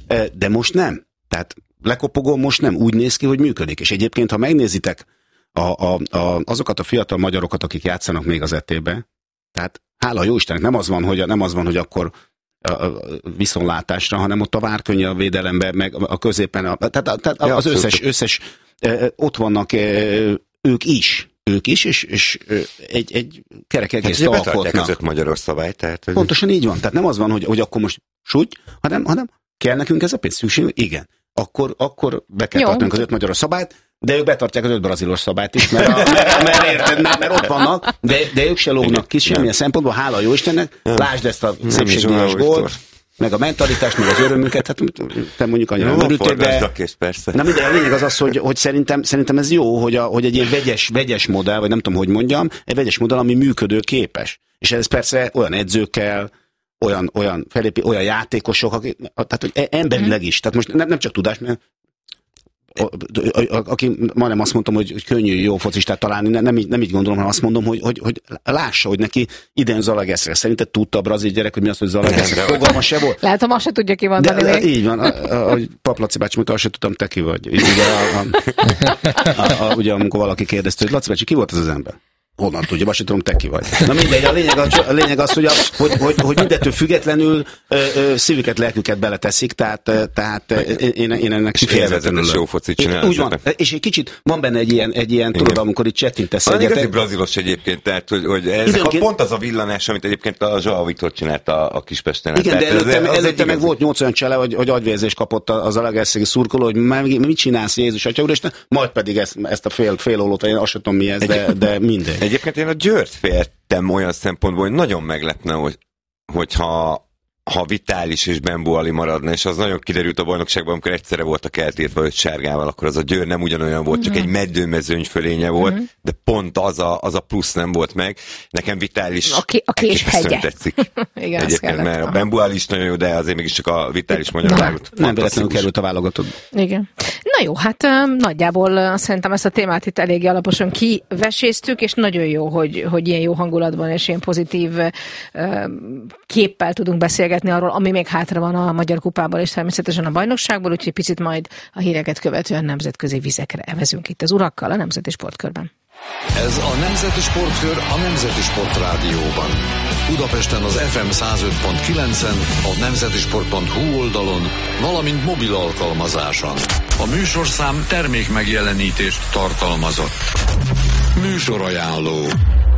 de most nem. Tehát lekopogó most nem. Úgy néz ki, hogy működik. És egyébként, ha megnézitek a, a, a, azokat a fiatal magyarokat, akik játszanak még az é té-be, tehát hála jó Istennek, nem az van, hogy, nem az van, hogy akkor a, a viszontlátásra, hanem ott a várkönnye a védelemben, meg a középen, a, tehát, tehát ja, az összes, összes ott vannak ők is, ők is, és, és egy, egy kerek egész hát, alkotnak. Az öt magyaros szabály, tehát... Hogy... Pontosan így van. Tehát nem az van, hogy, hogy akkor most súgy, hanem, hanem kell nekünk ez a pénz szükség? Igen. Akkor, akkor be kell tartanunk az öt magyaros szabályt, de ők betartják az öt brazilos szabályt is, mert, a, mert, mert, érted, mert, mert ott vannak, de, de ők se lógnak ki semmilyen szempontból, hála jó Istennek, lásd ezt a szépségdíjas gólt, meg a mentalitást, meg az örömüket, hát te mondjuk annyira örültél, de... Na minden, a lényeg az az, hogy, hogy szerintem, szerintem ez jó, hogy, a, hogy egy ilyen vegyes, vegyes modell, vagy nem tudom, hogy mondjam, egy vegyes modell, ami működőképes. És ez persze olyan edzőkkel, olyan, olyan felépé, olyan játékosok, akik, tehát hogy emberileg is, tehát most nem, nem csak tudás, mert aki majdnem azt mondtam, hogy könnyű jó focistát találni, nem, nem, így, nem így gondolom, hanem azt mondom, hogy, hogy, hogy lássa, hogy neki idén Zalaegerszegre. Szerinted tudta a brazil gyerek, hogy mi az, hogy Zalaegerszeg? Fogalma se volt? Lehet, hogy azt se tudja kimondani. De, de, így van, ahogy Paplaci bácsi mondta, azt se tudtam, te ki vagy. Így, ugye, a, a, a, a, ugye, amikor valaki kérdezte, hogy Laci bácsi, ki volt az az ember? Honnan tudja, azt sem tudom, te ki vagy. Na mindegy, a lényeg, a lényeg az, hogy, a, hogy, hogy, hogy mindettől függetlenül ö, ö, szívüket, lelküket beleteszik, tehát, tehát én, én ennek kifejezetten jó focit csinál. Úgy van, és egy kicsit van benne egy ilyen, egy ilyen tudod, amikor itt csettintesz egyet. Van igazi brazilos egyébként, tehát hogy, hogy ez a, pont az a villanás, amit egyébként a João Victor csinált a, a Kispestenen. Igen, de előtte, az előtte meg volt nyolc olyan csele, hogy, hogy agyvérzést kapott az Zalaegerszegi szurkoló, hogy már mit csinálsz, Jézus Atya úr, és majd pedig ezt, ezt a fél, fél ólót, én azt sem tudom mi ez, de, de mindegy. Egyébként én a Győrt féltem olyan szempontból, hogy nagyon meglepne, hogy, hogyha ha Vitális és Bembuali maradna, és az nagyon kiderült a bajnokságban, amikor egyszerre voltak eltiltva öt sárgával, akkor az a Győr nem ugyanolyan volt, csak egy meddőmezőny fölénye volt, uh-huh. de pont az a, az a plusz nem volt meg. Nekem Vitális a, ki, a késhegye. Tetszik. Igen, egyébként, mert a Bembuali is nagyon jó, de azért mégis csak a Vitális magyar válogatott. Nem véletlenül került a válogatott. Igen. Na jó, hát nagyjából szerintem ezt a témát itt eléggé alaposan kiveséztük, és nagyon jó, hogy, hogy ilyen jó hangulatban és ilyen pozitív képpel tudunk beszélgetni arról, ami még hátra van a Magyar Kupából, és természetesen a bajnokságból, úgyhogy picit majd a híreket követően nemzetközi vizekre evezünk itt az urakkal a Nemzeti Sportkörben. Ez a Nemzeti Sportkör a Nemzeti Sport Rádióban. Budapesten az ef em száz öt pont kilencen, a nemzetisport pont hu oldalon, valamint mobil alkalmazáson. A műsorszám termék megjelenítést tartalmazott. Műsorajánló.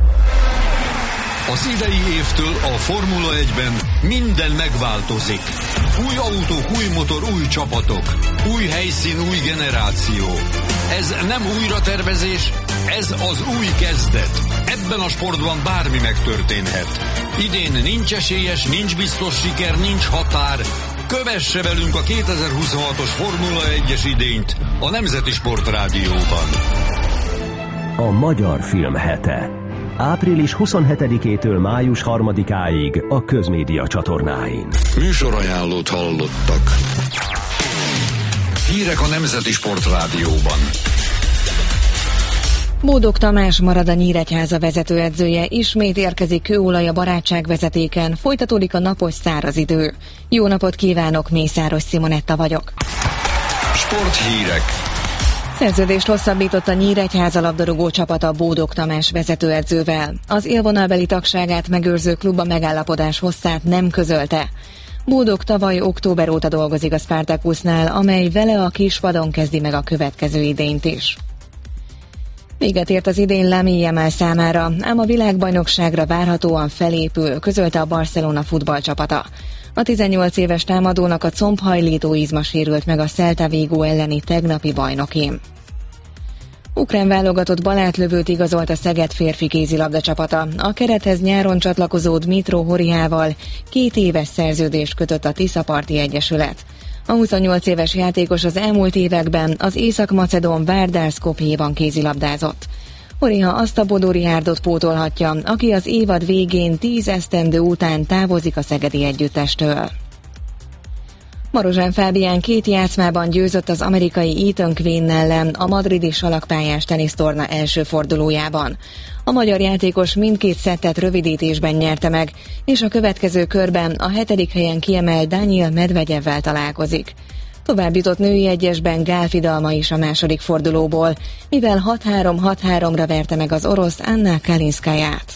Az idei évtől a Formula egyben minden megváltozik. Új autók, új motor, új csapatok. Új helyszín, új generáció. Ez nem újratervezés, ez az új kezdet. Ebben a sportban bármi megtörténhet. Idén nincs esélyes, nincs biztos siker, nincs határ. Kövesse velünk a kétezer-huszonhatos Formula egyes idényt a Nemzeti Sport Rádióban. A Magyar Film Hete. április huszonhetedikétől május harmadikáig a Közmédia csatornáin. Műsorajánlót hallottak. Hírek a Nemzeti Sport Rádióban. Bódog Tamás marad a Nyíregyháza vezetőedzője, ismét érkezik kőolaj a barátságvezetéken, folytatódik a napos száraz idő. Jó napot kívánok, Mészáros Simonetta vagyok. Sporthírek. Szerződést hosszabbított a Nyíregyháza labdarúgó csapata Bódog Tamás vezetőedzővel. Az élvonalbeli tagságát megőrző klub a megállapodás hosszát nem közölte. Bódog tavaly október óta dolgozik a Spartacusnál, amely vele a kispadon kezdi meg a következő idényt is. Véget ért az idén Lamine Yamal számára, ám a világbajnokságra várhatóan felépül, közölte a Barcelona futballcsapata. A tizennyolc éves támadónak a combhajlító izma sérült meg a Celta Vigo elleni tegnapi bajnokin. Ukrán válogatott balátlövőt igazolt a Szeged férfi kézilabda csapata. A kerethez nyáron csatlakozó Dmitro Horihával két éves szerződést kötött a Tiszaparti Egyesület. A huszonnyolc éves játékos az elmúlt években az észak-macedón Vardar Skopjéban kézilabdázott. Horiha azt a Bodo Rihárdot pótolhatja, aki az évad végén tíz esztendő után távozik a szegedi együttestől. Marozsán Fábián két játszmában győzött az amerikai Ethan Quinn ellen a madridi salakpályás tenisztorna első fordulójában. A magyar játékos mindkét szettet rövidítésben nyerte meg, és a következő körben a hetedik helyen kiemelt Daniil Medvegyevvel találkozik. Tovább jutott női egyesben Gál Fidalma is a második fordulóból, mivel hat-három hat-háromra verte meg az orosz Anna Kalinszkaját.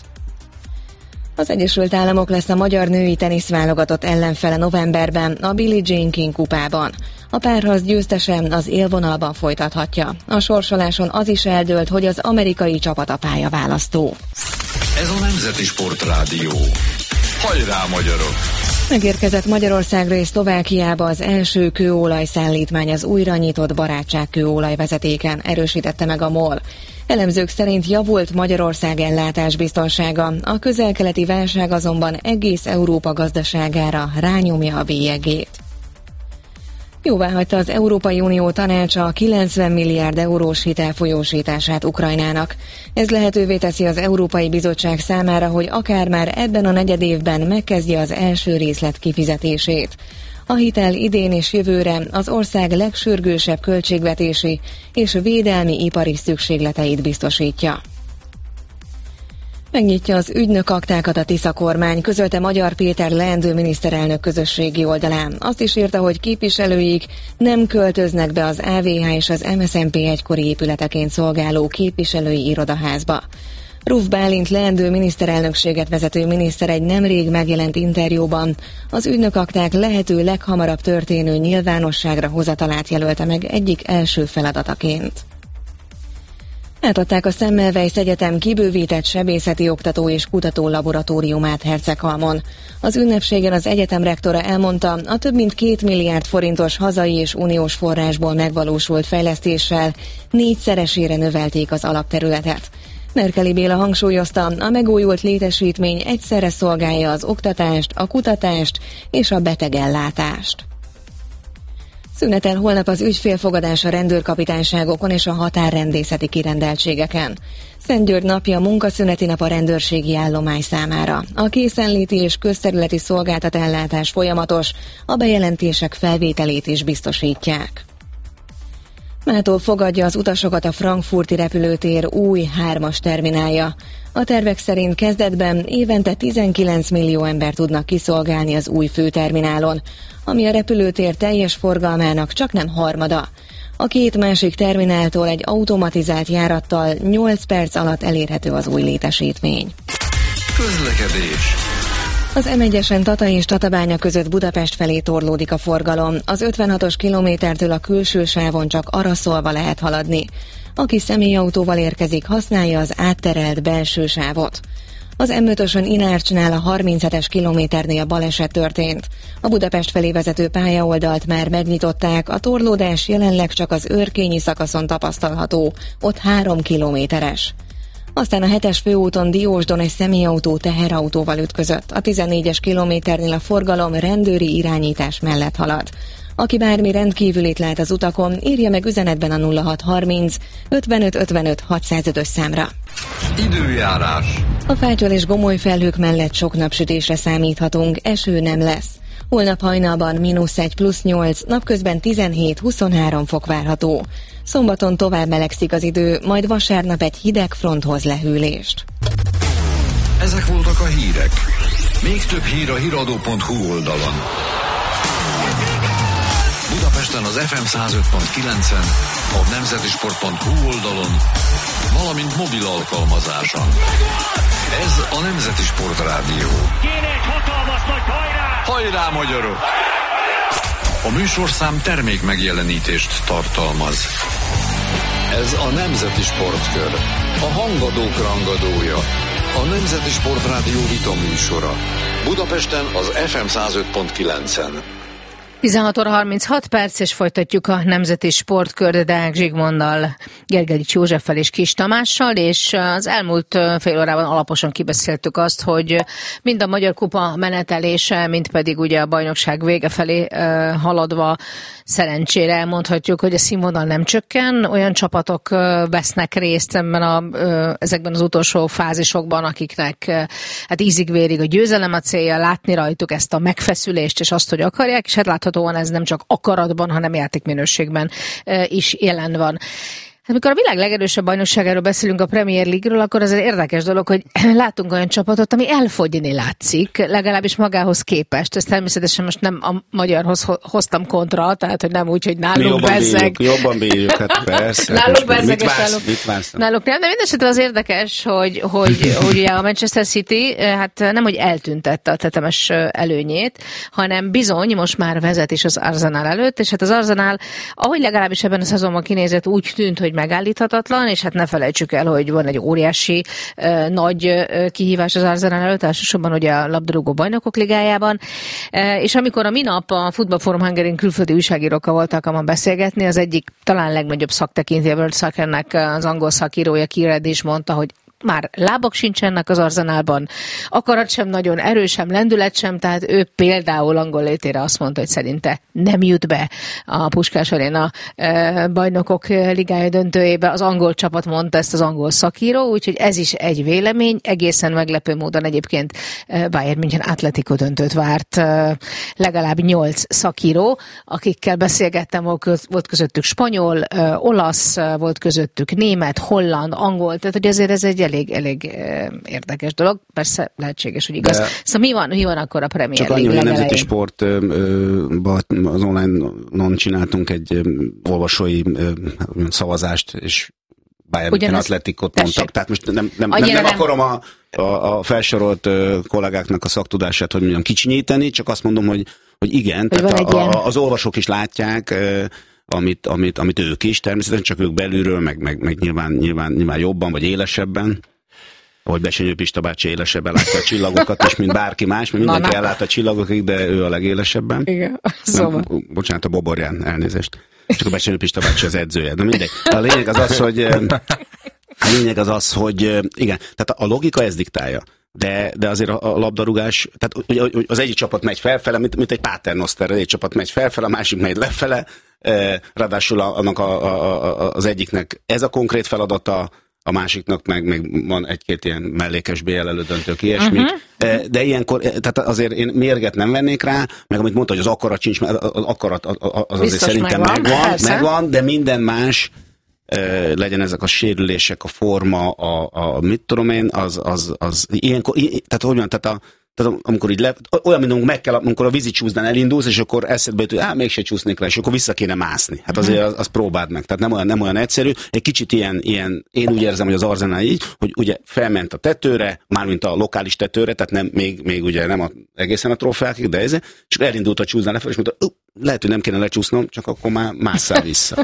Az Egyesült Államok lesz a magyar női teniszválogatott ellenfele novemberben a Billie Jean King kupában. A párharc győztese az élvonalban folytathatja. A sorsoláson az is eldőlt, hogy az amerikai csapat a pályaválasztó. Ez a Nemzeti Sportrádió. Hajrá, magyarok! Megérkezett Magyarországra és Szlovákiába az első kőolajszállítmány az újra nyitott Barátság kőolajvezetéken, erősítette meg a MOL. Elemzők szerint javult Magyarország ellátás biztonsága, a közel-keleti válság azonban egész Európa gazdaságára rányomja a bélyegét. Jóváhagyta az Európai Unió tanácsa a kilencven milliárd eurós hitel folyósítását Ukrajnának. Ez lehetővé teszi az Európai Bizottság számára, hogy akár már ebben a negyedévben megkezdje az első részlet kifizetését. A hitel idén és jövőre az ország legsürgősebb költségvetési és védelmi ipari szükségleteit biztosítja. Megnyitja az ügynök aktákat a Tisza kormány, közölte Magyar Péter leendő miniszterelnök közösségi oldalán. Azt is írta, hogy képviselőik nem költöznek be az á vé há és az em es zé em pé egykori épületeként szolgáló képviselői irodaházba. Ruf Bálint leendő miniszterelnökséget vezető miniszter egy nemrég megjelent interjúban az ügynökakták lehető leghamarabb történő nyilvánosságra hozatalát jelölte meg egyik első feladataként. Átadták a Semmelweis Egyetem kibővített sebészeti oktató és kutató laboratóriumát Herceghalmon. Az ünnepségen az egyetem rektora elmondta, a több mint két milliárd forintos hazai és uniós forrásból megvalósult fejlesztéssel négyszeresére növelték az alapterületet. Merkeli Béla hangsúlyozta, a megújult létesítmény egyszerre szolgálja az oktatást, a kutatást és a betegellátást. Szünetel holnap az ügyfélfogadás a rendőrkapitányságokon és a határrendészeti kirendeltségeken. Szentgyörgy napja munkaszüneti nap a rendőrségi állomány számára. A készenléti és közterületi szolgáltatellátás folyamatos, a bejelentések felvételét is biztosítják. Mától fogadja az utasokat a frankfurti repülőtér új hármas terminálja. A tervek szerint kezdetben évente tizenkilenc millió ember tudnak kiszolgálni az új főterminálon, ami a repülőtér teljes forgalmának csaknem harmada. A két másik termináltól egy automatizált járattal nyolc perc alatt elérhető az új létesítmény. Közlekedés. Az em egyesen Tata és Tatabánya között Budapest felé torlódik a forgalom. Az ötvenhatos kilométertől a külső sávon csak araszolva lehet haladni. Aki személyautóval érkezik, használja az átterelt belső sávot. Az em ötösön Inárcsnál a harminchetes kilométernél baleset történt. A Budapest felé vezető pályaoldalt már megnyitották, a torlódás jelenleg csak az őrkényi szakaszon tapasztalható, ott három kilométeres. Aztán a hetes főúton Diósdon egy személyautó teherautóval ütközött. A tizennégyes kilométernél a forgalom rendőri irányítás mellett halad. Aki bármi rendkívülit lát az utakon, írja meg üzenetben a nulla hat harminc ötvenöt ötvenöt hatszázötös számra. Időjárás. A fátyol és gomoly felhők mellett sok napsütésre számíthatunk, eső nem lesz. Holnap hajnalban mínusz egy plusz nyolc, napközben tizenhét huszonhárom fok várható. Szombaton tovább melegszik az idő, majd vasárnap egy hideg fronthoz lehűlést. Ezek voltak a hírek. Még több hír a hiradó pont hu oldalon. Budapesten az ef em száz öt pont kilencen, a nemzetisport pont hu oldalon, valamint mobil alkalmazáson. Ez a Nemzeti Sportrádió. Kéne egy hatalmas nagy hajrá! Hajrá, magyarok! A műsorszám termék megjelenítést tartalmaz. Ez a Nemzeti Sportkör, a hangadók rangadója, a Nemzeti Sportrádió vitaműsora. Budapesten az ef em száz öt pont kilencen. tizenhat óra harminchat perc, és folytatjuk a Nemzeti Sportkör Deák Zsigmonddal, Gergely Józseffel és Kis Tamással, és az elmúlt fél órában alaposan kibeszéltük azt, hogy mind a Magyar Kupa menetelése, mind pedig ugye a bajnokság vége felé haladva szerencsére elmondhatjuk, hogy a színvonal nem csökken, olyan csapatok vesznek részt ebben a, ezekben az utolsó fázisokban, akiknek hát ízig-vérig a győzelem a célja, látni rajtuk ezt a megfeszülést, és azt, hogy akarják, és hát láthatóan ez nem csak akaratban, hanem játékminőségben is jelen van. Hát amikor a világ legerősebb bajnokságáról beszélünk, a Premier League-ről, akkor az egy érdekes dolog, hogy látunk olyan csapatot, ami elfogyni látszik, legalábbis magához képest. Ezt természetesen most nem a magyarhoz hoztam kontra, tehát hogy nem úgy, hogy nálunk bezzeg. Jobban bírjuk, hát persze. Nálunk bezzeg, és nálunk, náluk nem, de mindesetre az érdekes, hogy, hogy, hogy ugye a Manchester City hát nem, hogy eltüntette a tetemes előnyét, hanem bizony most már vezet is az Arsenal előtt, és hát az Arsenal, ahogy legalábbis ebben a szezonban kinézett, úgy tűnt, hogy megállíthatatlan, és hát ne felejtsük el, hogy van egy óriási uh, nagy uh, kihívás az Arsenal előtt, elsősorban ugye a labdarúgó bajnokok ligájában, uh, és amikor a minap a Football Forum Hungary külföldi újságírókkal voltak abban beszélgetni, az egyik talán legnagyobb szaktekintélye World Soccernek az angol szakírója Keir Reddy is mondta, hogy már lábak sincsenek az Arsenalban, akarat sem nagyon erős, sem lendület sem, tehát ő például angol létére azt mondta, hogy szerinte nem jut be a Puskás Aréna bajnokok ligája döntőjébe. Az angol csapat mondta ezt az angol szakíró, úgyhogy ez is egy vélemény. Egészen meglepő módon egyébként Bayern München Atletico döntőt várt legalább nyolc szakíró, akikkel beszélgettem, volt közöttük spanyol, olasz, volt közöttük német, holland, angol, tehát hogy ezért ez egy elég, elég érdekes dolog. Persze lehetséges, hogy igaz. De szóval mi van, mi van akkor a Premier League legelején? Csak annyi, hogy a Nemzeti Sportban az online-on csináltunk egy olvasói szavazást, és Bayern München Atleticot mondtak. Tehát most nem, nem, nem, nem akarom a, a, a felsorolt kollégáknak a szaktudását, hogy mondjam, kicsinyíteni, csak azt mondom, hogy, hogy igen, hogy tehát a, a, az olvasók is látják, Amit, amit, amit ők is, természetesen csak ők belülről, meg, meg, meg nyilván, nyilván, nyilván jobban, vagy élesebben. Ahogy Besenyő Pista bácsi élesebben látja a csillagokat is, mint bárki más, mert mindenki na, ellát a csillagokig, de ő a legélesebben. Igen, szóval. Nem, bocsánat, a Boborján, elnézést. Csak a Besenyő Pista bácsi az edzője. De mindegy. A lényeg az az, hogy a lényeg az az, hogy igen, tehát a logika ezt diktálja. De, de azért a, a labdarúgás, tehát ugye, az egyik csapat megy felfele, mint, mint egy Paternoster, egy csapat megy felfele, a másik megy lefele, eh, ráadásul annak a, a, a, az egyiknek ez a konkrét feladata, a másiknak meg, meg van egy-két ilyen mellékes bé el elődöntők, ilyesmik. Uh-huh. Eh, de ilyenkor, tehát azért én mérget nem vennék rá, meg amit mondta, hogy az akarat sincs, az akarat az, az azért szerintem megvan, megvan, megvan, de minden más, Uh, legyen ezek a sérülések, a forma, a, a mit tudom én, az, az, az ilyenkor, i, tehát hogy mondjam, tehát, a, tehát amikor így le, olyan, mint meg kell, amikor a vízi csúszdán elindulsz, és akkor eszedbe jut, hogy á, mégse csúsznék le, és akkor vissza kéne mászni. Hát azért az, az próbáld meg, tehát nem olyan, nem olyan egyszerű. Egy kicsit ilyen, ilyen, én úgy érzem, hogy az Arsenal így, hogy ugye felment a tetőre, mármint a lokális tetőre, tehát nem, még, még ugye nem a, egészen a trófeákig, de ez, és elindult a csúszdán lefelé, és mondta, lehet, hogy nem kéne lecsúsznom, csak akkor már másszál vissza.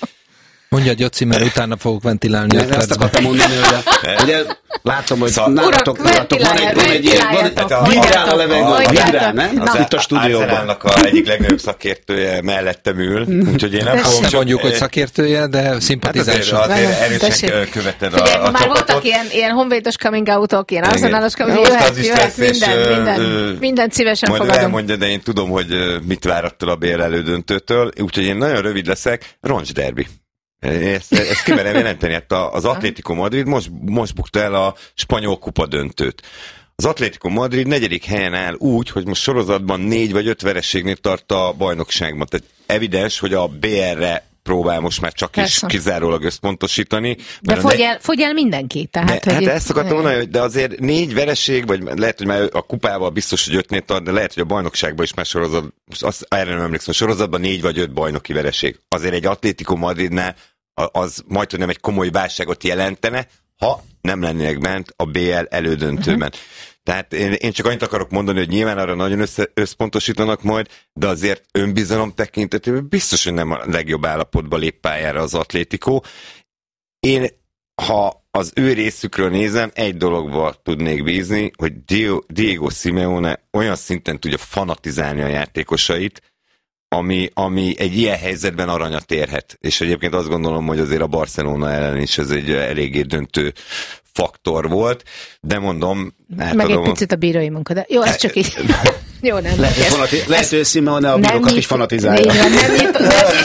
Mondja, Gyoci, mert utána fogok ventilálni. Ne, ezt akartam mondani, hogy ugye látom, hogy szóval nálatok, nálatok van egy, van egy ilyen, van egy vibrál a levegő, vibrál, nem? Az itt a stúdióban. Arsenalnak a egyik legnagyobb szakértője mellettem ül, úgyhogy én nem fogom csak... mondjuk, hogy szakértője, de szimpatizánsa. Hát azért, azért erősen követed a, a csapatot. Már voltak ilyen, ilyen honvédos coming out-ok, ilyen arsenalos coming out, jöhet, jöhet, minden, minden, minden szívesen fogadom. Majd elmondja, de én tudom, hogy mit vár attól a bé el elődöntőtől, úgyhogy én nagyon rövid leszek. Roncs derbi. Ezt, ezt kimerem jelenteni, hát az Atlético Madrid most, most bukta el a spanyol kupa döntőt. Az Atlético Madrid negyedik helyen áll úgy, hogy most sorozatban négy vagy öt vereségnél tart a bajnokságban. Tehát evidens, hogy a bé el-re próbál most már csak Persze. is kizárólag összpontosítani. De fogy, ne... el, fogy el mindenki. Tehát, de, hát ezt akartam mondani, hogy de azért négy vereség, vagy lehet, hogy már a kupával biztos, hogy ötnél tart, de lehet, hogy a bajnokságban is már sorozat, azt erre nem emlékszem, a sorozatban négy vagy öt bajnoki vereség. Azért egy Atlético Madridnál az majd, hogy nem egy komoly válságot jelentene, ha nem lennének bent a bé el elődöntőben. Uh-huh. Tehát én, én csak annyit akarok mondani, hogy nyilván arra nagyon össze, összpontosítanak majd, de azért önbizalom tekintetében biztos, hogy nem a legjobb állapotban lép pályára az Atlético. Én, ha az ő részükről nézem, egy dologba tudnék bízni, hogy Diego Simeone olyan szinten tudja fanatizálni a játékosait, ami, ami egy ilyen helyzetben aranyat érhet. És egyébként azt gondolom, hogy azért a Barcelona ellen is ez egy eléggé döntő faktor volt, de mondom... Meg egy picit a bírói munka, de jó, ez csak így... Jó, nem. Lehet, hogy fanati- lehet, hogy Simeone a bírókat is fanatizálja. Nem, nem nyitom,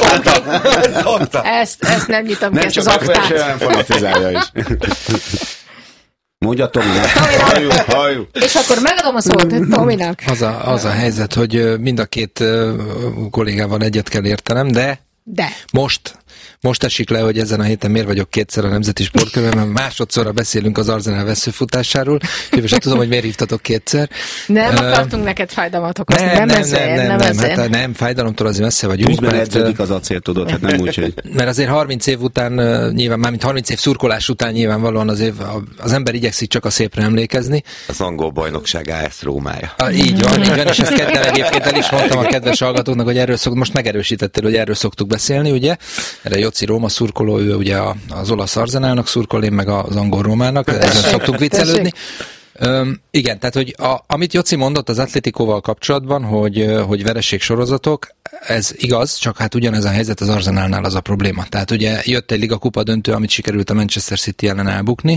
nem ki. Ezt, ezt nem nyitom ki, ezt az aktát. Nem fanatizálja is. Mondja Tominak. Halljuk, halljuk. És akkor megadom a szót Tominak. Az a, az a helyzet, hogy mind a két kollégával egyet kell értenem, de, de. most... Most esik le, hogy ezen a héten miért vagyok kétszer a Nemzeti Sportkörben, mert másodszorra beszélünk az Arsenal veszőfutásáról, és nem tudom, hogy miért hívtatok kétszer. Nem uh, akartunk neked fájdalmat okozni, nem, nem, nem ezért, nem, nem, nem, nem, hát nem, fájdalomtól azért messze vagyunk. Üzben edződik az acél, tudod, hát nem úgy, hogy... Mert azért harminc év után, nyilván, mármint harminc év szurkolás után nyilvánvalóan azért az ember igyekszik csak a szépre emlékezni. Az angol bajnokság á es Rómája. A, így van, így van, és ezt kedden egyébként el is mondtam a kedves hallgatóknak, hogy erről szoktuk, most megerősítettél, hogy erről szoktuk beszélni, ugye? Erre Joci Róma szurkoló, ő ugye az olasz Arsenalnak szurkol, én meg az angol Rómának, ezen szoktuk viccelődni. Üm, igen, tehát, hogy a, amit Joci mondott az Atlétikóval kapcsolatban, hogy, hogy vereség sorozatok, ez igaz, csak hát ugyanez a helyzet az Arsenalnál az a probléma. Tehát ugye jött egy Liga kupa döntő, amit sikerült a Manchester City ellen elbukni,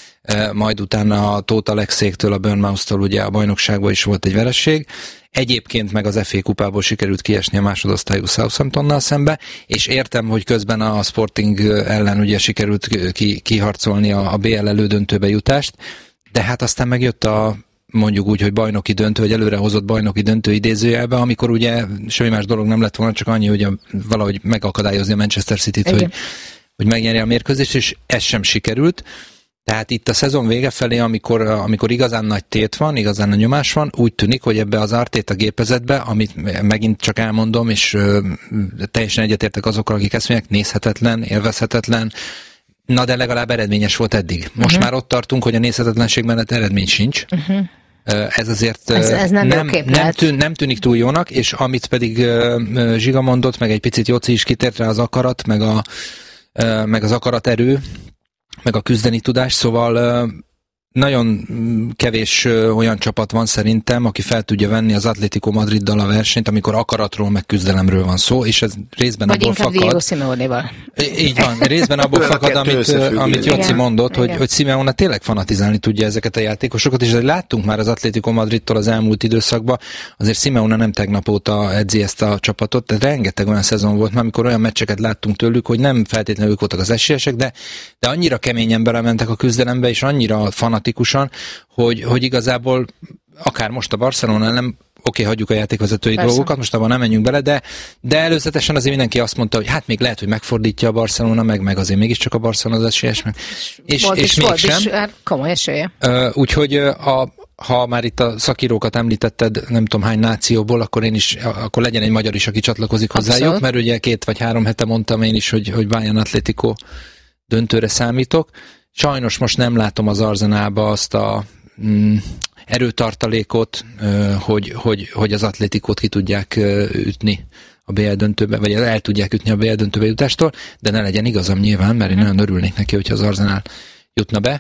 majd utána a Tóth Alexéktől, a Bournemouth-tól ugye a bajnokságban is volt egy vereség. Egyébként meg az ef á kupából sikerült kiesni a másodosztályú Southamptonnal szembe, és értem, hogy közben a Sporting ellen ugye sikerült ki, kiharcolni a, a bé el elődöntőbe jutást, de hát aztán megjött a mondjuk úgy, hogy bajnoki döntő, vagy előrehozott bajnoki döntő idézőjelbe, amikor ugye semmi más dolog nem lett volna, csak annyi, hogy a, valahogy megakadályozni a Manchester Cityt, hogy, hogy megnyerje a mérkőzést, és ez sem sikerült. Tehát itt a szezon vége felé, amikor, amikor igazán nagy tét van, igazán nagy nyomás van, úgy tűnik, hogy ebbe az Arteta gépezetbe, amit megint csak elmondom, és ö, teljesen egyetértek azokkal, akik ezt mondják, nézhetetlen, élvezhetetlen, na de legalább eredményes volt eddig. Most uh-huh. már ott tartunk, hogy a nézhetetlenség mellett eredmény sincs. Uh-huh. Ez azért ez, ez nem, nem, nem, tűn, nem tűnik túl jónak, és amit pedig uh, Zsiga mondott, meg egy picit Jóci is kitért rá, az akarat, meg, a, uh, meg az akaraterő, meg a küzdeni tudás, szóval nagyon kevés olyan csapat van szerintem, aki fel tudja venni az Atlético Madriddal a versenyt, amikor akaratról, meg küzdelemről van szó, és ez részben vagy abból fakad... Vagy inkább Diego Simeone-val. Így van, részben abból fakad, amit, amit Jóci mondott, hogy, hogy Simeone tényleg fanatizálni tudja ezeket a játékosokat, és láttunk már az Atlético Madridtól az elmúlt időszakban, azért Simeone nem tegnap óta edzi ezt a csapatot, tehát rengeteg olyan szezon volt már, amikor olyan meccseket láttunk tőlük, hogy nem feltétlenül ők voltak az esélyesek, de, de annyira keményen belementek a küzdelembe, és annyira fanatikusan, hogy, hogy igazából akár most a Barcelona nem, oké, okay, hagyjuk a játékvezetői Persze. dolgokat, most abban nem menjünk bele, de, de előzetesen azért mindenki azt mondta, hogy hát még lehet, hogy megfordítja a Barcelona, meg, meg azért mégiscsak a Barcelona az esélyes, meg. És, volt és is, mégsem. Volt is, hát komoly esélye. Uh, úgyhogy a, ha már itt a szakírókat említetted, nem tudom hány nációból, akkor én is, akkor legyen egy magyar is, aki csatlakozik hozzájuk, Abszolút. Mert ugye két vagy három hete mondtam én is, hogy, hogy Bayern Atlético döntőre számítok. Sajnos most nem látom az Arsenalba azt a mm, erőtartalékot, hogy, hogy, hogy az Atlétikót ki tudják ütni a bé el döntőbe, vagy el tudják ütni a bé el döntőbe jutástól, de ne legyen igazam nyilván, mert én nagyon örülnék neki, hogyha az Arsenal jutna be.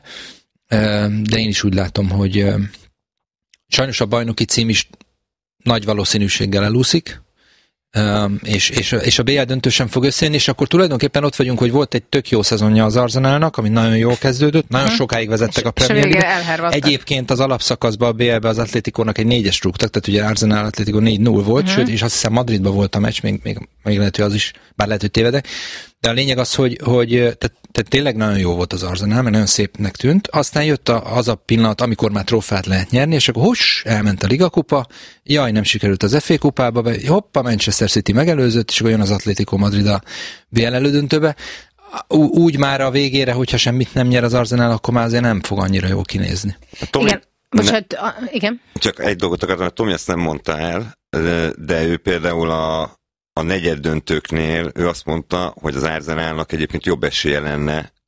De én is úgy látom, hogy sajnos a bajnoki cím is nagy valószínűséggel elúszik, Um, és, és, és a bé el döntő sem fog összejönni, és akkor tulajdonképpen ott vagyunk, hogy volt egy tök jó szezonja az Arsenalnak, ami nagyon jól kezdődött, nagyon uh-huh. sokáig vezettek a Premier League-be. Egyébként az alapszakaszban a bé el-be az Atlétikónak egy négyes rúgtak, tehát ugye Arsenal Atlético négy null volt, uh-huh. sőt, és azt hiszem Madridban volt a meccs, még, még, még lehet, hogy az is, bár lehet, hogy tévedek, de a lényeg az, hogy, hogy tehát, tehát tényleg nagyon jó volt az Arsenal, mert nagyon szépnek tűnt, aztán jött a, az a pillanat, amikor már trófát lehet nyerni, és akkor hús, elment a Liga kupa, jaj, nem sikerült az ef á kupába, be, hoppa, Manchester City megelőzött, és akkor jön az Atlético Madrid a bé el elődöntőbe. Úgy már a végére, hogyha semmit nem nyer az Arsenal, akkor már azért nem fog annyira jól kinézni. Tomi, igen, bocsánat, a, igen. Csak egy dolgot akartam, hogy Tomi ezt nem mondta el, de ő például a a negyed döntőknél ő azt mondta, hogy az Arsenalnak egyébként jobb esélye lenne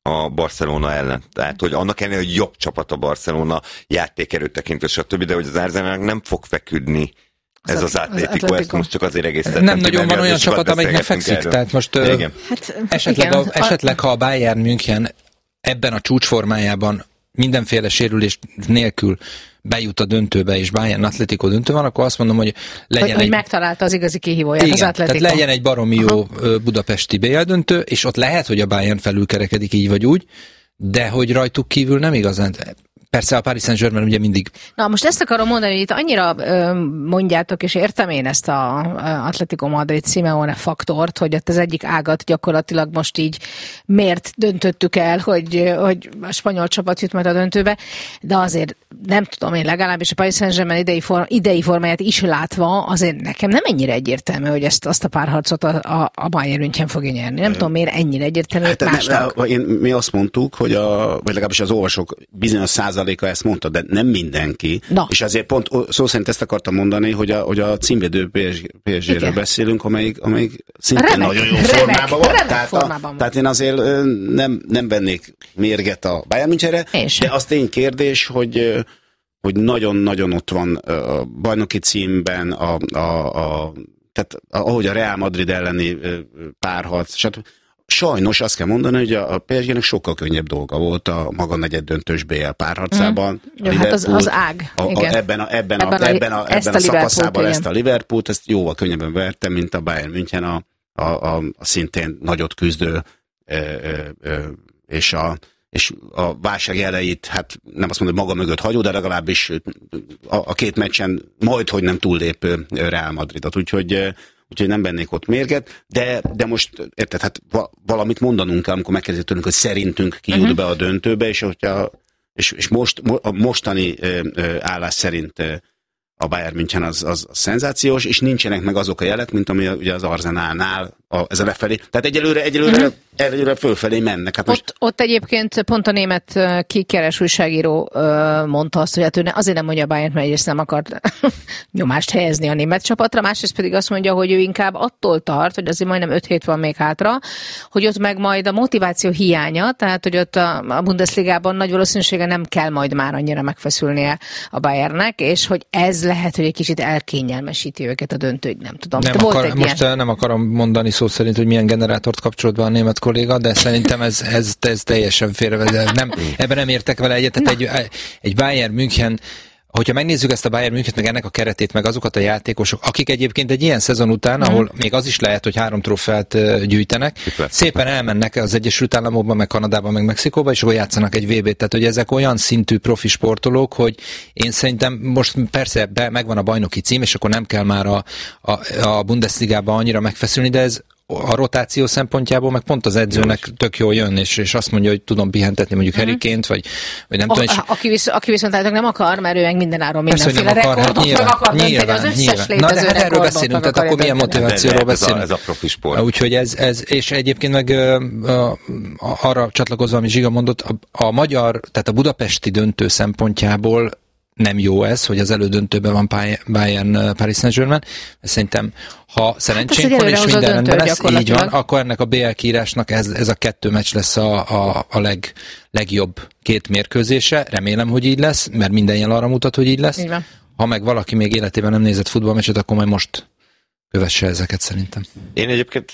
a Barcelona ellen. Tehát, hogy annak ellenére, hogy jobb csapat a Barcelona játékerő tekintve, stb., de hogy az Arsenalnak nem fog feküdni ez az Atlético, ezt most csak azért egészítettem. Nem nagyon van olyan csapat, amelyik fekszik, tehát most hát, esetleg, a, esetleg, ha a Bayern München ebben a csúcsformájában mindenféle sérülés nélkül bejut a döntőbe, és Bayern Atlético döntő van, akkor azt mondom, hogy legyen hogy, egy... hogy megtalálta az igazi kihívóját, igen, az Atlético. Tehát legyen egy baromi jó Aha. budapesti bé el döntő, és ott lehet, hogy a Bayern felülkerekedik így vagy úgy, de hogy rajtuk kívül nem igazán... Persze a Paris Saint-Germain ugye mindig... Na most ezt akarom mondani, hogy itt annyira ö, mondjátok, és értem én ezt a, a Atletico Madrid Simeone faktort, hogy ott az egyik ágat gyakorlatilag most így miért döntöttük el, hogy, hogy a spanyol csapat jut majd a döntőbe, de azért nem tudom én legalábbis a Paris Saint-Germain idei, form, idei formáját is látva, azért nekem nem ennyire egyértelmű, hogy ezt azt a párharcot a, a, a Bayern München fogja nyerni. Nem tudom, miért ennyire egyértelmű hát, másnak. Én, mi azt mondtuk, hogy a, vagy legalábbis az olvasók bizonyos százaléka ezt mondta, de nem mindenki. Na. És azért pont szó szerint ezt akartam mondani, hogy a, hogy a címvédő pé es gé-ről beszélünk, amelyik, amelyik szintén remek, nagyon jó remek, formában van. Tehát, formában a, tehát én azért nem, nem vennék mérget a Bayern Münchenre, de az tény kérdés, hogy hogy nagyon-nagyon ott van a bajnoki címben, a, a, a, tehát ahogy a Real Madrid elleni párharc, stb. Sajnos azt kell mondani, hogy a pé es gének sokkal könnyebb dolga volt a maga negyeddöntős bé el párharcában. Mm. Jó, hát az, az ág. A, a, ebben a, ebben a, ebben a, ebben a, a szakaszában igen. Ezt a Liverpoolt, ezt jóval könnyebben verte, mint a Bayern München a, a, a, a szintén nagyot küzdő ö, ö, ö, és a és a válság elejét, hát nem azt mondom, hogy maga mögött hagyó, de legalábbis a, a két meccsen majd, hogy nem túllépő Real Madridot. Úgyhogy úgyhogy nem bennék ott mérget, de, de most, érted, hát valamit mondanunk kell, amikor megkezdik tőlünk, hogy szerintünk ki jut uh-huh. be a döntőbe, és, hogyha, és, és most, a mostani állás szerint a Bayern München az, az szenzációs, és nincsenek meg azok a jelek, mint ami ugye az Arsenalnál a, ez a lefelé. Tehát egyelőre, egyelőre, uh-huh. egyelőre fölfelé mennek. Hát most... ott, ott egyébként pont a német kikeres újságíró mondta azt, hogy hát ő ne, azért nem mondja a Bayern, mert egyrészt nem akart nyomást helyezni a német csapatra, másrészt pedig azt mondja, hogy ő inkább attól tart, hogy azért majdnem öt hét van még hátra, hogy ott meg majd a motiváció hiánya, tehát hogy ott a Bundesligában nagy valószínűséggel nem kell majd már annyira megfeszülnie a Bayernnek, és hogy ez lehet, hogy egy kicsit elkényelmesíti őket a döntőig, nem tudom. Nem akar, most ilyen... nem akarom mondani szó szerint, hogy milyen generátort kapcsolt be a német kolléga, de szerintem ez, ez, ez teljesen félrevezet. Nem, ebben nem értek vele egyet. Tehát egy, egy Bayern München, hogyha megnézzük ezt a Bayern München, meg ennek a keretét, meg azokat a játékosok, akik egyébként egy ilyen szezon után, ahol mm. még az is lehet, hogy három trófeát gyűjtenek, szépen elmennek az Egyesült Államokba, meg Kanadában, meg Mexikóba, és akkor játszanak egy vé bét. Tehát, hogy ezek olyan szintű profi sportolók, hogy én szerintem most persze be, megvan a bajnoki cím, és akkor nem kell már a, a, a Bundesligában annyira megfeszülni, de ez a rotáció szempontjából meg pont az edzőnek tök jól jön, és, és azt mondja, hogy tudom pihentetni mondjuk uh-huh. Harry Kane-t, vagy, vagy nem a, tudom. És... Aki, visz, aki viszont nem akar, mert ő meg mindenáron mindenféle nem akar, rekordot nyilván, meg akar nyilván, dönteni, az összes nyilván. Na de hát erről beszélünk, tehát akkor milyen motivációról beszélünk. Ez a, ez a profi sport. Úgyhogy ez, ez, és egyébként meg uh, uh, arra csatlakozva, ami Zsiga mondott, a, a magyar, tehát a budapesti döntő szempontjából nem jó ez, hogy az elődöntőben van Bayern Paris Saint-Germain. Szerintem, ha szerencsénk hát van és minden rendben lesz, így van, akkor ennek a bé el kiírásnak ez, ez a kettő meccs lesz a, a, a leg, legjobb két mérkőzése. Remélem, hogy így lesz, mert minden jel arra mutat, hogy így lesz. Így ha meg valaki még életében nem nézett futballmeccset, akkor majd most kövesse ezeket szerintem. Én egyébként,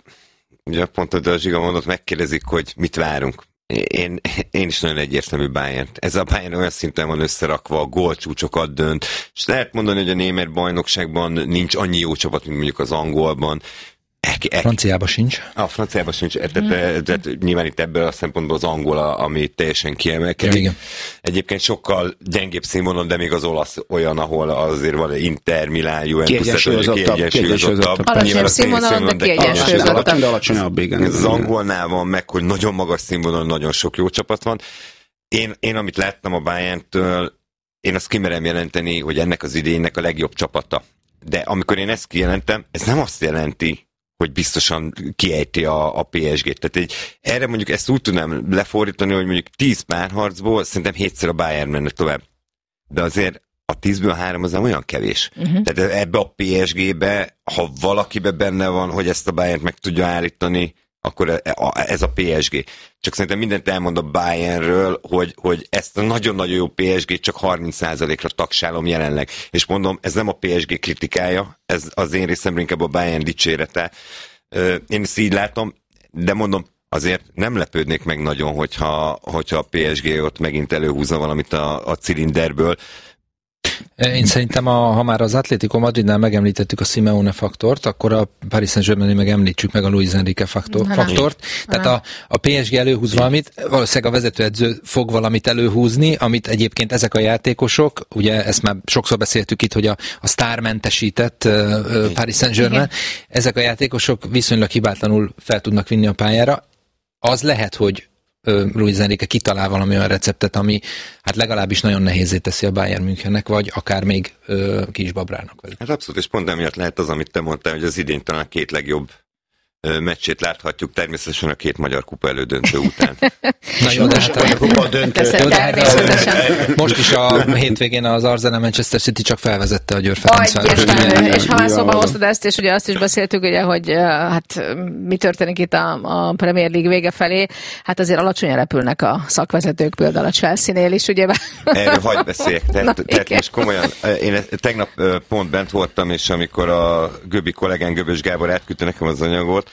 ugye pont, hogy a Zsiga mondott, megkérdezik, hogy mit várunk. Én, én is nagyon egyértelmű Bayern. Ez a Bayern olyan szinten van összerakva, a gólcsúcsokat dönt, és lehet mondani, hogy a német bajnokságban nincs annyi jó csapat, mint mondjuk az angolban. E, e, franciában sincs. A franciában sincs, mm. tehát, tehát nyilván itt ebből a szempontból az angol, ami teljesen kiemelkedik. Ja, egyébként sokkal gyengébb színvonalon, de még az olasz olyan, ahol azért van Inter, Milán, Juventus, kiegyensúlyozottabb. Alacsonyabb színvonalon, de kiegyensúlyozottabb. De alacsonyabb, igen. Az angolnál van meg, hogy nagyon magas színvonalon nagyon sok jó csapat van. Én, én amit láttam a Bayerntől, én azt kimerem jelenteni, hogy ennek az idénynek a legjobb csapata. De amikor én ezt kijelentem, ez nem azt jelenti, hogy biztosan kiejti a, a pé es gét. Tehát egy, erre mondjuk ezt úgy tudnám lefordítani, hogy mondjuk tíz párharcból szerintem hétszer a Bayern menne tovább. De azért a tízből három az nem olyan kevés. Uh-huh. Tehát ebbe a pé es gébe, ha valakibe benne van, hogy ezt a Bayernt meg tudja állítani, akkor ez a pé es gé. Csak szerintem mindent elmond a Bayernről, hogy, hogy ezt a nagyon-nagyon jó pé es gét csak harminc százalékra tagsálom jelenleg. És mondom, ez nem a pé es gé kritikája, ez az én részemről inkább a Bayern dicsérete. Én ezt így látom, de mondom, azért nem lepődnék meg nagyon, hogyha, hogyha a pé es gé ott megint előhúzza valamit a, a cilinderből. Én szerintem, a, ha már az Atlético Madridnál megemlítettük a Simeone faktort, akkor a Paris Saint-Germain meg említsük meg a Luis Enrique faktor, faktort. Tehát a, a pé es gé előhúz valamit, valószínűleg a vezetőedző fog valamit előhúzni, amit egyébként ezek a játékosok, ugye ezt már sokszor beszéltük itt, hogy a, a sztármentesített uh, uh, Paris Saint-Germain, ezek a játékosok viszonylag hibátlanul fel tudnak vinni a pályára. Az lehet, hogy Luis Enrique kitalál valami olyan receptet, ami hát legalábbis nagyon nehézé teszi a Bayern Münchennek, vagy akár még ö, ki is babrának velük. Hát abszolút, és pont emiatt lehet az, amit te mondtál, hogy az idén talán a két legjobb ö, meccsét láthatjuk, természetesen a két magyar kupa elődöntő után. Na jó, de hát a kupa döntő. Most is a hétvégén az Arsenal Manchester City csak felvezette a Győr Ferencváros. És ha már szóba hoztad ezt, és ugye azt is beszéltük, ugye, hogy hát mi történik itt a, a Premier League vége felé, hát azért alacsonyan repülnek a szakvezetők, például a Chelsea-nél is, ugye? Erről hagyj beszéljek. Tehát, tehát most komolyan, én tegnap pont bent voltam, és amikor a Göbi kollégán, Göbös Gábor átküldte nekem az anyagot,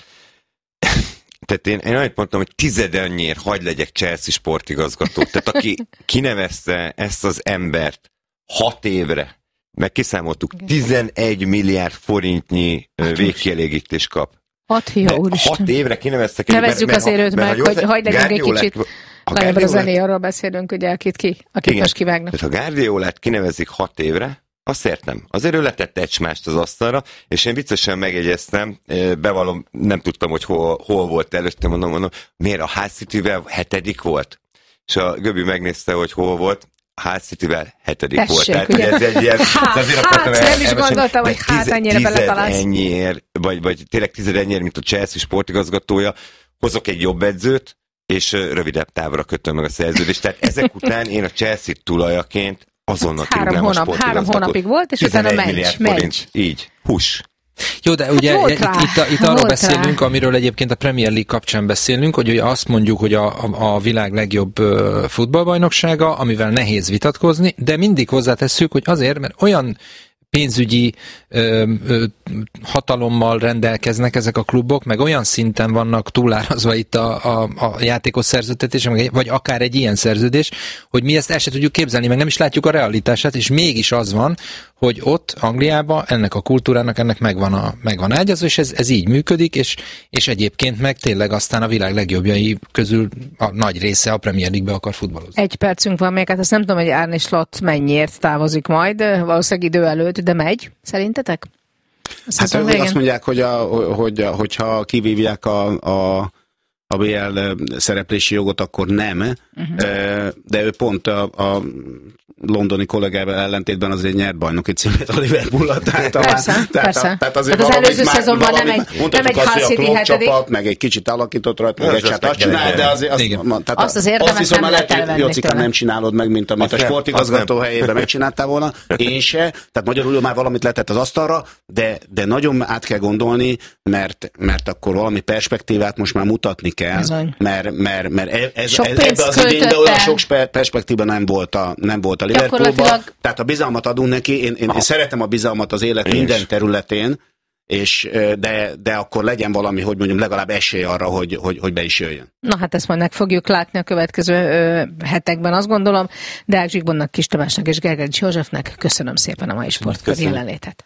tehát én, én annyit mondtam, hogy tized annyiért hagy legyek Chelsea sportigazgató. Tehát aki kinevezte ezt az embert hat évre, meg kiszámoltuk, tizenegy milliárd forintnyi végkielégítés kap. Hat, jó, úristen. Hat évre kineveztek. Nevezzük azért őt meg, hogy hagy legyünk egy kicsit. Nagyjából a zené, arról beszélünk, ugye, akit ki, akit igen, most kivágnak. Tehát ha Guardiolát kinevezik hat évre, azt értem. Azért ő letette egy mást az asztalra, és én viccesen megjegyeztem, bevallom, nem tudtam, hogy hol, hol volt előtte, mondom, mondom, miért a Hull Cityvel hetedik volt? És a Göbi megnézte, hogy hol volt, a Hull Cityvel hetedik Tessék, volt. Tehát, ugye? ez egy ilyen, hát, hát nem is gondoltam, hogy hát ennyire beletalálsz. Ennyiért, vagy, vagy tényleg tized ennyiért, mint a Chelsea sportigazgatója, hozok egy jobb edzőt, és rövidebb távra kötöm meg a szerződést. Tehát ezek után én a Chelsea tulajaként azonnal hát három, hónap, három hónapig volt, és utána megy, megy. Így, hús. Jó, de ugye itt, itt, itt arról beszélünk, rá. amiről egyébként a Premier League kapcsán beszélünk, hogy ugye azt mondjuk, hogy a, a világ legjobb futballbajnoksága, amivel nehéz vitatkozni, de mindig hozzátesszük, hogy azért, mert olyan pénzügyi ö, ö, hatalommal rendelkeznek ezek a klubok, meg olyan szinten vannak túlárazva itt a, a, a játékos szerződtetés, vagy akár egy ilyen szerződés, hogy mi ezt el sem tudjuk képzelni, meg nem is látjuk a realitását, és mégis az van, hogy ott Angliában ennek a kultúrának ennek megvan, a, megvan ágyazva, és ez, ez így működik, és, és egyébként meg tényleg aztán a világ legjobbjai közül a nagy része a Premier League-be akar futballozni. Egy percünk van még, hát azt nem tudom, hogy Arne Slot mennyiért távozik majd, valószínűleg idő előtt, de megy, szerintetek? Azt hát ők azt mondják, hogy, a, hogy a, hogyha kivívják a, a, a bé el szereplési jogot, akkor nem, uh-huh. de ő pont a, a londoni kollégával ellentétben azért nyert bajnoki címét a Liverpool-at. Tehát, persze, tehát, persze. Tehát, tehát azért hát az előző szezonban nem egy, nem egy Hull City hetedik. Meg egy kicsit alakított rajta, meg egy csát azt csinál, de azért azt, tehát azt az érdemet nem lehet elvenni. Jocikán nem csinálod meg, mint amit a sportigazgató helyében megcsináltál volna. Én se. Tehát magyarul már valamit letett az asztalra, de, de nagyon át kell gondolni, mert, mert akkor valami perspektívát most már mutatni kell. Mert, mert, mert ez, ez, ebbe az idényben olyan sok perspektíva nem volt a, nem volt a Liverpoolban. Tehát a bizalmat adunk neki, én, én, én szeretem a bizalmat az élet én minden is. területén, és, de, de akkor legyen valami, hogy mondjam, legalább esély arra, hogy, hogy, hogy be is jöjjön. Na hát ezt majd meg fogjuk látni a következő ö, hetekben, azt gondolom. Deák Zsigmondnak, Kis Tamásnak és Gergely Józsefnek köszönöm szépen a mai Sportkör jelenlétet.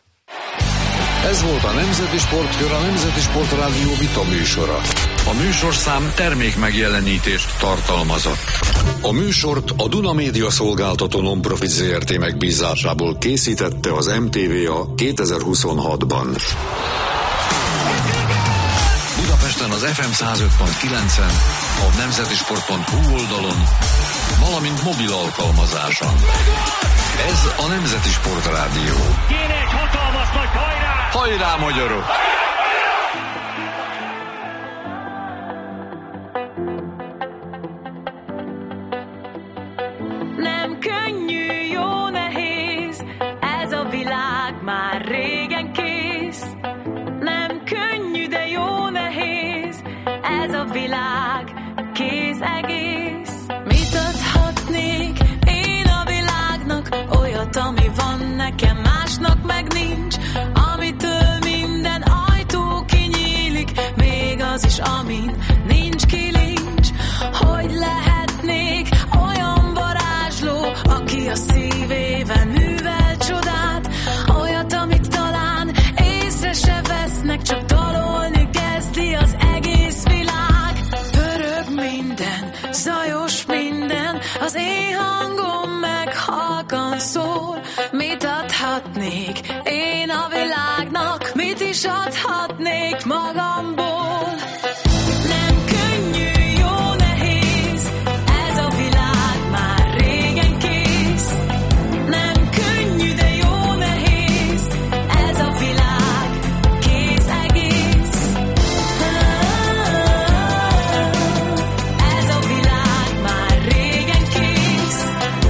Ez volt a Nemzeti Sportkör, a Nemzeti Sportrádió vita műsora. A műsorszám termék megjelenítést tartalmazott. A műsort a Duna Média Szolgáltató Non-Profit zé er té megbízásából készítette az em té vé a kétezer-huszonhatban. Budapesten az ef em száz öt pont kilencen, a nemzetisport pont hu oldalon, valamint mobil alkalmazáson. Ez a Nemzeti Sportrádió. Kéne egy hatalmas nagy hajrá! Hajrá, magyarok! Nem könnyű, jó nehéz, ez a világ már régen kész. Nem könnyű, de jó nehéz, ez a világ kész egész. Mit adhatnék én a világnak, olyat, ami van nekem, másnak meg nincs, amitől minden ajtó kinyílik, még az is, amin nincs kilincs. Hogy lehetnék olyan varázsló, aki a szívével művel csodát, olyat, amit talán észre se vesznek, csak dalolni kezdi az egész világ. Pörög minden, zajos minden, az én hangom meg halkan szól. Mit adhatnék én a világnak, mit is adhatnék magamból? Nem könnyű, jó nehéz, ez a világ már régen kész. Nem könnyű, de jó nehéz, ez a világ kész egész. Ez a világ már régen kész.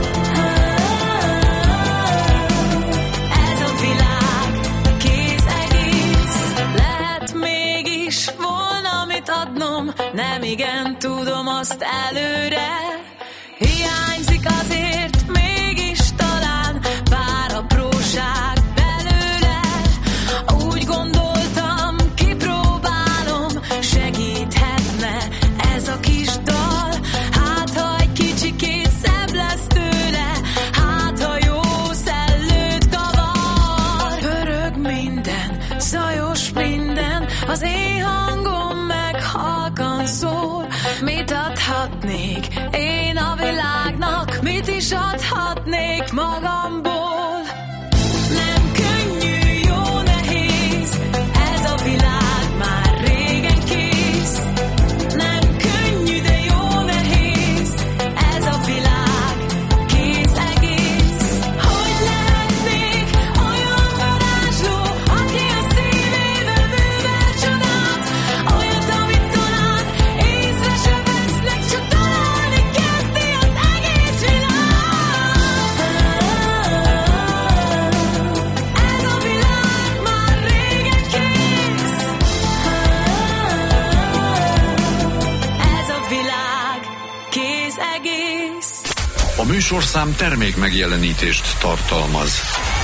Ez a világ kész egész. Lehet mégis volna mit adnom, nem igen tudom azt előre. Hiányzik azért mégis talán pár apróság belőle. Úgy gondoltam, kipróbálom, segíthetne ez a kis dal. Hát ha egy kicsikét szebb lesz tőle, hát ha jó szellőt kavar. Pörög minden, zajos minden, az én hangom meg halkan szól. Mit adhatnék én a világnak, mit is adhatnék magamból? Nem könnyű, jó nehéz, ez a világ már régen kész. Nem könnyű, de jó nehéz, ez a világ kész egész. Hogy lehetnék olyan varázsló, aki a szívével művel csodát, olyat, amit talán észre se vesznek, csak találni kezdi az egész világ. Ez a világ már régen kész. Ez a világ kész egész. A műsorszám termék megjelenítést tartalmaz.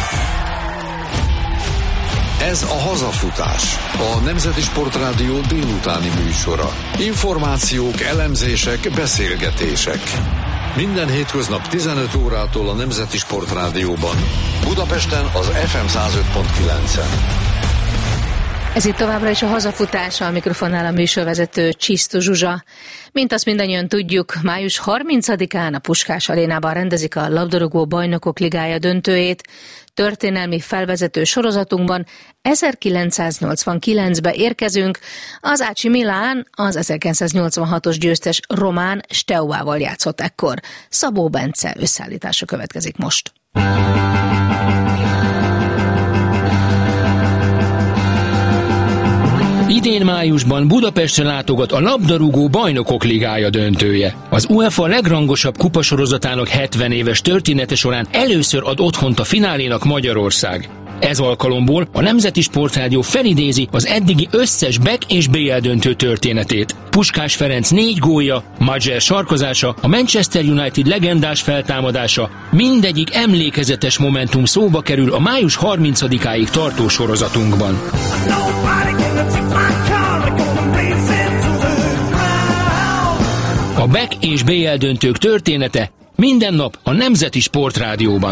Ez a Hazafutás, a Nemzeti Sportrádió délutáni műsora. Információk, elemzések, beszélgetések. Minden hétköznap tizenöt órától a Nemzeti Sportrádióban. Budapesten az ef em száz öt pont kilencen. Ez itt továbbra is a Hazafutása, a mikrofonnál a műsorvezető Csisztu Zsuzsa. Mint azt mindannyian tudjuk, május harmincadikán a Puskás Arénában rendezik a labdarúgó bajnokok ligája döntőjét. Történelmi felvezető sorozatunkban ezerkilencszáznyolcvankilencbe érkezünk. Az Ácsi Milán az ezerkilencszáznyolcvanhatos győztes román Steaua-val játszott ekkor. Szabó Bence összeállítása következik most. Idén májusban Budapesten látogat a labdarúgó bajnokok ligája döntője. Az UEFA legrangosabb kupasorozatának hetven éves története során először ad otthont a finálénak Magyarország. Ez alkalomból a Nemzeti Sportrádió felidézi az eddigi összes back és bé el döntő történetét. Puskás Ferenc négy gólja, Majer sarkozása, a Manchester United legendás feltámadása, mindegyik emlékezetes momentum szóba kerül a május harmincadikáig tartó sorozatunkban. A back és bé el döntők története minden nap a Nemzeti Sportrádióban.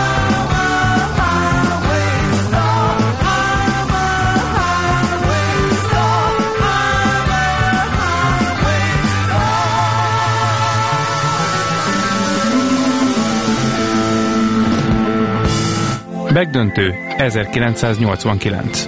Back-döntő ezerkilencszáznyolcvankilenc.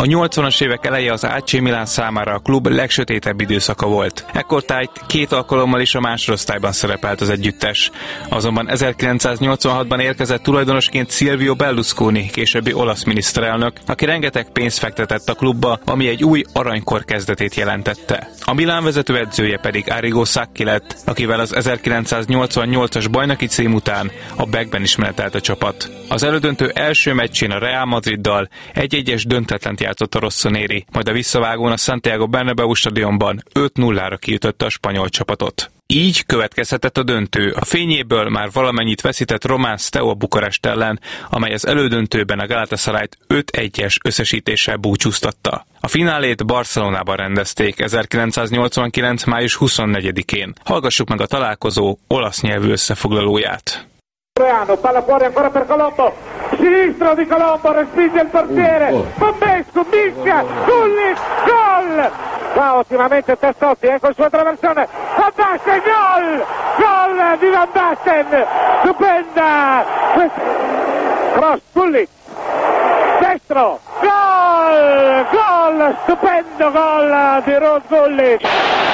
A nyolcvanas évek eleje az á cé Milán számára a klub legsötétebb időszaka volt. Ekkortájt két alkalommal is a másodosztályban szerepelt az együttes. Azonban ezerkilencszáznyolcvanhatban érkezett tulajdonosként Silvio Berlusconi, későbbi olasz miniszterelnök, aki rengeteg pénzt fektetett a klubba, ami egy új aranykor kezdetét jelentette. A Milán vezetőedzője pedig Arrigo Sacchi lett, akivel az ezerkilencszáznyolcvannyolcas bajnoki cím után a Beckben is menetelt a csapat. Az elődöntő első meccsén a Real Madriddal egy-egyes döntetlent játszott a Rossoneri, majd a visszavágón a Santiago Bernabéu stadionban öt nullára kiütötte a spanyol csapatot. Így következhetett a döntő. A fényéből már valamennyit veszített Román Steaua Bukarest ellen, amely az elődöntőben a Galatasarayt öt egyes összesítéssel búcsúztatta. A finálét Barcelonában rendezték ezerkilencszáznyolcvankilenc május huszonnegyedikén. Hallgassuk meg a találkozó olasz nyelvű összefoglalóját. Palla fuori ancora per Colombo, sinistro di Colombo, respinge il portiere, Bombescu, mischia, Gullit, gol! Va ottimamente Testotti, ecco il suo traversone, Van Basten, gol! Gol di Van Basten, stupenda! Cross, Gullit, destro, gol! Gol, stupendo gol di Rod Gullit!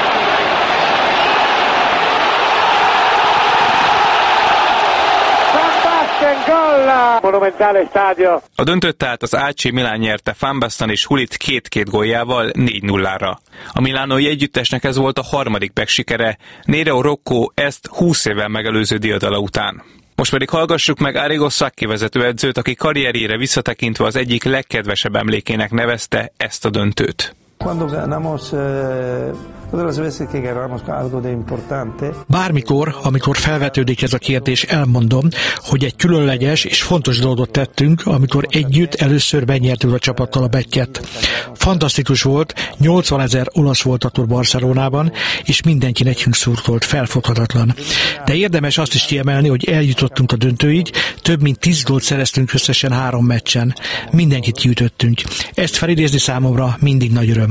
A döntőt tehát az á cé Milán nyerte Van Basten és Gullit két-két góljával négy nullára. A milánói együttesnek ez volt a harmadik Beck sikere, Nereo Rocco ezt húsz évvel megelőző diadala után. Most pedig hallgassuk meg Arrigo Sacchi vezetőedzőt, aki karrierjére visszatekintve az egyik legkedvesebb emlékének nevezte ezt a döntőt. Bármikor, amikor felvetődik ez a kérdés, elmondom, hogy egy különleges és fontos dolgot tettünk, amikor együtt először megnyertük a csapattal a Becket. Fantasztikus volt, nyolcvanezer olasz volt akkor Barcelonában, és mindenki nekünk szurkolt, felfoghatatlan. De érdemes azt is kiemelni, hogy eljutottunk a döntőig, több mint tíz gólt szereztünk összesen három meccsen. Mindenkit kiütöttünk. Ezt felidézni számomra mindig nagy öröm.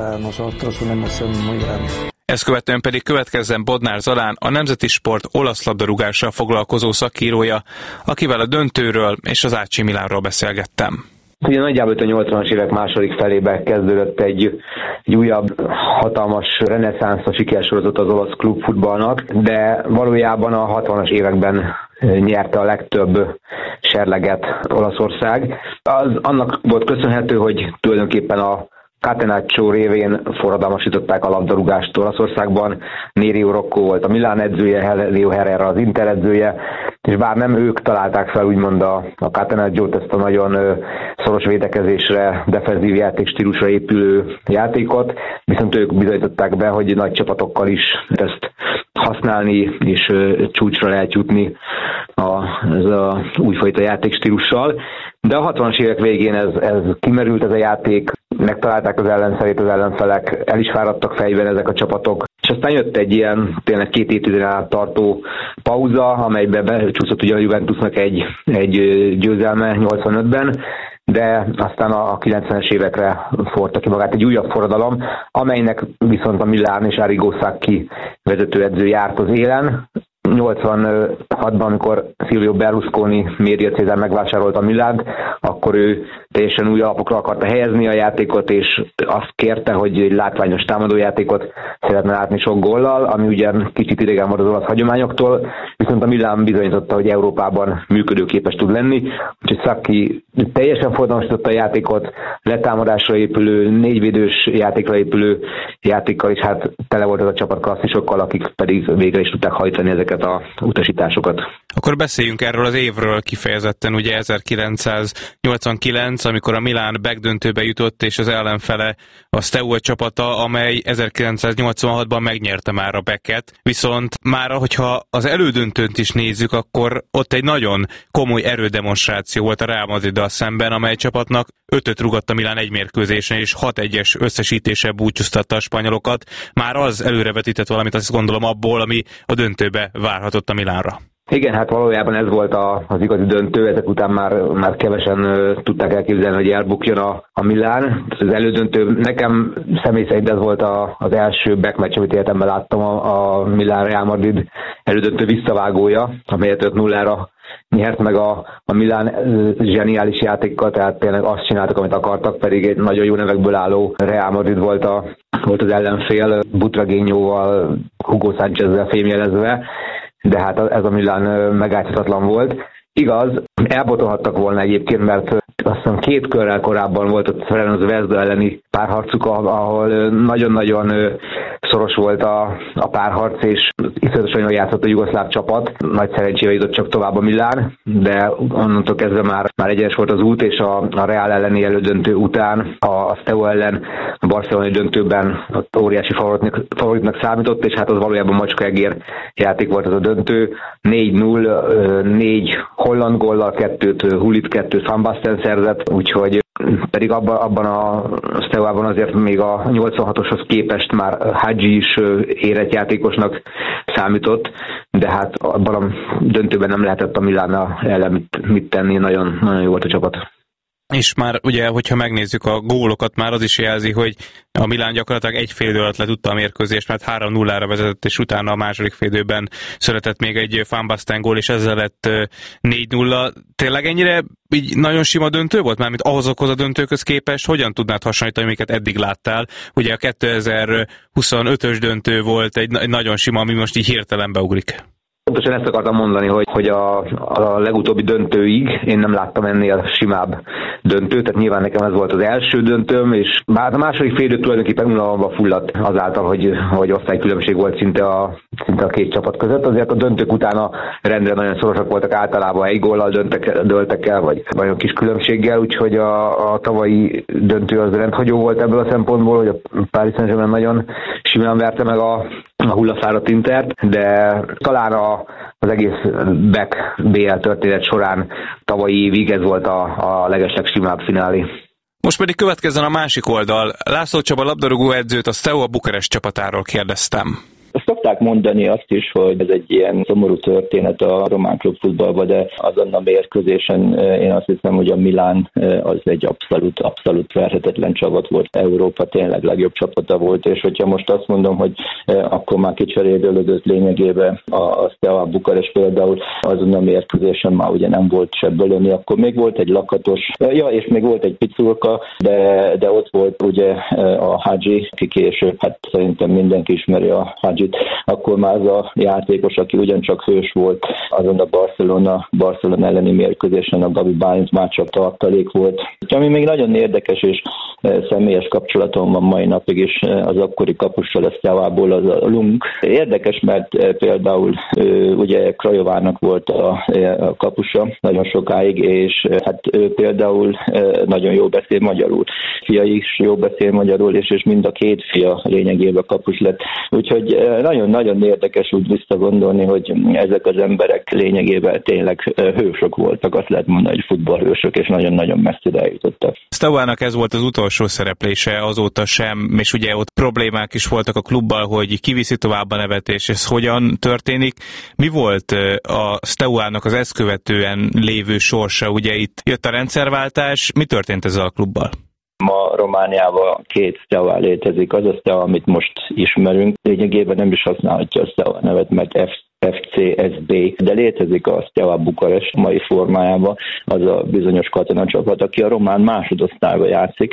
Ezt követően pedig következzen Bodnár Zalán, a Nemzeti Sport olasz labdarúgással foglalkozó szakírója, akivel a döntőről és az á cé Milánról beszélgettem. Ugye nagyjából a nyolcvanas évek második felébe kezdődött egy, egy újabb hatalmas reneszánsz, a sikersorozat az olasz klubfutballnak, de valójában a hatvanas években nyerte a legtöbb serleget Olaszország. Az annak volt köszönhető, hogy tulajdonképpen a Catenaccio révén forradalmasították a labdarúgást Olaszországban. Nereo Rocco volt a Milán edzője, Leo Herrera az Inter edzője, és bár nem ők találták fel úgymond a, a Catenacciót, ezt a nagyon ö, szoros védekezésre, defenzív játékstílusra épülő játékot, viszont ők bizonyították be, hogy nagy csapatokkal is ezt használni, és ö, csúcsra lehet jutni a, ez a újfajta játékstílussal. De a hatvanas évek végén ez, ez kimerült ez a játék, megtalálták az ellenszerét az ellenfelek, el is fáradtak fejben ezek a csapatok, és aztán jött egy ilyen tényleg két évtizeden át tartó pauza, amelyben becsúszott ugye a Juventusnak egy, egy győzelme nyolcvanötben, de aztán a kilencvenes évekre forta ki magát egy újabb forradalom, amelynek viszont a Milán és Arrigo Sacchi vezetőedző járt az élen. nyolcvanhatban, amikor Silvio Berlusconi Méria Cézár megvásárolta a Milánt, akkor ő teljesen új alapokra akarta helyezni a játékot, és azt kérte, hogy egy látványos támadójátékot szeretne látni sok góllal, ami ugyan kicsit idegen volt az olasz hagyományoktól, viszont a Milán bizonyította, hogy Európában működőképes tud lenni, úgyhogy Sacchi teljesen forradalmasította a játékot, letámadásra épülő, négyvédős játékra épülő játékkal, és hát tele volt ez a csapat klasszisokkal, akik pedig végre is tudták hajtani ezeket a utasításokat. Akkor beszéljünk erről az évről kifejezetten, ugye ezerkilencszáznyolcvankilenc, amikor a Milán Beck-döntőbe jutott, és az ellenfele a Steaua csapata, amely ezerkilencszáznyolcvanhatban megnyerte már a Becket. Viszont már, hogyha az elődöntőt is nézzük, akkor ott egy nagyon komoly erődemonstráció volt a Real Madriddal szemben, amely csapatnak ötöt rugott a Milán egy mérkőzésen, és hat egyes összesítéssel búcsúztatta a spanyolokat. Már az előrevetített valamit, azt gondolom, abból, ami a döntőbe várhatott a Milánra. Igen, hát valójában ez volt a, az igazi döntő, ezek után már, már kevesen uh, tudták elképzelni, hogy elbukjon a, a Milán. Az elődöntő, nekem személy szerint ez volt a, az első backmatch, amit életemben láttam, a, a Milán Real Madrid elődöntő visszavágója, amelyet öt nullára nyert meg a, a Milán zseniális játékkal, tehát tényleg azt csináltak, amit akartak, pedig egy nagyon jó nevekből álló Real Madrid volt, a, volt az ellenfél, Butragueñóval, Hugo Sánchezzel fémjelezve, de hát ez a Milán megállíthatatlan volt. Igaz, elbotolhattak volna egyébként, mert azt hiszem két körrel korábban volt a Ferenc Vezda elleni párharcuk, ahol nagyon-nagyon szoros volt a, a párharc, és iszonyatosan jól játszott a jugoszláv csapat. Nagy szerencsével jutott csak tovább a Milán, de onnantól kezdve már, már egyenes volt az út, és a, a Real elleni elődöntő után a Steaua ellen a barcelonai döntőben óriási favoritnak, favoritnak számított, és hát az valójában macska-egér játék volt az a döntő. négy null, négy holland góllal, kettőt Hulit, kettőt Van Basten szerzett, úgyhogy pedig abban, abban a Steaua-ban azért még a nyolcvanhatoshoz képest már Hadzsi is érett játékosnak számított, de hát abban a döntőben nem lehetett a Milánnal ellen mit, mit tenni, nagyon, nagyon jó volt a csapat. És már ugye, hogyha megnézzük a gólokat, már az is jelzi, hogy a Milán gyakorlatilag egy fél idő alatt le tudta a mérkőzést, mert három nullára vezetett, és utána a második fél időben született még egy Van Basten gól, és ezzel lett négy nulla. Tényleg ennyire így nagyon sima döntő volt? Mármint ahhozokhoz a döntőköz képest, hogyan tudnád hasonlítani, amiket eddig láttál? Ugye a kétezer-huszonötös döntő volt egy nagyon sima, ami most így hirtelen beugrik. Pontosan ezt akartam mondani, hogy, hogy a, a legutóbbi döntőig én nem láttam ennél simább döntőt, tehát nyilván nekem ez volt az első döntőm, és bár a második fél idő tulajdonképpen unalomba fulladt azáltal, hogy, hogy osztálykülönbség volt szinte a, szinte a két csapat között. Azért a döntők utána rendre nagyon szorosak voltak, általában egy góllal döntek, döltek el, vagy nagyon kis különbséggel, úgyhogy a, a tavalyi döntő az rendhagyó volt ebből a szempontból, hogy a Paris Saint-Germain nagyon simán verte meg a, a hullafáradt Intert, de talán a az egész back bé el történet során tavalyi évig ez volt a, a legeslegsimább finálé. Most pedig következzen a másik oldal. László Csaba labdarúgó edzőt, a Steaua Bukarest csapatáról kérdeztem. Szokták mondani azt is, hogy ez egy ilyen szomorú történet a román klubfutballban, de azon a mérkőzésen én azt hiszem, hogy a Milán az egy abszolút, abszolút verhetetlen csapat volt. Európa tényleg legjobb csapata volt, és hogyha most azt mondom, hogy akkor már kicserélődött lényegében a Steaua Bukarest például, azon a mérkőzésen már ugye nem volt se Bölöni, akkor még volt egy lakatos, ja, és még volt egy piculka, de, de ott volt ugye a Hadzsi, aki később, hát szerintem mindenki ismeri a Hadzsi, akkor már az a játékos, aki ugyancsak hős volt azon a Barcelona, Barcelona elleni mérkőzésen, a Gabi Bálint már csak tartalék volt. Ami még nagyon érdekes és személyes kapcsolatom van mai napig is az akkori kapussal a Steauából, az a Lung. Érdekes, mert például ugye Krajovának volt a, a kapusa nagyon sokáig, és hát ő például nagyon jó beszél magyarul. Fia is jó beszél magyarul, és, és mind a két fia lényegében kapus lett. Úgyhogy nagyon-nagyon érdekes úgy visszagondolni, hogy ezek az emberek lényegében tényleg hősök voltak, azt lehet mondani, hogy futballhősök, és nagyon-nagyon messzire eljutottak. Steauának ez volt az utolsó szereplése, azóta sem, és ugye ott problémák is voltak a klubbal, hogy kiviszi tovább a nevet, és ez hogyan történik. Mi volt a Steauának az ezt követően lévő sorsa? Ugye itt jött a rendszerváltás, mi történt ezzel a klubbal? Ma Romániában két Steaua létezik. Az a Steaua, amit most ismerünk, lényegében nem is használhatja a Steaua nevet, mert ef cé es bé, de létezik a Steaua Bukarest mai formájában, az a bizonyos katonacsapat, aki a román másodosztályba játszik,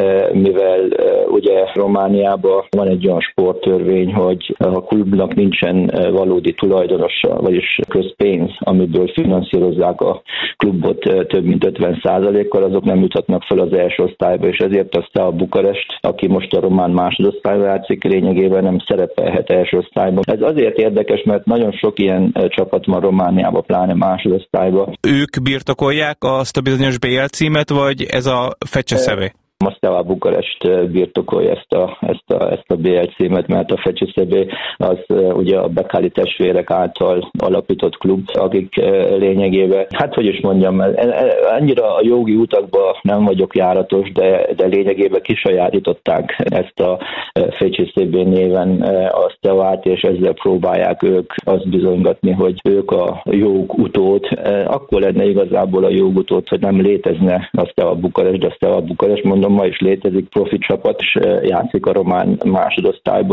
mivel ugye Romániában van egy olyan sporttörvény, hogy a klubnak nincsen valódi tulajdonosa, vagyis közpénz, amiből finanszírozzák a klubot több mint ötven százalékkal, azok nem jutatnak fel az első osztályba, és ezért a Steaua Bukarest, aki most a román másodosztályba játszik, lényegében nem szerepelhet első osztályban. Ez azért érdekes, mert nagyon sok ilyen csapat van Romániában, pláne másodosztályban. Ők birtokolják azt a bizonyos bé el címet, vagy ez a Fecsesevé? A Steaua Bukarest birtokolja ezt a, ezt a, ezt a bé el címet, mert a Fecsesevé az ugye a Bekáli testvérek által alapított klub, akik lényegében, hát hogy is mondjam, annyira a jogi utakban nem vagyok járatos, de, de lényegében kisajátították ezt a Fecsesevé néven a Steauát, és ezzel próbálják ők azt bizonygatni, hogy ők a jogutód. Akkor lenne igazából a jogutód, hogy nem létezne a Steaua Bukarest, de a Steaua Bukarest, mondom, ma is létezik profi csapat, és játszik a román másodosztályban.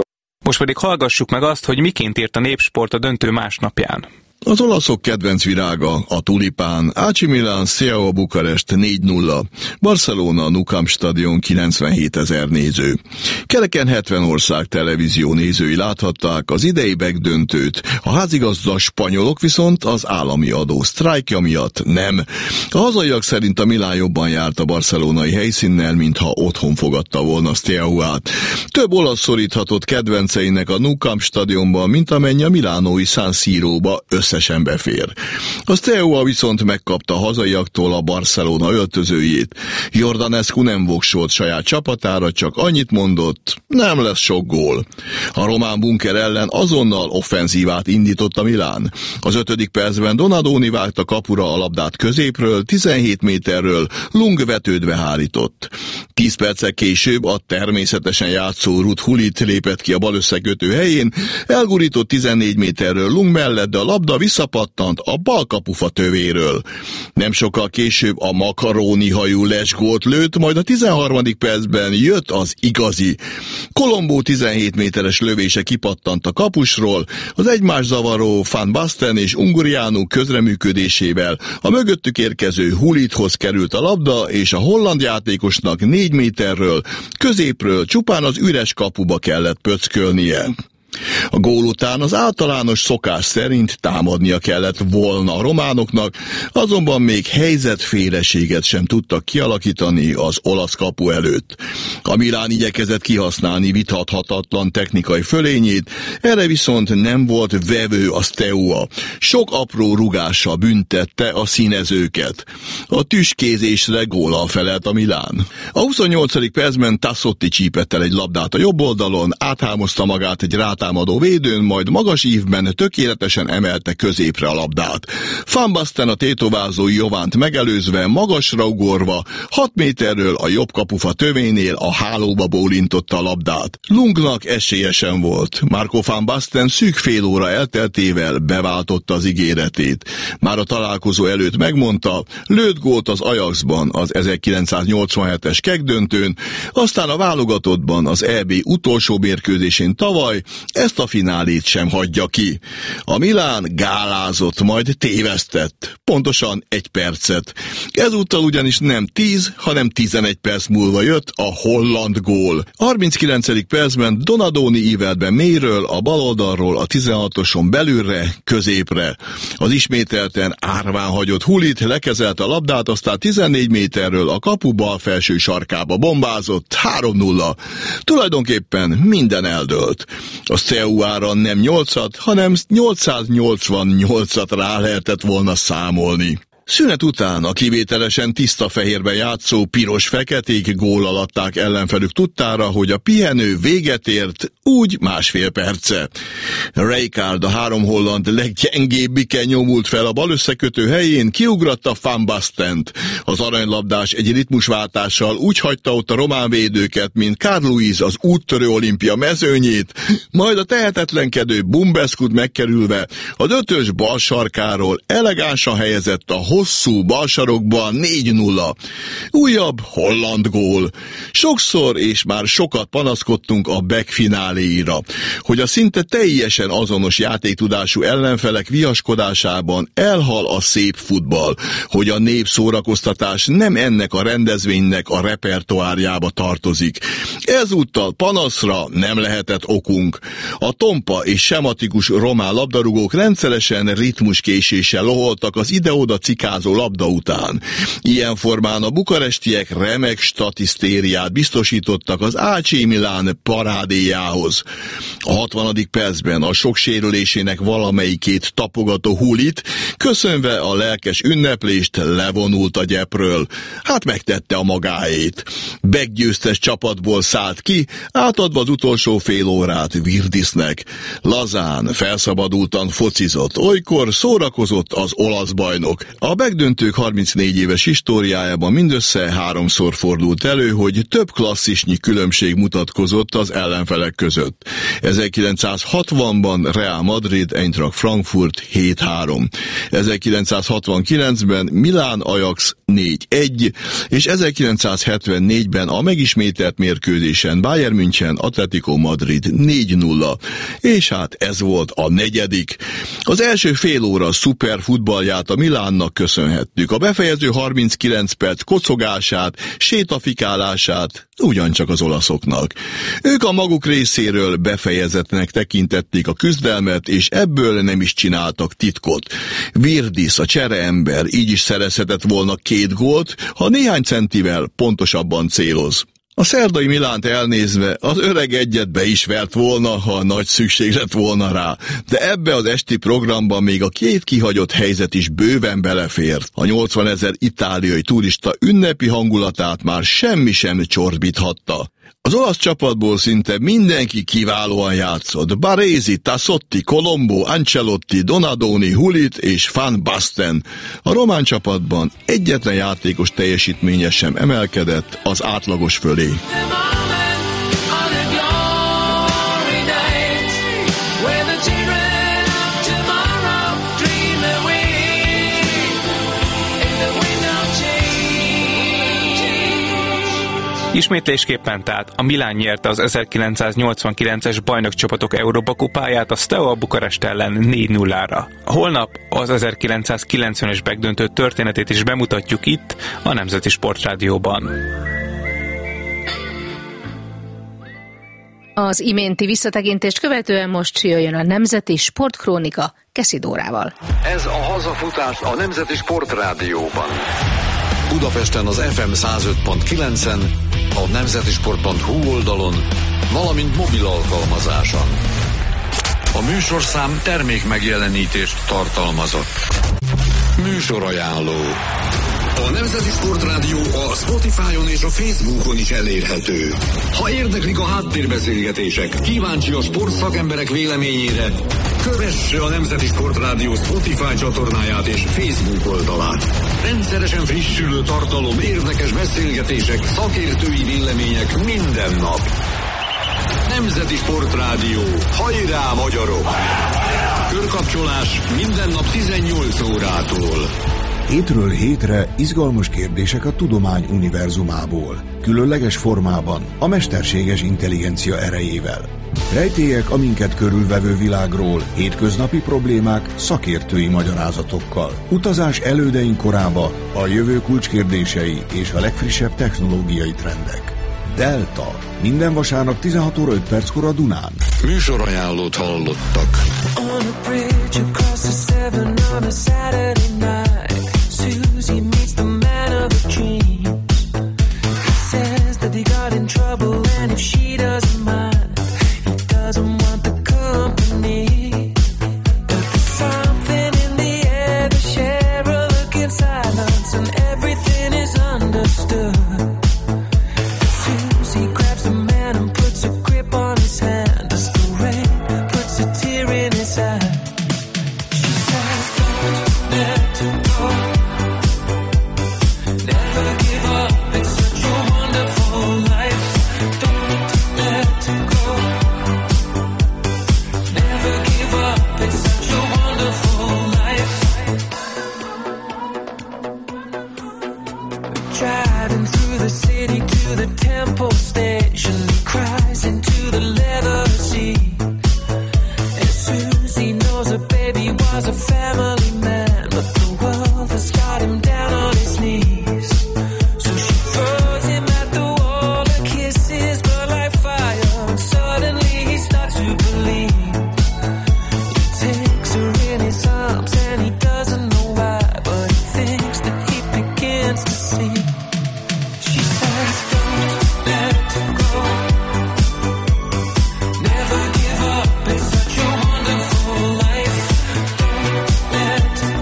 Most pedig hallgassuk meg azt, hogy miként írt a Népsport a döntő másnapján. Az olaszok kedvenc virága, a tulipán, á cé Milan, Steaua Bukarest négy nulla, Barcelona, Nou Camp stadion kilencvenhétezer néző. Kereken hetven ország televízió nézői láthatták az idei megdöntőt, a házigazda spanyolok viszont az állami adó sztrájkja miatt nem. A hazaiak szerint a Milán jobban járt a barcelonai helyszínnel, mintha otthon fogadta volna Steauát. Több olasz szoríthatott kedvenceinek a Nou Camp stadionban, mint amennyi a milánói San Siróba összesen befér. A Steaua viszont megkapta a hazaiaktól a Barcelona öltözőjét. Jordanescu nem voksolt saját csapatára, csak annyit mondott, nem lesz sok gól. A román bunker ellen azonnal offenzívát indított a Milán. Az ötödik percben Donadoni vágta kapura a labdát középről, tizenhét méterről, Lung vetődve hárított. Tíz perccel később a természetesen játszó Ruud Gullit lépett ki a bal összekötő helyén, elgurított tizennégy méterről Lung mellett, de a labda visszapattant a bal kapufa tövéről. Nem sokkal később a makaróni hajú Les gólt lőtt, majd a tizenharmadik percben jött az igazi. Kolombó tizenhét méteres lövése kipattant a kapusról, az egymás zavaró Van Basten és Ungurianu közreműködésével a mögöttük érkező Gullithoz került a labda, és a holland játékosnak négy méterről, középről csupán az üres kapuba kellett pöckölnie. A gól után az általános szokás szerint támadnia kellett volna a románoknak, azonban még helyzetféleséget sem tudtak kialakítani az olasz kapu előtt. A Milán igyekezett kihasználni vitathatatlan technikai fölényét, erre viszont nem volt vevő a Steaua. Sok apró rugással büntette a színezőket. A tüskézésre góllal felelt a Milán. A huszonnyolcadik percben Tassotti csípett el egy labdát a jobb oldalon, áthámozta magát egy rátámadó védőn, majd magas ívben tökéletesen emelte középre a labdát. Van Basten a tétovázó Jovánt megelőzve, magasra ugorva, hat méterről a jobb kapufa tövénél a hálóba bólintotta a labdát. Lungnak esélye sem volt. Marco Van Basten szűk fél óra elteltével beváltotta az ígéretét. Már a találkozó előtt megmondta, lőtt gólt az Ajaxban az ezerkilencszáznyolcvanhetes kekkdöntőn, aztán a válogatottban az é bé utolsó mérkőzésén tavaly, ezt a finálét sem hagyja ki. A Milán gálázott, majd tévesztett. Pontosan egy percet. Ezúttal ugyanis nem tíz, hanem tizenegy perc múlva jött a holland gól. harminckilencedik percben Donadoni ívelt be mélyről, a bal oldalról a tizenhatoson belülre, középre. Az ismételten árván hagyott Gullit lekezelte a labdát, aztán tizennégy méterről a kapu bal felső sarkába bombázott, három nulla. Tulajdonképpen minden eldőlt. A Steauára nem nyolcat, hanem nyolcszáznyolcvannyolcat rá lehetett volna számolni. Szünet után a kivételesen tiszta fehérben játszó piros-feketék góllal adták ellenfelük tudtára, hogy a pihenő véget ért, úgy másfél perce. Rijkaard, a három holland leggyengébbike nyomult fel a bal összekötő helyén, kiugratta Van Bastent. Az aranylabdás egy ritmusváltással úgy hagyta ott a román védőket, mint Carl Lewis az úttörő olimpia mezőnyét, majd a tehetetlenkedő Bumbeskut megkerülve az ötös bal sarkáról elegánsan helyezett a hosszú balsarokban négy nulla. Újabb holland gól. Sokszor és már sokat panaszkodtunk a Beck fináléira, hogy a szinte teljesen azonos játéktudású ellenfelek viaskodásában elhal a szép futball, hogy a népszórakoztatás nem ennek a rendezvénynek a repertoárjába tartozik. Ezúttal panaszra nem lehetett okunk. A tompa és sematikus román labdarúgók rendszeresen ritmuskéséssel loholtak az ide-oda cikázó labda után. Ilyen formán a bukarestiek remek statisztériát biztosítottak az á cé Milan parádéjához. A hatvanadik percben a sok sérülésének valamelyikét tapogató Gullit, köszönve a lelkes ünneplést, levonult a gyepről. Hát megtette a magáét. Meggyőztes csapatból szállt ki, átadva az utolsó fél órát Virdisnek. Lazán, felszabadultan focizott, olykor szórakozott az olasz bajnok. A A megdöntők harmincnégy éves históriájában mindössze háromszor fordult elő, hogy több klasszisnyi különbség mutatkozott az ellenfelek között. ezerkilencszázhatvanban Real Madrid, Eintracht Frankfurt hét három, ezerkilencszázhatvankilencben Milán Ajax négy egy, és ezerkilencszázhetvennégyben a megismételt mérkőzésen Bayern München Atletico Madrid négy nulla, és hát ez volt a negyedik. Az első fél óra szuper futballját a Milánnak köszönhettük, a befejező harminckilenc perc kocogását, sétafikálását ugyancsak az olaszoknak. Ők a maguk részéről befejezetnek tekintették a küzdelmet, és ebből nem is csináltak titkot. Virdis, a csereember így is szerezhetett volna két gólt, ha néhány centivel pontosabban céloz. A szerdai Milánt elnézve az öreg egyet be is vert volna, ha nagy szükség lett volna rá, de ebbe az esti programban még a két kihagyott helyzet is bőven belefért. A nyolcvanezer itáliai turista ünnepi hangulatát már semmi sem csorbíthatta. Az olasz csapatból szinte mindenki kiválóan játszott. Baresi, Tassotti, Colombo, Ancelotti, Donadoni, Hulit és Van Basten. A román csapatban egyetlen játékos teljesítménye sem emelkedett az átlagos fölé. Ismétlésképpen tehát a Milán nyerte az ezerkilencszáznyolcvankilences bajnokcsapatok Európa kupáját a Steaua Bukarest ellen négy nullára. Holnap az ezerkilencszázkilencvenes megdöntő történetét is bemutatjuk itt, a Nemzeti Sportrádióban. Az iménti visszatekintést követően most jöjjön a Nemzeti Sportkrónika Keszi Dórával. Ez a hazafutás a Nemzeti Sportrádióban. Budapesten az ef em százöt pont kilencen, a nemzetisport pont hu oldalon, valamint mobil alkalmazáson. A műsorszám termék megjelenítést tartalmazott. Műsorajánló. A Nemzeti Sportrádió a Spotify-on és a Facebookon is elérhető. Ha érdeklik a háttérbeszélgetések, kíváncsi a sportszakemberek véleményére, kövesse a Nemzeti Sportrádió Spotify csatornáját és Facebook oldalát. Rendszeresen frissülő tartalom, érdekes beszélgetések, szakértői vélemények minden nap. Nemzeti Sportrádió. Hajrá, magyarok! Körkapcsolás minden nap tizennyolc órától. Hétről hétre izgalmas kérdések a tudomány univerzumából, különleges formában, a mesterséges intelligencia erejével. Rejtélyek a minket körülvevő világról, hétköznapi problémák szakértői magyarázatokkal. Utazás elődeink korába, a jövő kulcskérdései és a legfrissebb technológiai trendek. Delta. Minden vasárnap tizenhat óra öt perckor a Dunán. Műsorajánlót hallottak. Susie meets the man of her dreams. He says that he got in trouble, and if she doesn't mind, he doesn't want the company. But there's something in the air, they share a look in silence, and everything is understood. Susie grabs the man and puts a grip on his hand as the rain puts a tear in his eye. She says, don't let him go. Temple station, he cries into the leather seat. And Susie knows her baby was a family man, but the world has got him down on his knees. So she throws him at the wall, her kisses burn like fire, and suddenly he starts to believe. He takes her in his arms and he doesn't know why, but he thinks that he begins to see. She says, don't let him go. Never give up, it's such a wonderful life. Don't let him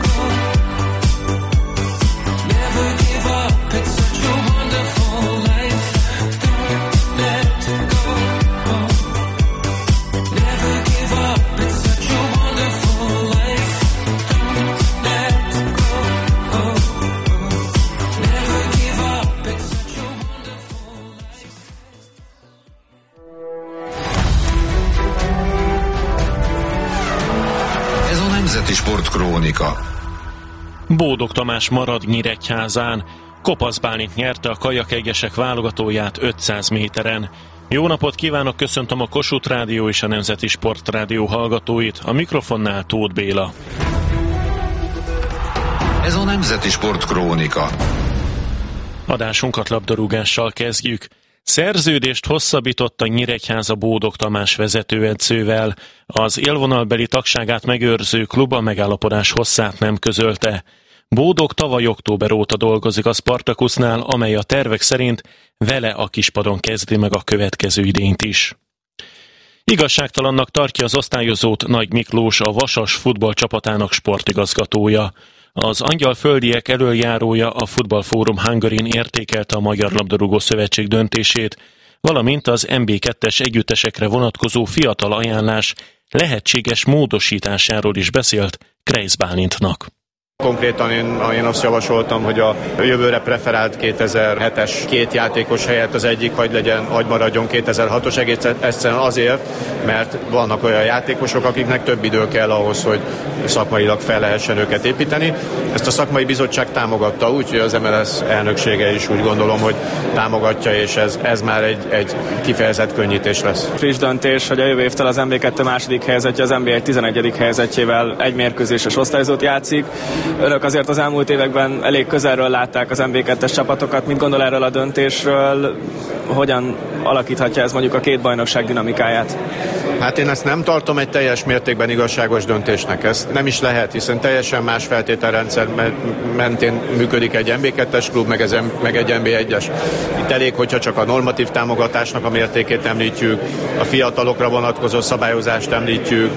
Nemzeti Sportkrónika. Bódog Tamás marad Nyíregyházán. Kopasz Bálint nyerte a kajakegyesek válogatóját ötszáz méteren. Jó napot kívánok, köszöntöm a Kossuth Rádió és a Nemzeti Sportrádió hallgatóit. A mikrofonnál Tóth Béla. Ez a Nemzeti Sportkrónika. Adásunkat labdarúgással kezdjük. Szerződést hosszabbított a Nyíregyháza Bódog Tamás vezetőedzővel. Az élvonalbeli tagságát megőrző klub a megállapodás hosszát nem közölte. Bódog tavaly október óta dolgozik a Spartakusnál, amely a tervek szerint vele a kispadon kezdi meg a következő idényt is. Igazságtalannak tartja az osztályozót Nagy Miklós, a Vasas futballcsapatának sportigazgatója. Az angyalföldiek elöljárója, a Football Forum Hungaryn értékelte a Magyar Labdarúgó Szövetség döntését, valamint az em bé kettes együttesekre vonatkozó fiatal ajánlás lehetséges módosításáról is beszélt Kreisz Bálintnak. Konkrétan én, én azt javasoltam, hogy a jövőre preferált kétezer-hetes két játékos helyett az egyik hagy legyen, hagy maradjon kétezer-hatos, egész egyszerűen azért, mert vannak olyan játékosok, akiknek több idő kell ahhoz, hogy szakmailag fel lehessen őket építeni. Ezt a szakmai bizottság támogatta, úgyhogy az em el es elnöksége is úgy gondolom, hogy támogatja, és ez, ez már egy, egy kifejezett könnyítés lesz. Friss döntés, hogy a jövő évtől az em bé kettő második helyzetje az en bé egy tizenegyedik helyzetjével egy mérkőzéses osztályzót játszik. Önök azért az elmúlt években elég közelről látták az em bé kettes csapatokat. Mit gondol erről a döntésről? Hogyan alakíthatja ez mondjuk a két bajnokság dinamikáját? Hát én ezt nem tartom egy teljes mértékben igazságos döntésnek. Ez nem is lehet, hiszen teljesen más feltételrendszer mentén működik egy em bé kettes klub, meg, ez, meg egy em bé egyes. Itt elég, hogyha csak a normatív támogatásnak a mértékét említjük, a fiatalokra vonatkozó szabályozást említjük,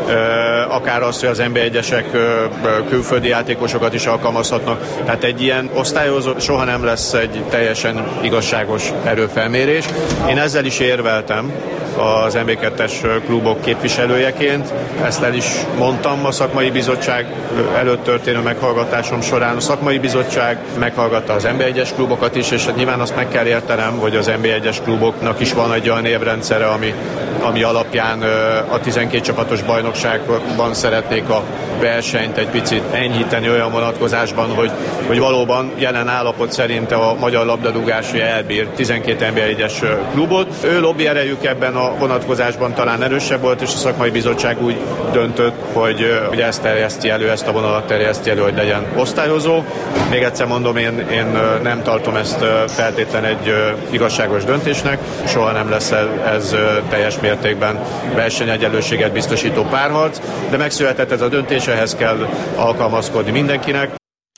akár azt, hogy az em bé egyesek külföldi játékosokat is alkalmazhatnak. Tehát egy ilyen osztályozó soha nem lesz egy teljesen igazságos erőfelmérés. Én ezzel is érveltem az em bé kettes klubok képviselőjeként. Ezt el is mondtam a szakmai bizottság előtt történő meghallgatásom során. A szakmai bizottság meghallgatta az em bé egyes klubokat is, és nyilván azt meg kell értenem, hogy az em bé egyes kluboknak is van egy olyan évrendszere, ami, ami alapján a tizenkét csapatos bajnokságban szeretnék a versenyt egy picit enyhíteni olyan vonatkozásban, hogy, hogy valóban jelen állapot szerint a magyar labdarúgás elbír tizenkét em bé egyes klubot. Ő lobby erejük ebben a vonatkozásban talán erősebb volt, és a szakmai bizottság úgy döntött, hogy, hogy ezt terjeszti elő, ezt a vonalat terjeszti elő, hogy legyen osztályozó. Még egyszer mondom, én, én nem tartom ezt feltétlen egy igazságos döntésnek, soha nem lesz ez teljes mértékben versenyegyenlőséget biztosító párharc, de megszületett ez a döntés, ehhez kell alkalmazkodni mindenkinek.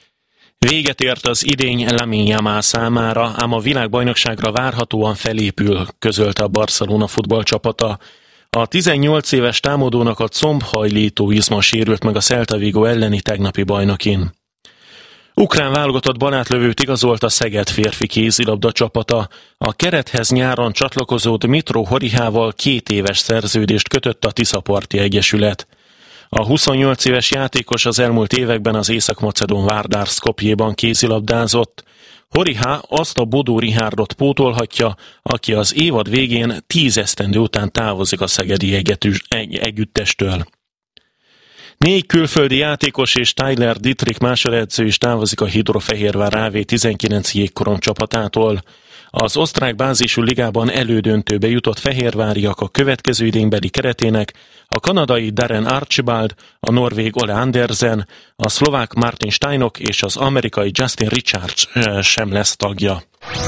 Véget ért az idény Lamine Yamal számára, ám a világbajnokságra várhatóan felépül, közölte a Barcelona futballcsapata. A tizennyolc éves támadónak a combhajlító izma sérült meg a Celta Vigo elleni tegnapi bajnokin. Ukrán válogatott balátlövőt igazolt a Szeged férfi kézilabda csapata. A kerethez nyáron csatlakozó Dmitro Horihával két éves szerződést kötött a Tiszaparti Egyesület. A huszonnyolc éves játékos az elmúlt években az észak-macedón Vardar Skopjéban kézilabdázott. Horiha azt a Bodó Rihárdot pótolhatja, aki az évad végén tíz esztendő után távozik a szegedi együttestől. Négy külföldi játékos és Tyler Dietrich másodedző is távozik a Hidrofehérvár á vé tizenkilenc jégkorong csapatától. Az osztrák bázisú ligában elődöntőbe jutott fehérváriak a következő idénybeli keretének a kanadai Darren Archibald, a norvég Ole Andersen, a szlovák Martin Steinok és az amerikai Justin Richards sem lesz tagja.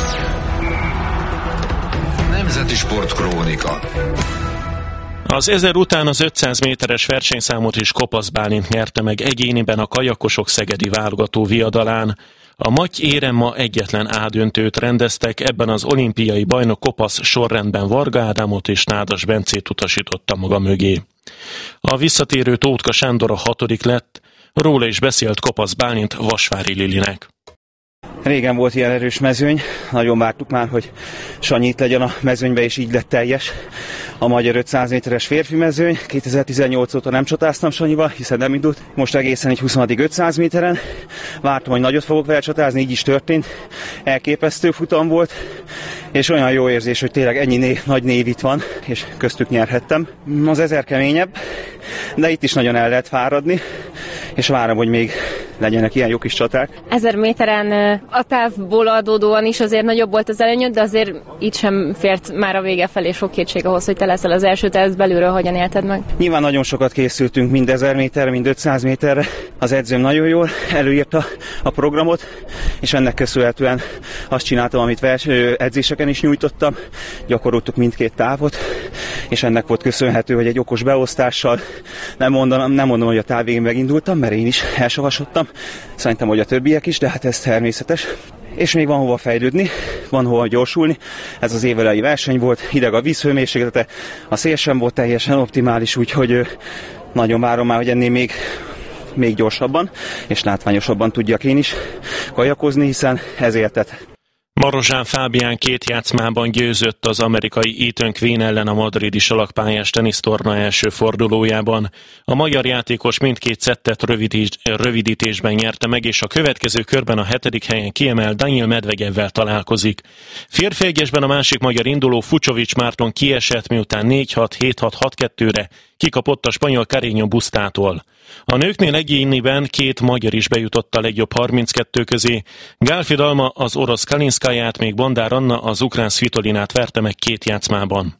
Nemzeti Sportkrónika. Az ezer után az ötszáz méteres versenyszámot is Kopasz Bálint nyerte meg egyéniben a kajakosok szegedi válogató viadalán. A Maty Éremma egyetlen A döntőt rendeztek, ebben az olimpiai bajnok Kopasz sorrendben Varga Ádámot és Nádas Bencét utasította maga mögé. A visszatérő Tótka Sándor a hatodik lett, róla is beszélt Kopasz Bálint Vasvári Lilinek. Régen volt ilyen erős mezőny, nagyon vártuk már, hogy Sanyi itt legyen a mezőnybe, és így lett teljes a magyar ötszáz méteres férfi mezőny. kétezer-tizennyolc óta nem csatáztam Sanyival, hiszen nem indult. Most egészen egy huszonöt ötszáz méteren. Vártam, hogy nagyot fogok vele csatázni, így is történt. Elképesztő futam volt, és olyan jó érzés, hogy tényleg ennyi név, nagy név itt van, és köztük nyerhettem. Az ezer keményebb, de itt is nagyon el lehet fáradni. és várom, hogy még legyenek ilyen jó kis csaták. Ezer méteren a távból adódóan is azért nagyobb volt az előnyöd, de azért itt sem fért már a vége felé sok kétség ahhoz, hogy te leszel az első, te ezt belülről hogyan élted meg? Nyilván nagyon sokat készültünk, mind ezer méterre, mind ötszáz méterre. Az edzőm nagyon jól előírta a programot, és ennek köszönhetően azt csináltam, amit vers- edzéseken is nyújtottam. Gyakoroltuk mindkét távot, és ennek volt köszönhető, hogy egy okos beosztással, nem mondom, nem mondom, hogy a táv végén megindultam, mert én is elsavasodtam. Szerintem, hogy a többiek is, de hát ez természetes. És még van hova fejlődni, van hova gyorsulni. Ez az évelei verseny volt, hideg a vízhőmérséklete, a szél sem volt teljesen optimális, úgyhogy nagyon várom már, hogy ennél még, még gyorsabban és látványosabban tudjak én is kajakozni, hiszen ez éltet. Marozsán Fábián két játszmában győzött az amerikai Ethan Quinn ellen a madridi salakpályás tenisztorna első fordulójában. A magyar játékos mindkét szettet rövidítésben nyerte meg, és a következő körben a hetedik helyen kiemelt Daniil Medvegyevvel találkozik. Férfi egyesben a másik magyar induló Fucsovics Márton kiesett, miután négy hat hét hat hat kettőre kikapott a spanyol Carreño Bustától. A nőknél egyéniben két magyar is bejutott a legjobb harminckettő közé. Gálfi Dalma az orosz Kalinszkáját, még Bondár Anna az ukrán Svitolinát verte meg két játszmában.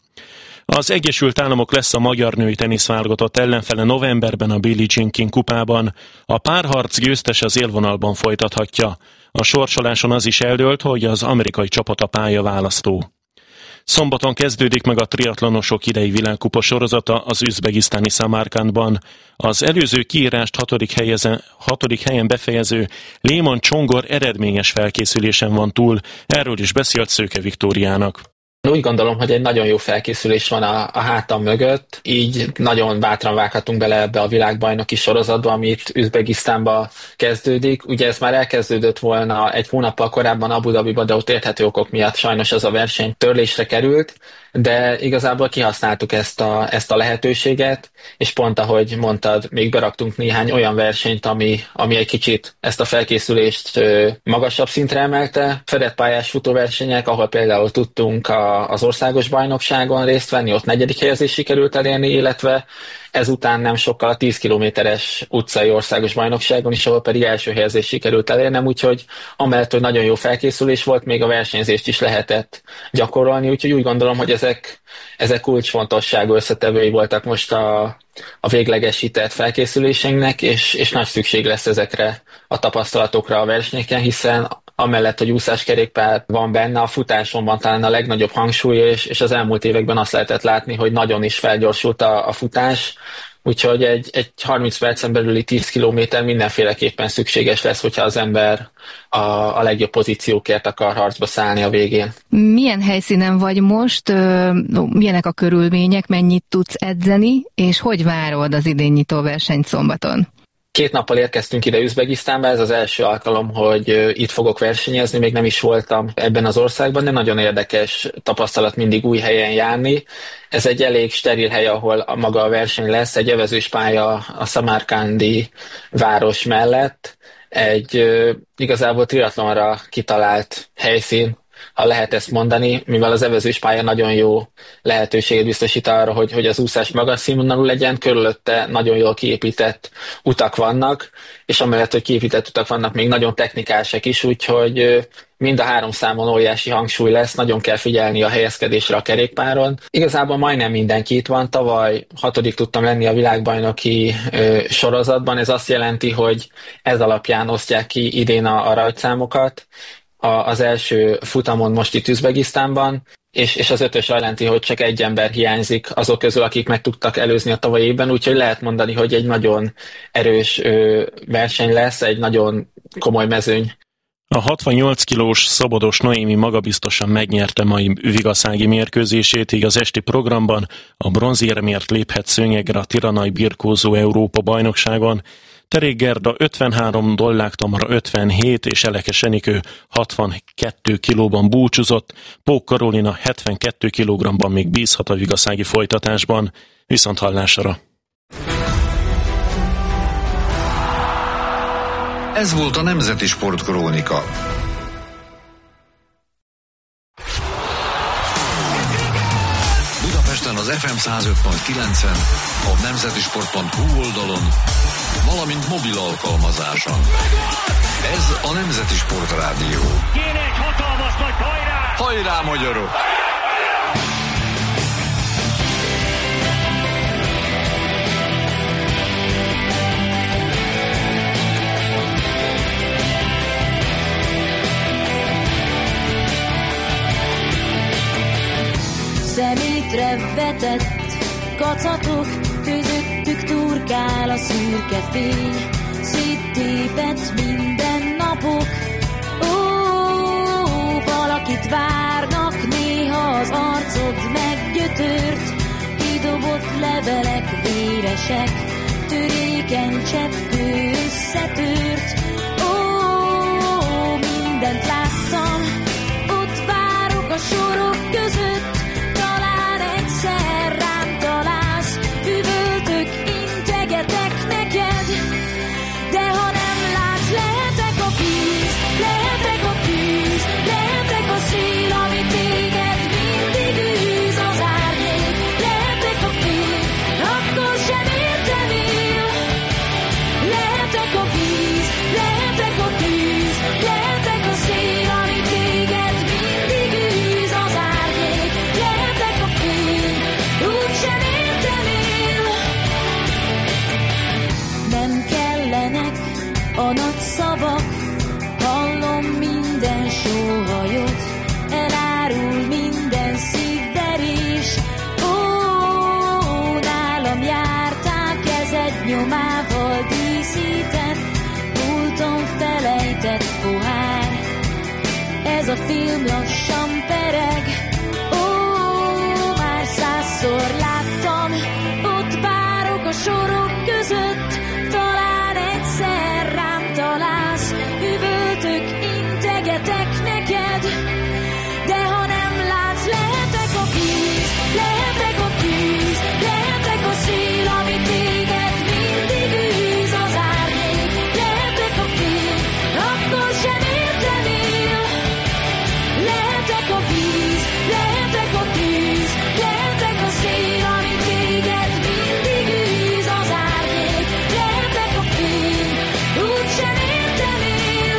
Az Egyesült Államok lesz a magyar női teniszválogatott ellenfele novemberben a Billie Jean King kupában. A párharc győztes az élvonalban folytathatja. A sorsoláson az is eldőlt, hogy az amerikai csapat a pályaválasztó. Szombaton kezdődik meg a triatlonosok idei világkupa sorozata az üzbegisztáni Szamárkandban. Az előző kiírást hatodik, helyezen, hatodik helyen befejező Léman Csongor eredményes felkészülésen van túl, erről is beszélt Szőke Viktóriának. Úgy gondolom, hogy egy nagyon jó felkészülés van a, a hátam mögött, így nagyon bátran vághatunk bele ebbe a világbajnoki sorozatba, amit Üzbegisztánba kezdődik. Ugye ez már elkezdődött volna egy hónappal korábban Abu Dhabiba, de ott érthető okok miatt sajnos ez a verseny törlésre került, de igazából kihasználtuk ezt a, ezt a lehetőséget, és pont ahogy mondtad, még beraktunk néhány olyan versenyt, ami, ami egy kicsit ezt a felkészülést ö, magasabb szintre emelte. Fedett pályás futóversenyek, ahol például tudtunk a, az országos bajnokságon részt venni, ott negyedik helyezést sikerült elérni, illetve ezután nem sokkal a tíz kilométeres utcai országos bajnokságon is, ahol pedig első helyezést sikerült elérnem, úgyhogy amellett, hogy nagyon jó felkészülés volt, még a versenyzést is lehetett gyakorolni, úgyhogy úgy gondolom, hogy ezek, ezek kulcsfontosságú összetevői voltak most a, a véglegesített felkészülésünknek, és, és nagy szükség lesz ezekre a tapasztalatokra a versenyeken, hiszen amellett, hogy úszáskerékpár van benne, a futáson van talán a legnagyobb hangsúly, és, és az elmúlt években azt lehetett látni, hogy nagyon is felgyorsult a, a futás, úgyhogy egy, egy harminc percen belüli tíz kilométer mindenféleképpen szükséges lesz, hogyha az ember a, a legjobb pozíciókért akar harcba szállni a végén. Milyen helyszínen vagy most, milyenek a körülmények, mennyit tudsz edzeni, és hogy várod az idén nyitó versenyt szombaton? Két nappal érkeztünk ide Üzbegisztánba, ez az első alkalom, hogy itt fogok versenyezni, még nem is voltam ebben az országban, de nagyon érdekes tapasztalat mindig új helyen járni. Ez egy elég steril hely, ahol maga a verseny lesz, egy evezős pálya a Szamárkandi város mellett, egy igazából triatlonra kitalált helyszín, ha lehet ezt mondani, mivel az evezős pálya nagyon jó lehetőséget biztosít arra, hogy, hogy az úszás magas színvonalú legyen, körülötte nagyon jól kiépített utak vannak, és amellett, hogy kiépített utak vannak, még nagyon technikásek is, úgyhogy mind a három számon óriási hangsúly lesz, nagyon kell figyelni a helyezkedésre a kerékpáron. Igazából majdnem mindenki itt van, tavaly hatodik tudtam lenni a világbajnoki ö, sorozatban, ez azt jelenti, hogy ez alapján osztják ki idén a, a rajtszámokat, az első futamon most itt Üzbegisztánban, és, és az ötös jelenti, hogy csak egy ember hiányzik azok közül, akik meg tudtak előzni a tavalyi évben, úgyhogy lehet mondani, hogy egy nagyon erős ö, verseny lesz, egy nagyon komoly mezőny. A hatvannyolc kilós Szabados Noémi magabiztosan megnyerte mai vigaszági mérkőzését, így az esti programban a bronzérmért léphet szőnyegre a Tiranai birkózó Európa bajnokságon. Terék Gerda ötvenhárom, Dollák Tamara ötvenhét és Elekes Enikő hatvankettő kilóban búcsúzott, Pók Karolina hetvenkettő kilogramban még bízhat a vigaszági folytatásban. Viszont hallásra! Ez volt a Nemzeti Sportkrónika. Budapesten az ef em száz öt pont kilencen, a nemzetisport pont hu oldalon, valamint valamint mobil alkalmazáson. Ez a Nemzeti Sportrádió. Kéne egy hatalmas nagy hajrá! Hajrá, magyarok! Szemétre vetett kacatok, közöttük turkál a szürke fény, széttépett minden napok. Ó, valakit várnak, néha az arcod meggyötört, kidobott levelek véresek, törékeny cseppkő összetört. Ó, mindent láttam, ott várok a sorok között, talán egyszer rám találsz, üvöltök, integetek neked, de ha nem látsz, lehetek a víz, lehetek a tűz, lehetek a szél, ami téged mindig űz, az árnyék, lehetek a fény, akkor sem értem él. Lehetek a víz, lehetek a tűz, lehetek a szél, ami téged mindig űz, az árnyék, lehetek a fény, úgysem értem él. Nem kellenek a nagy szavak, hallom minden sóhajot, elárul minden szívverés. Ó, nálam jártál kezed nyomával díszített, múlton felejtett pohár, ez a film lassan pereg. Ó, már százszor láttam, ott várok a sorok között, talán egyszer rám találsz, üvöltök, integetek neked, de ha nem látsz, lehetek a víz, lehetek a tűz, lehetek a szél, ami téged mindig űz, az árnyék, lehetek a fény, akkor sem értem él. Lehetek a víz, lehetek a tűz, lehetek a szél, ami téged mindig űz, az árnyék, lehetek a fény, úgysem értem él.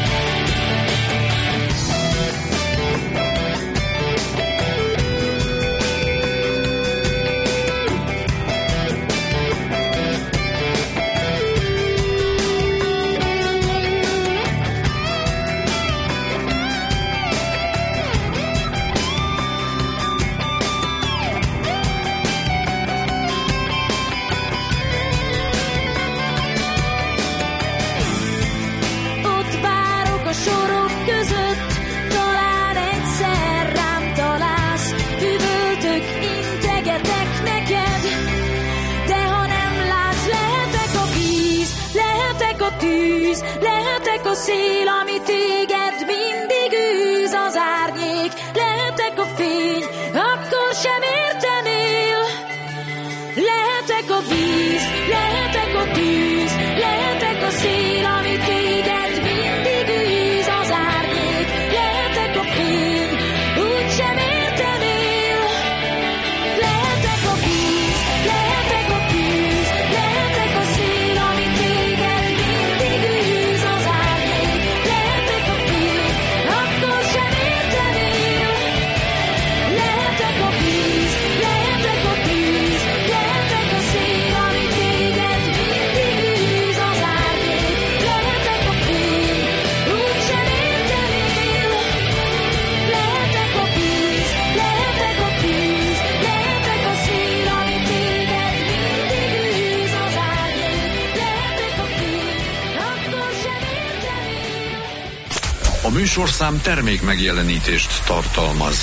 Ott várok a sorok között, talán egyszer rám találsz, üvöltök, integetek neked, de ha nem látsz, lehetek a víz, lehetek a tűz, lehetek a szél, ami téged mindig űz, az árnyék, lehetek a fény, akkor sem értenél. Lehetek a víz, lehetek a tűz, lehetek a szél, ami téged mindig űz, az árnyék, lehetek a fény, úgysem értenél. Lehetek a víz, lehetek a tűz, lehetek a szél, ami téged mindig űz, az árnyék, lehetek a fény, akkor sem értenél. Lehetek a víz, lehetek a tűz, lehetek a szél, ami téged mindig űz, az árnyék, lehetek a fény, úgysem értenél. Lehetek a víz, lehetek a tűz, lehetek a szél, ami téged mindig űz, az árnyék, lehetek a fény, akkor sem értenél. A műsorszám termék megjelenítést tartalmaz.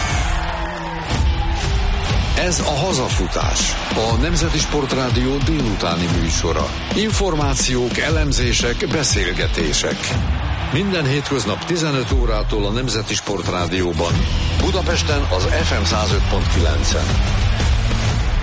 Ez a Hazafutás, a Nemzeti Sportrádió délutáni műsora. Információk, elemzések, beszélgetések. Minden hétköznap tizenöt órától a Nemzeti Sportrádióban. Budapesten az ef em száz öt pont kilencen.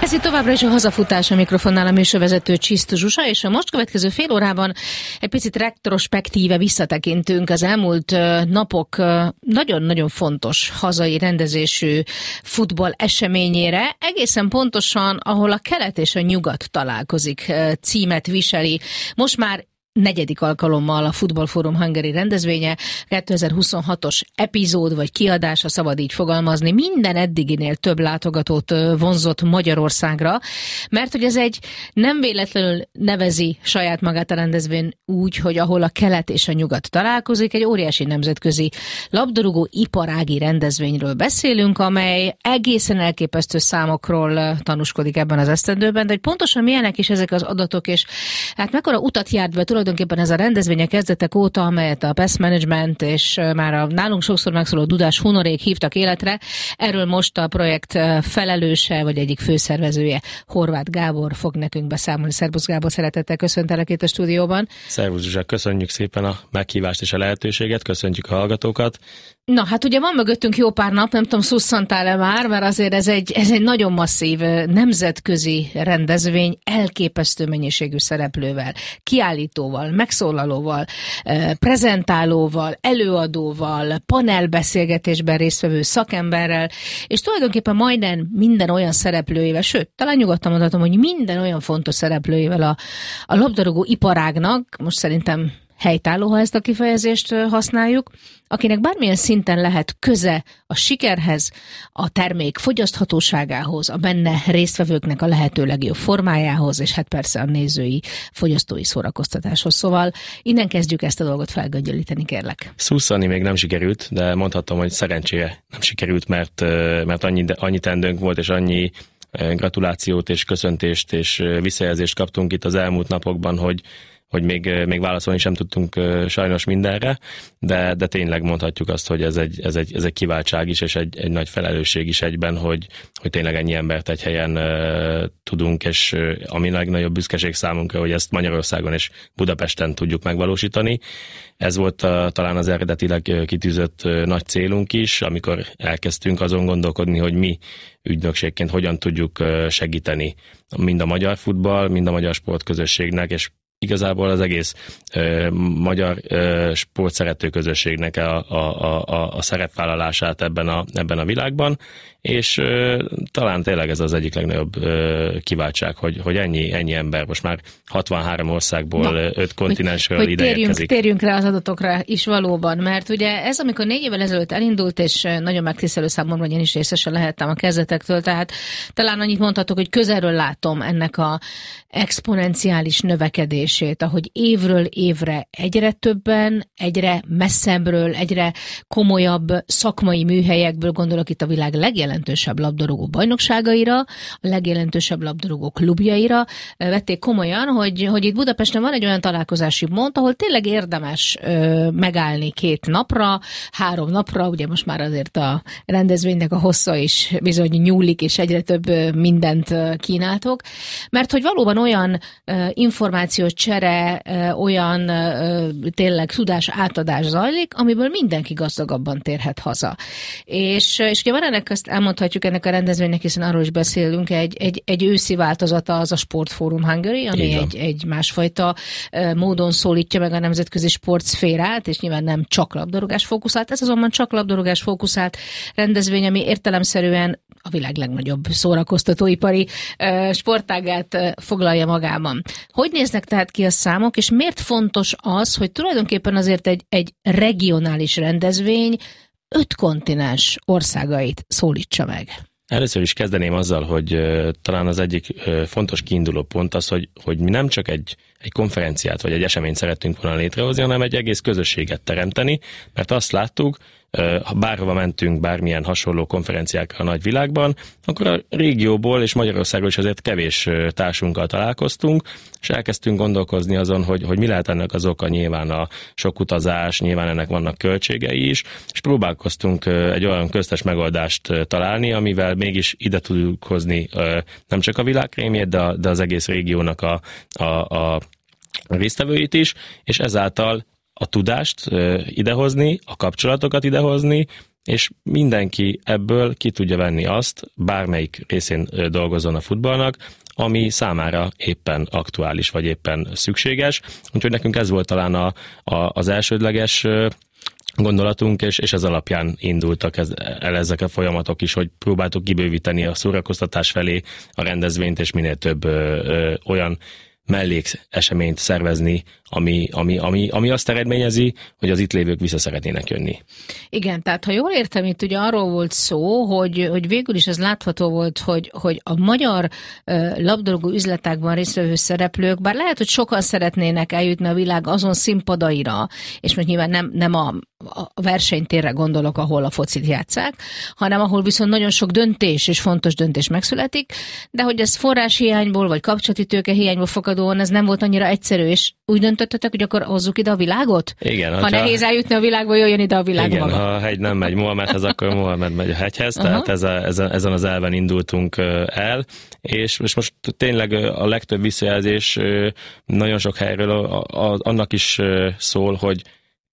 Ez itt továbbra is a hazafutás, a mikrofonnál a műsorvezető Csisztus Zsuzsa, és a most következő fél órában egy picit retrospektíve visszatekintünk az elmúlt napok nagyon-nagyon fontos hazai rendezésű futball eseményére, egészen pontosan, ahol a kelet és a nyugat találkozik címet viseli. Most már negyedik alkalommal a Football Forum Hungary rendezvénye, kétezer-huszonhatos epizód vagy kiadás, ha szabad így fogalmazni, minden eddiginél több látogatót vonzott Magyarországra, mert hogy ez egy nem véletlenül nevezi saját magát a rendezvény úgy, hogy ahol a kelet és a nyugat találkozik, egy óriási nemzetközi labdarúgó iparági rendezvényről beszélünk, amely egészen elképesztő számokról tanúskodik ebben az esztendőben, de hogy pontosan milyenek is ezek az adatok, és hát mekkora utat járt be tulajdonképpen ez a rendezvény a kezdetek óta, amelyet a Pest Management és már a nálunk sokszor megszóló Dudás Hunorék hívtak életre. Erről most a projekt felelőse, vagy egyik főszervezője, Horváth Gábor fog nekünk beszámolni. Szerbusz Gábor, szeretettel köszöntelek itt a stúdióban. Szervusz Zsuzsa, köszönjük szépen a meghívást és a lehetőséget, köszöntjük a hallgatókat. Na, hát ugye van mögöttünk jó pár nap, nem tudom, szusszantál-e már, mert azért ez egy, ez egy nagyon masszív nemzetközi rendezvény, elképesztő mennyiségű szereplővel, kiállítóval, megszólalóval, prezentálóval, előadóval, panelbeszélgetésben résztvevő szakemberrel, és tulajdonképpen majdnem minden olyan szereplőjével, sőt, talán nyugodtan mondhatom, hogy minden olyan fontos szereplőjével a, a labdarúgó iparágnak, most szerintem helytálló, ha ezt a kifejezést használjuk, akinek bármilyen szinten lehet köze a sikerhez, a termék fogyaszthatóságához, a benne résztvevőknek a lehető legjobb formájához, és hát persze a nézői, fogyasztói szórakoztatáshoz. Szóval innen kezdjük ezt a dolgot felgöngyölíteni, kérlek. Szusszani még nem sikerült, de mondhatom, hogy szerencsére nem sikerült, mert, mert annyi, annyi tendőnk volt, és annyi gratulációt és köszöntést és visszajelzést kaptunk itt az elmúlt napokban, hogy hogy még, még válaszolni sem tudtunk sajnos mindenre, de, de tényleg mondhatjuk azt, hogy ez egy, ez egy, ez egy kiváltság is, és egy, egy nagy felelősség is egyben, hogy, hogy tényleg ennyi embert egy helyen uh, tudunk, és uh, ami legnagyobb büszkeség számunkra, hogy ezt Magyarországon és Budapesten tudjuk megvalósítani. Ez volt uh, talán az eredetileg uh, kitűzött uh, nagy célunk is, amikor elkezdtünk azon gondolkodni, hogy mi ügynökségként hogyan tudjuk uh, segíteni mind a magyar futball, mind a magyar sportközösségnek, és igazából az egész ö, magyar ö, sportszerető közösségnek a, a, a, a szerepvállalását ebben a, ebben a világban, és ö, talán tényleg ez az egyik legnagyobb ö, kiváltság, hogy, hogy ennyi, ennyi ember most már hatvanhárom országból, Na, öt kontinensről hogy, ide hogy térjünk, érkezik. Térjünk rá az adatokra is valóban, mert ugye ez, amikor négy évvel ezelőtt elindult, és nagyon megtisztelő számomra, hogy én is részesen lehettem a kezdetektől, tehát talán annyit mondhatok, hogy közelről látom ennek a exponenciális növekedését, ahogy évről évre egyre többen, egyre messzebbről, egyre komolyabb szakmai műhelyekből, gondolok itt a világ legjelentősebb labdarúgó bajnokságaira, a legjelentősebb labdarúgó klubjaira vették komolyan, hogy, hogy itt Budapesten van egy olyan találkozási pont, ahol tényleg érdemes ö, megállni két napra, három napra, ugye most már azért a rendezvénynek a hossza is bizony nyúlik, és egyre több mindent kínáltok, mert hogy valóban olyan uh, információcsere, uh, olyan uh, tényleg tudás átadás zajlik, amiből mindenki gazdagabban térhet haza. És, és ugye van ennek, azt elmondhatjuk ennek a rendezvénynek, hiszen arról is beszélünk, egy, egy, egy őszi változata az a Sportforum Hungary, ami egy, egy másfajta uh, módon szólítja meg a nemzetközi sportszférát, és nyilván nem csak labdarúgás fókuszált, ez azonban csak labdarúgás fókuszált rendezvény, ami értelemszerűen a világ legnagyobb szórakoztatóipari uh, sportágát uh, foglalja magában. Hogy néznek tehát ki a számok, és miért fontos az, hogy tulajdonképpen azért egy, egy regionális rendezvény öt kontinens országait szólítsa meg? Először is kezdeném azzal, hogy uh, talán az egyik uh, fontos kiinduló pont az, hogy, hogy mi nem csak egy, egy konferenciát vagy egy eseményt szerettünk volna létrehozni, hanem egy egész közösséget teremteni, mert azt láttuk, ha bárhova mentünk, bármilyen hasonló konferenciákra a nagy világban, akkor a régióból és Magyarországról is azért kevés társunkkal találkoztunk, és elkezdtünk gondolkozni azon, hogy, hogy mi lehet ennek az oka, nyilván a sok utazás, nyilván ennek vannak költségei is, és próbálkoztunk egy olyan köztes megoldást találni, amivel mégis ide tudjuk hozni nem csak a világkrémjét, de, de az egész régiónak a, a, a résztvevőit is, és ezáltal a tudást idehozni, a kapcsolatokat idehozni, és mindenki ebből ki tudja venni azt, bármelyik részén dolgozzon a futballnak, ami számára éppen aktuális, vagy éppen szükséges. Úgyhogy nekünk ez volt talán a, a, az elsődleges gondolatunk, és, és ez alapján indultak ez, el ezek a folyamatok is, hogy próbáltuk kibővíteni a szórakoztatás felé a rendezvényt, és minél több ö, ö, olyan mellékeseményt szervezni, ami, ami, ami, ami azt eredményezi, hogy az itt lévők vissza szeretnének jönni. Igen, tehát ha jól értem, itt ugye arról volt szó, hogy, hogy végül is ez látható volt, hogy, hogy a magyar uh, labdarúgó üzletágban résztvevő szereplők, bár lehet, hogy sokan szeretnének eljutni a világ azon színpadaira, és most nyilván nem, nem a, a versenytérre gondolok, ahol a focit játsszák, hanem ahol viszont nagyon sok döntés és fontos döntés megszületik, de hogy ez forráshiányból vagy kapcsolati tőke hiányból fakadóan ez nem volt annyira egyszerű, és úgy döntöttetek, hogy akkor hozzuk ide a világot? Igen. Ha hogyha... nehéz eljutni a világba, jöjjön ide a világ Igen, maga. ha a hegy nem megy Mohamedhez, akkor Mohamed megy a hegyhez, uh-huh. Tehát ez a, ezen az elven indultunk el, és, és most tényleg a legtöbb visszajelzés nagyon sok helyről annak is szól, hogy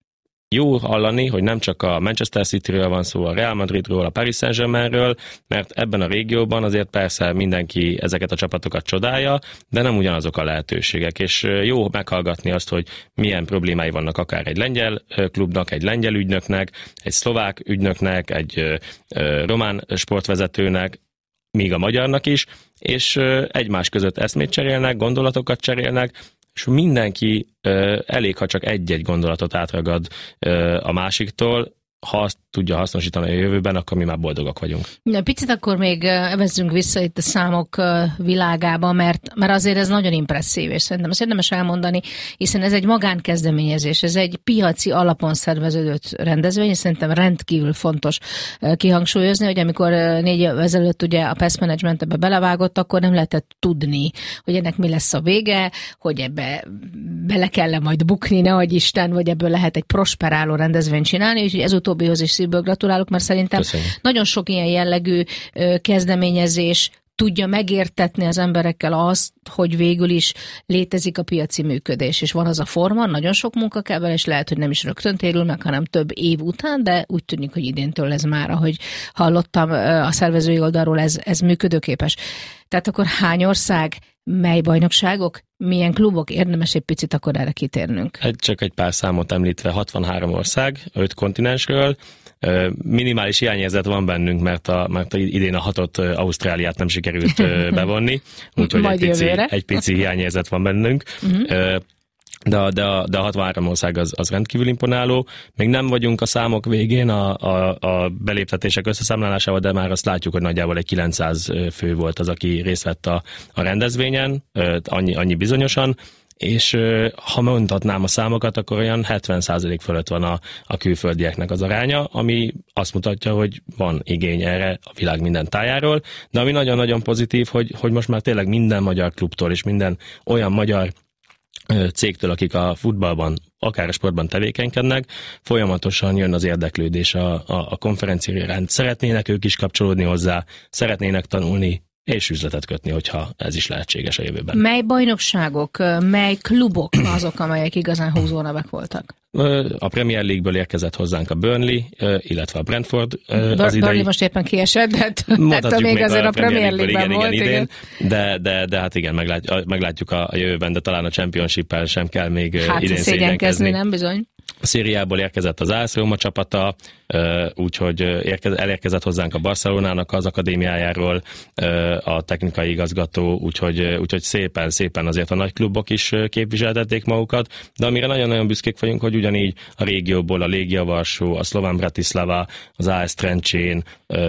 jó hallani, hogy nem csak a Manchester Cityről van szó, a Real Madridról, a Paris Saint-Germainről, mert ebben a régióban azért persze mindenki ezeket a csapatokat csodálja, de nem ugyanazok a lehetőségek, és jó meghallgatni azt, hogy milyen problémái vannak akár egy lengyel klubnak, egy lengyel ügynöknek, egy szlovák ügynöknek, egy román sportvezetőnek, míg a magyarnak is, és egymás között eszmét cserélnek, gondolatokat cserélnek, és mindenki uh, elég, ha csak egy-egy gondolatot átragad uh, a másiktól, ha azt tudja hasznosítani a jövőben, akkor mi már boldogak vagyunk. Na, picit akkor még evezzünk vissza itt a számok világába, mert, mert azért ez nagyon impresszív, és szerintem ezt érdemes elmondani, hiszen ez egy magánkezdeményezés, ez egy piaci alapon szerveződött rendezvény, és szerintem rendkívül fontos kihangsúlyozni, hogy amikor négy év ezelőtt ugye a Pest Management ebbe belevágott, akkor nem lehetett tudni, hogy ennek mi lesz a vége, hogy ebbe bele kell majd bukni, nehogy Isten, vagy ebből lehet egy prosperáló rendezvényt csinálni, és ez utóbbihoz is szívből gratulálok, mert szerintem Köszönjük. Nagyon sok ilyen jellegű kezdeményezés tudja megértetni az emberekkel azt, hogy végül is létezik a piaci működés, és van az a forma, nagyon sok munka kell vele, és lehet, hogy nem is rögtön térül meg, hanem több év után, de úgy tűnik, hogy idéntől ez már, ahogy hallottam a szervezői oldalról, ez, ez működőképes. Tehát akkor hány ország, mely bajnokságok, milyen klubok? Érdemes egy picit akkor erre kitérnünk. Egy, csak egy pár számot említve, hatvanhárom ország, öt kontinensről. Minimális hiányérzet van bennünk, mert, a, mert idén a hatot Ausztráliát nem sikerült bevonni, úgyhogy egy pici, egy pici hiányérzet van bennünk. Uh-huh. De, a, de, a, de a hatvanhárom ország az, az rendkívül imponáló. Még nem vagyunk a számok végén a, a, a beléptetések összeszámlálásával, de már azt látjuk, hogy nagyjából egy kilencszáz fő volt az, aki részt vett a, a rendezvényen, annyi, annyi bizonyosan, és ha mondhatnám a számokat, akkor olyan hetven százalék fölött van a, a külföldieknek az aránya, ami azt mutatja, hogy van igény erre a világ minden tájáról, de ami nagyon-nagyon pozitív, hogy, hogy most már tényleg minden magyar klubtól és minden olyan magyar cégtől, akik a futballban, akár a sportban tevékenykednek, folyamatosan jön az érdeklődés a, a, a konferencia iránt. Szeretnének ők is kapcsolódni hozzá, szeretnének tanulni, és üzletet kötni, hogyha ez is lehetséges a jövőben. Mely bajnokságok, mely klubok azok, amelyek igazán húzónevek voltak? A Premier League-ből érkezett hozzánk a Burnley, illetve a Brentford. Bur- az idei... Burnley most éppen kiesett, de ettől még azért a Premier League-ben volt. Igen, igen, de, de, de hát igen, meglátjuk, meglátjuk a jövőben, de talán a Championship-el sem kell még hát idén szégyenkezni. nem bizony. A Szíriából érkezett az á es Roma csapata, úgyhogy elérkezett hozzánk a Barcelonának az akadémiájáról a technikai igazgató, úgyhogy, úgyhogy szépen, szépen azért a nagy klubok is képviseltették magukat, de amire nagyon-nagyon büszkék vagyunk, hogy ugyanígy a régióból a Legia Varsó, a Slovan Bratislava, az á es Trencsén,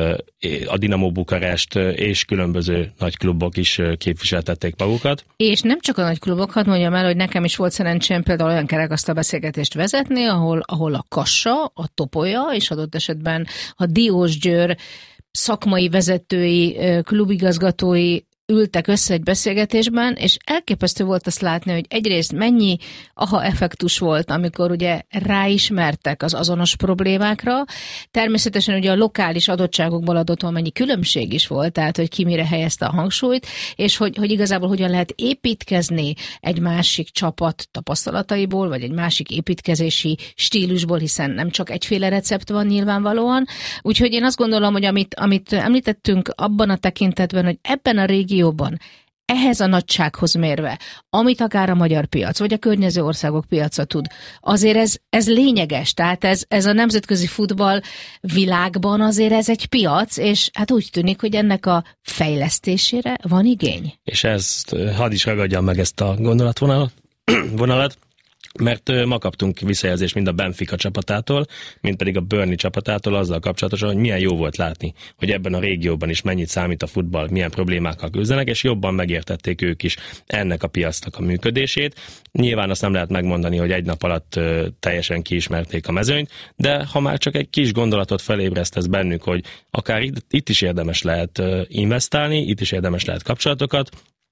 a Dinamo Bukarest és különböző nagy klubok is képviseltették magukat. És nem csak a nagy klubok, hadd mondjam el, hogy nekem is volt szerencsém például olyan kerekasztal beszélgetést vezetni, ahol, ahol a Kassa, a Topolya és adott esetben a Diósgyőr szakmai vezetői, klubigazgatói ültek össze egy beszélgetésben, és elképesztő volt azt látni, hogy egyrészt mennyi aha effektus volt, amikor ugye ráismertek az azonos problémákra. Természetesen ugye a lokális adottságokból adott mennyi különbség is volt, tehát hogy ki mire helyezte a hangsúlyt, és hogy, hogy igazából hogyan lehet építkezni egy másik csapat tapasztalataiból, vagy egy másik építkezési stílusból, hiszen nem csak egyféle recept van nyilvánvalóan. Úgyhogy én azt gondolom, hogy amit, amit említettünk abban a tekintetben, hogy ebben a régióban ehhez a nagysághoz mérve, amit akár a magyar piac, vagy a környező országok piaca tud, azért ez, ez lényeges, tehát ez, ez a nemzetközi futball világban azért ez egy piac, és hát úgy tűnik, hogy ennek a fejlesztésére van igény. És ezt, hadd is ragadjam meg ezt a gondolatvonalat, vonalat, mert ma kaptunk visszajelzést mind a Benfica csapatától, mind pedig a Burnley csapatától azzal kapcsolatosan, hogy milyen jó volt látni, hogy ebben a régióban is mennyit számít a futball, milyen problémákkal küzdenek, és jobban megértették ők is ennek a piacnak a működését. Nyilván azt nem lehet megmondani, hogy egy nap alatt ö, teljesen kiismerték a mezőnyt, de ha már csak egy kis gondolatot felébresztesz bennük, hogy akár itt, itt is érdemes lehet ö, investálni, itt is érdemes lehet kapcsolatokat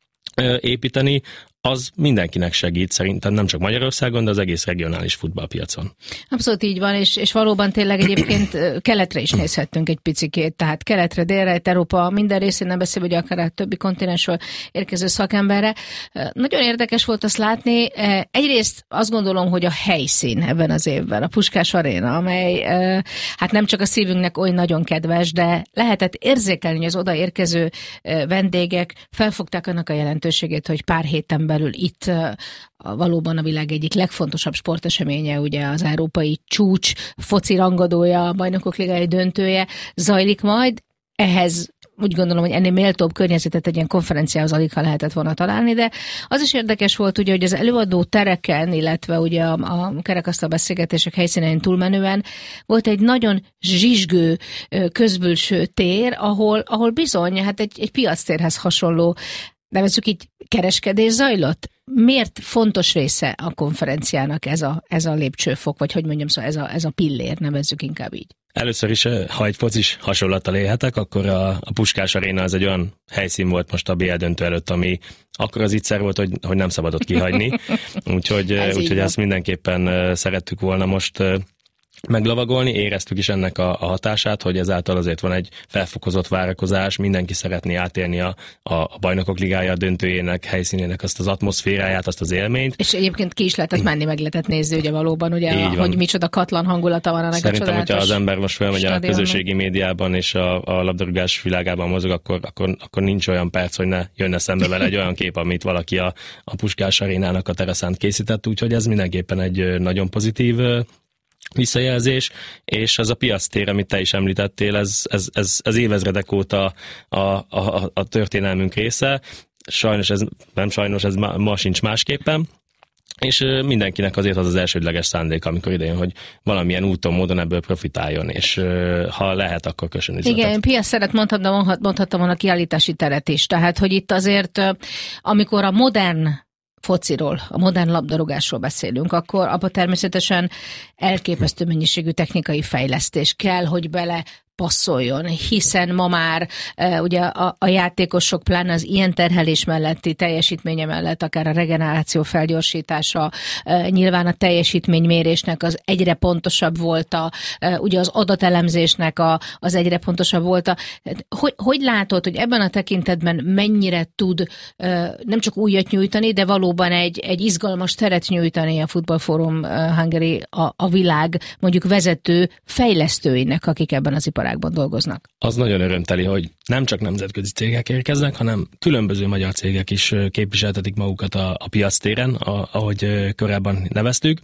ö, építeni, az mindenkinek segít, szerintem nem csak Magyarországon, de az egész regionális futballpiacon. Abszolút így van, és, és valóban tényleg egyébként keletre is nézhettünk egy picikét, tehát keletre, délre, Európa minden részén, nem beszélve, hogy akár a többi kontinensről érkező szakemberre. Nagyon érdekes volt azt látni. Egyrészt azt gondolom, hogy a helyszín ebben az évben, a Puskás Aréna, amely hát nem csak a szívünknek oly nagyon kedves, de lehetett érzékelni, hogy az odaérkező vendégek felfogták annak a jelentőségét, hogy pár héten belül itt a, valóban a világ egyik legfontosabb sporteseménye, ugye az európai csúcs, foci rangadója, a Bajnokok Ligája döntője zajlik majd. Ehhez úgy gondolom, hogy ennél méltóbb környezetet egy ilyen konferenciához alig ha lehetett volna találni, de az is érdekes volt, ugye, hogy az előadó tereken, illetve ugye a, a kerekasztal beszélgetések helyszínein túlmenően volt egy nagyon zsizsgő közbülső tér, ahol, ahol bizony, hát egy, egy piactérhez hasonló, nevezzük így, kereskedés zajlott. Miért fontos része a konferenciának ez a, ez a lépcsőfok, vagy hogy mondjam, szóval ez a, ez a pillér, nevezzük inkább így? Először is, ha egy focis hasonlattal élhetek, akkor a, a Puskás Aréna az egy olyan helyszín volt most a bé el döntő előtt, ami akkor az ígyszer volt, hogy, hogy nem szabadott kihagyni. Úgyhogy, úgyhogy ezt mindenképpen szerettük volna most meglavagolni, éreztük is ennek a, a hatását, hogy ezáltal azért van egy felfokozott várakozás, mindenki szeretné átélni a, a, a Bajnokok Ligája döntőjének, helyszínének azt az atmoszféráját, azt az élményt. És egyébként ki is lehetett menni, meg lehetett nézni, ugye valóban, ugye, a, hogy micsoda katlan hangulata van ennek a csodálatos. Szerintem, hogyha az ember most felmegy a közösségi médiában és a, a labdarúgás világában mozog, akkor, akkor, akkor nincs olyan perc, hogy ne jönne szembe vele egy olyan kép, amit valaki a, a Puskás Arénának a teraszán készített, úgyhogy ez mindenképpen egy nagyon pozitív visszajelzés, és az a piactér, amit te is említettél, ez, ez, ez, ez évezredek óta a, a, a történelmünk része. Sajnos ez, nem sajnos, ez ma, ma sincs másképpen. És mindenkinek azért az az elsődleges szándék, amikor idejön, hogy valamilyen úton, módon ebből profitáljon, és ha lehet, akkor köszön üzletet. Igen, piac szeret mondhattam, mondhattam volna kiállítási teret is. Tehát, hogy itt azért, amikor a modern fociról, a modern labdarúgásról beszélünk, akkor abban természetesen elképesztő mennyiségű technikai fejlesztés kell, hogy bele passzoljon, hiszen ma már uh, ugye a, a játékosok pláne az ilyen terhelés melletti teljesítménye mellett, akár a regeneráció felgyorsítása, uh, nyilván a teljesítménymérésnek az egyre pontosabb volt, a, uh, ugye az adatelemzésnek a, az egyre pontosabb volt. A, hogy, hogy látod, hogy ebben a tekintetben mennyire tud uh, nem csak újat nyújtani, de valóban egy, egy izgalmas teret nyújtani a Football Forum uh, Hungary a, a világ mondjuk vezető fejlesztőinek, akik ebben az iparágban dolgoznak. Az nagyon örömteli, hogy nem csak nemzetközi cégek érkeznek, hanem különböző magyar cégek is képviseltetik magukat a, a piactéren, a, ahogy korábban neveztük,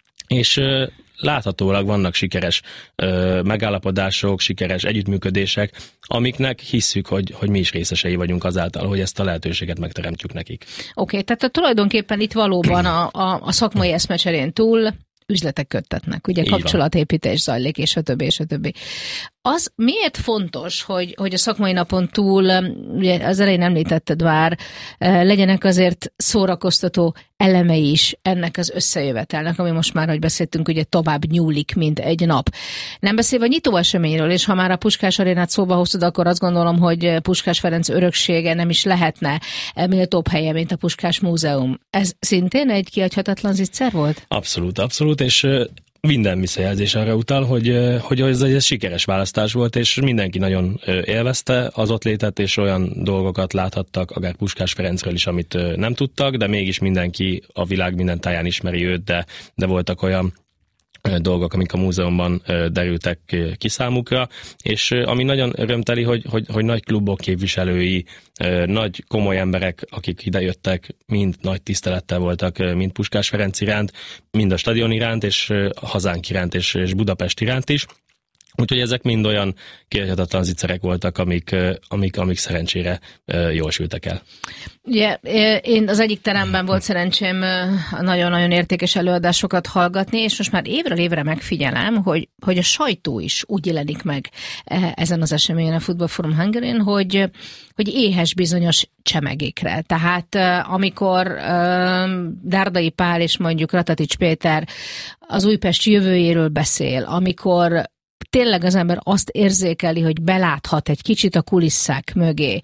és láthatólag vannak sikeres ö, megállapodások, sikeres együttműködések, amiknek hisszük, hogy, hogy mi is részesei vagyunk azáltal, hogy ezt a lehetőséget megteremtjük nekik. Oké, okay, tehát tulajdonképpen itt valóban a, a, a szakmai eszmecserén túl üzletek köttetnek, ugye kapcsolatépítés zajlik, és a többi, és a többi. Az miért fontos, hogy, hogy a szakmai napon túl, ugye az elején említetted már, legyenek azért szórakoztató elemei is ennek az összejövetelnek, ami most már, hogy beszéltünk, ugye tovább nyúlik, mint egy nap. Nem beszélve a nyitó eseményről, és ha már a Puskás Arénát szóba hoztad, akkor azt gondolom, hogy Puskás Ferenc öröksége nem is lehetne méltóbb helye, mint a Puskás Múzeum. Ez szintén egy kihagyhatatlan zicser volt? Abszolút, abszolút, és minden visszajelzés arra utal, hogy, hogy ez egy sikeres választás volt, és mindenki nagyon élvezte az ott létet, és olyan dolgokat láthattak, akár Puskás Ferencről is, amit nem tudtak, de mégis mindenki a világ minden táján ismeri őt, de, de voltak olyan dolgok, amik a múzeumban derültek ki számukra, és ami nagyon örömteli, hogy, hogy, hogy nagy klubok képviselői, nagy komoly emberek, akik idejöttek, mind nagy tisztelettel voltak, mind Puskás Ferenc iránt, mind a stadion iránt, és a hazánk iránt, és, és Budapest iránt is. Úgyhogy ezek mind olyan kihagyhatatlan zicserek voltak, amik, amik, amik szerencsére jól sültek el. Ugye, én az egyik teremben volt szerencsém nagyon-nagyon értékes előadásokat hallgatni, és most már évről évre megfigyelem, hogy, hogy a sajtó is úgy jelenik meg ezen az eseményen a Football Forum Hungary-n, hogy, hogy éhes bizonyos csemegékre. Tehát amikor Dárdai Pál és mondjuk Ratatics Péter az Újpest jövőjéről beszél, amikor tényleg az ember azt érzékeli, hogy beláthat egy kicsit a kulisszák mögé.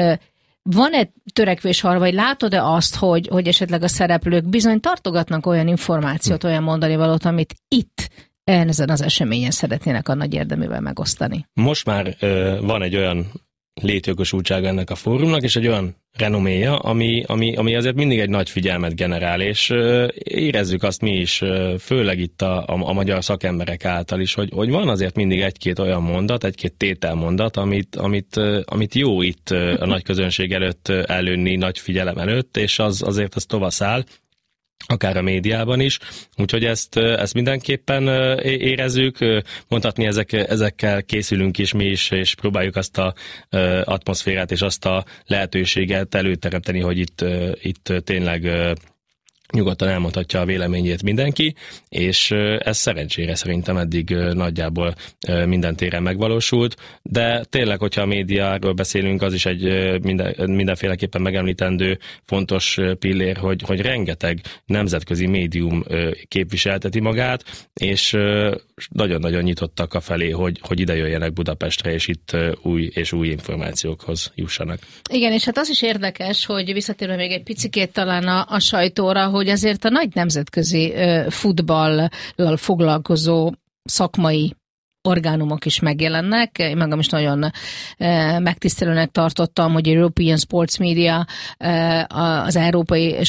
Van-e törekvés arra, vagy látod-e azt, hogy, hogy esetleg a szereplők bizony tartogatnak olyan információt, olyan mondani valót, amit itt ezen az eseményen szeretnének a nagy érdeművel megosztani? Most már uh, van egy olyan létjogosultsága ennek a fórumnak, és egy olyan renoméja, ami, ami, ami azért mindig egy nagy figyelmet generál, és uh, érezzük azt mi is, uh, főleg itt a, a, a magyar szakemberek által is, hogy, hogy van azért mindig egy-két olyan mondat, egy-két tételmondat, amit, amit, uh, amit jó itt uh, a nagy közönség előtt uh, előnni, nagy figyelem előtt, és az azért az tovaszáll, akár a médiában is, úgyhogy ezt, ezt mindenképpen érezzük, mondhatni ezek, ezekkel készülünk is mi is, és próbáljuk azt a atmoszférát és azt a lehetőséget előteremteni, hogy itt, itt tényleg nyugodtan elmondhatja a véleményét mindenki, és ez szerencsére szerintem eddig nagyjából minden téren megvalósult, de tényleg, hogyha a médiáról beszélünk, az is egy minden, mindenféleképpen megemlítendő fontos pillér, hogy, hogy rengeteg nemzetközi médium képviselteti magát, és nagyon-nagyon nyitottak a felé, hogy, hogy ide jöjjenek Budapestre, és itt új és új információkhoz jussanak. Igen, és hát az is érdekes, hogy visszatérve még egy picikét talán a, a sajtóra, hogy azért a nagy nemzetközi futballal foglalkozó szakmai orgánumok is megjelennek. Én magam is nagyon e, megtisztelőnek tartottam, hogy European Sports Media, e, az európai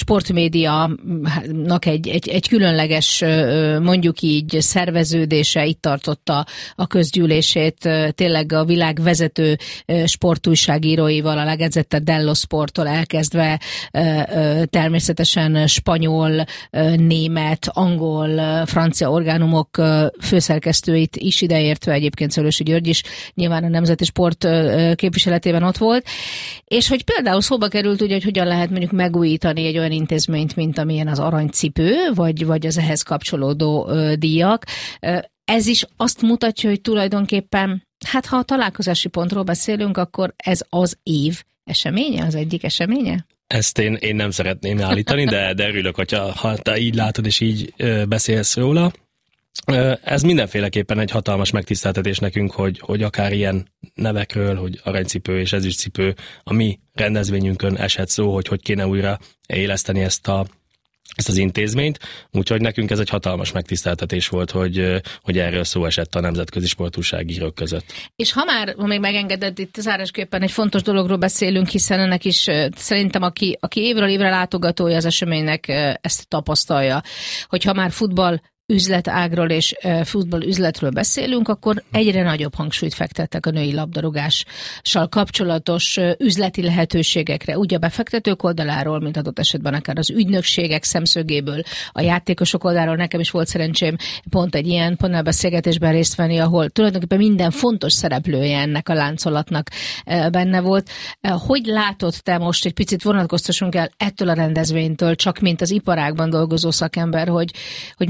sportmédiának egy, egy, egy különleges, e, mondjuk így szerveződése itt tartotta a közgyűlését, e, tényleg a világ vezető e, sportújságíróival, a legedzettebb Dello Sporttól elkezdve e, e, természetesen spanyol, e, német, angol, francia orgánumok e, főszerkesztőit is ide értve egyébként Szőlősi György is nyilván a Nemzeti Sport képviseletében ott volt, és hogy például szóba került ugye, hogy hogyan lehet mondjuk megújítani egy olyan intézményt, mint amilyen az aranycipő, vagy, vagy az ehhez kapcsolódó díjak. Ez is azt mutatja, hogy tulajdonképpen, hát ha a találkozási pontról beszélünk, akkor ez az év eseménye, az egyik eseménye? Ezt én, én nem szeretném állítani, de, de örülök, hogyha ha te így látod és így beszélsz róla. Ez mindenféleképpen egy hatalmas megtiszteltetés nekünk, hogy, hogy akár ilyen nevekről, hogy aranycipő és ezüstcipő a mi rendezvényünkön esett szó, hogy hogy kéne újra éleszteni ezt a ezt az intézményt, úgyhogy nekünk ez egy hatalmas megtiszteltetés volt, hogy, hogy erről szó esett a nemzetközi sportújságírók között. És ha már, ha még megengeded, itt zárásképpen egy fontos dologról beszélünk, hiszen ennek is szerintem, aki, aki évről évre látogatója az eseménynek, ezt tapasztalja, hogy ha már futball üzletágról és futball üzletről beszélünk, akkor egyre nagyobb hangsúlyt fektettek a női labdarúgással kapcsolatos üzleti lehetőségekre, úgy a befektetők oldaláról, mint adott esetben akár az ügynökségek szemszögéből, a játékosok oldalról. Nekem is volt szerencsém pont egy ilyen panelbeszélgetésben részt venni, ahol tulajdonképpen minden fontos szereplője ennek a láncolatnak benne volt. Hogy látod te most, egy picit vonatkoztassunk el ettől a rendezvénytől, csak mint az iparágban dolgozó szakember, hogy, hogy mekkora potenciál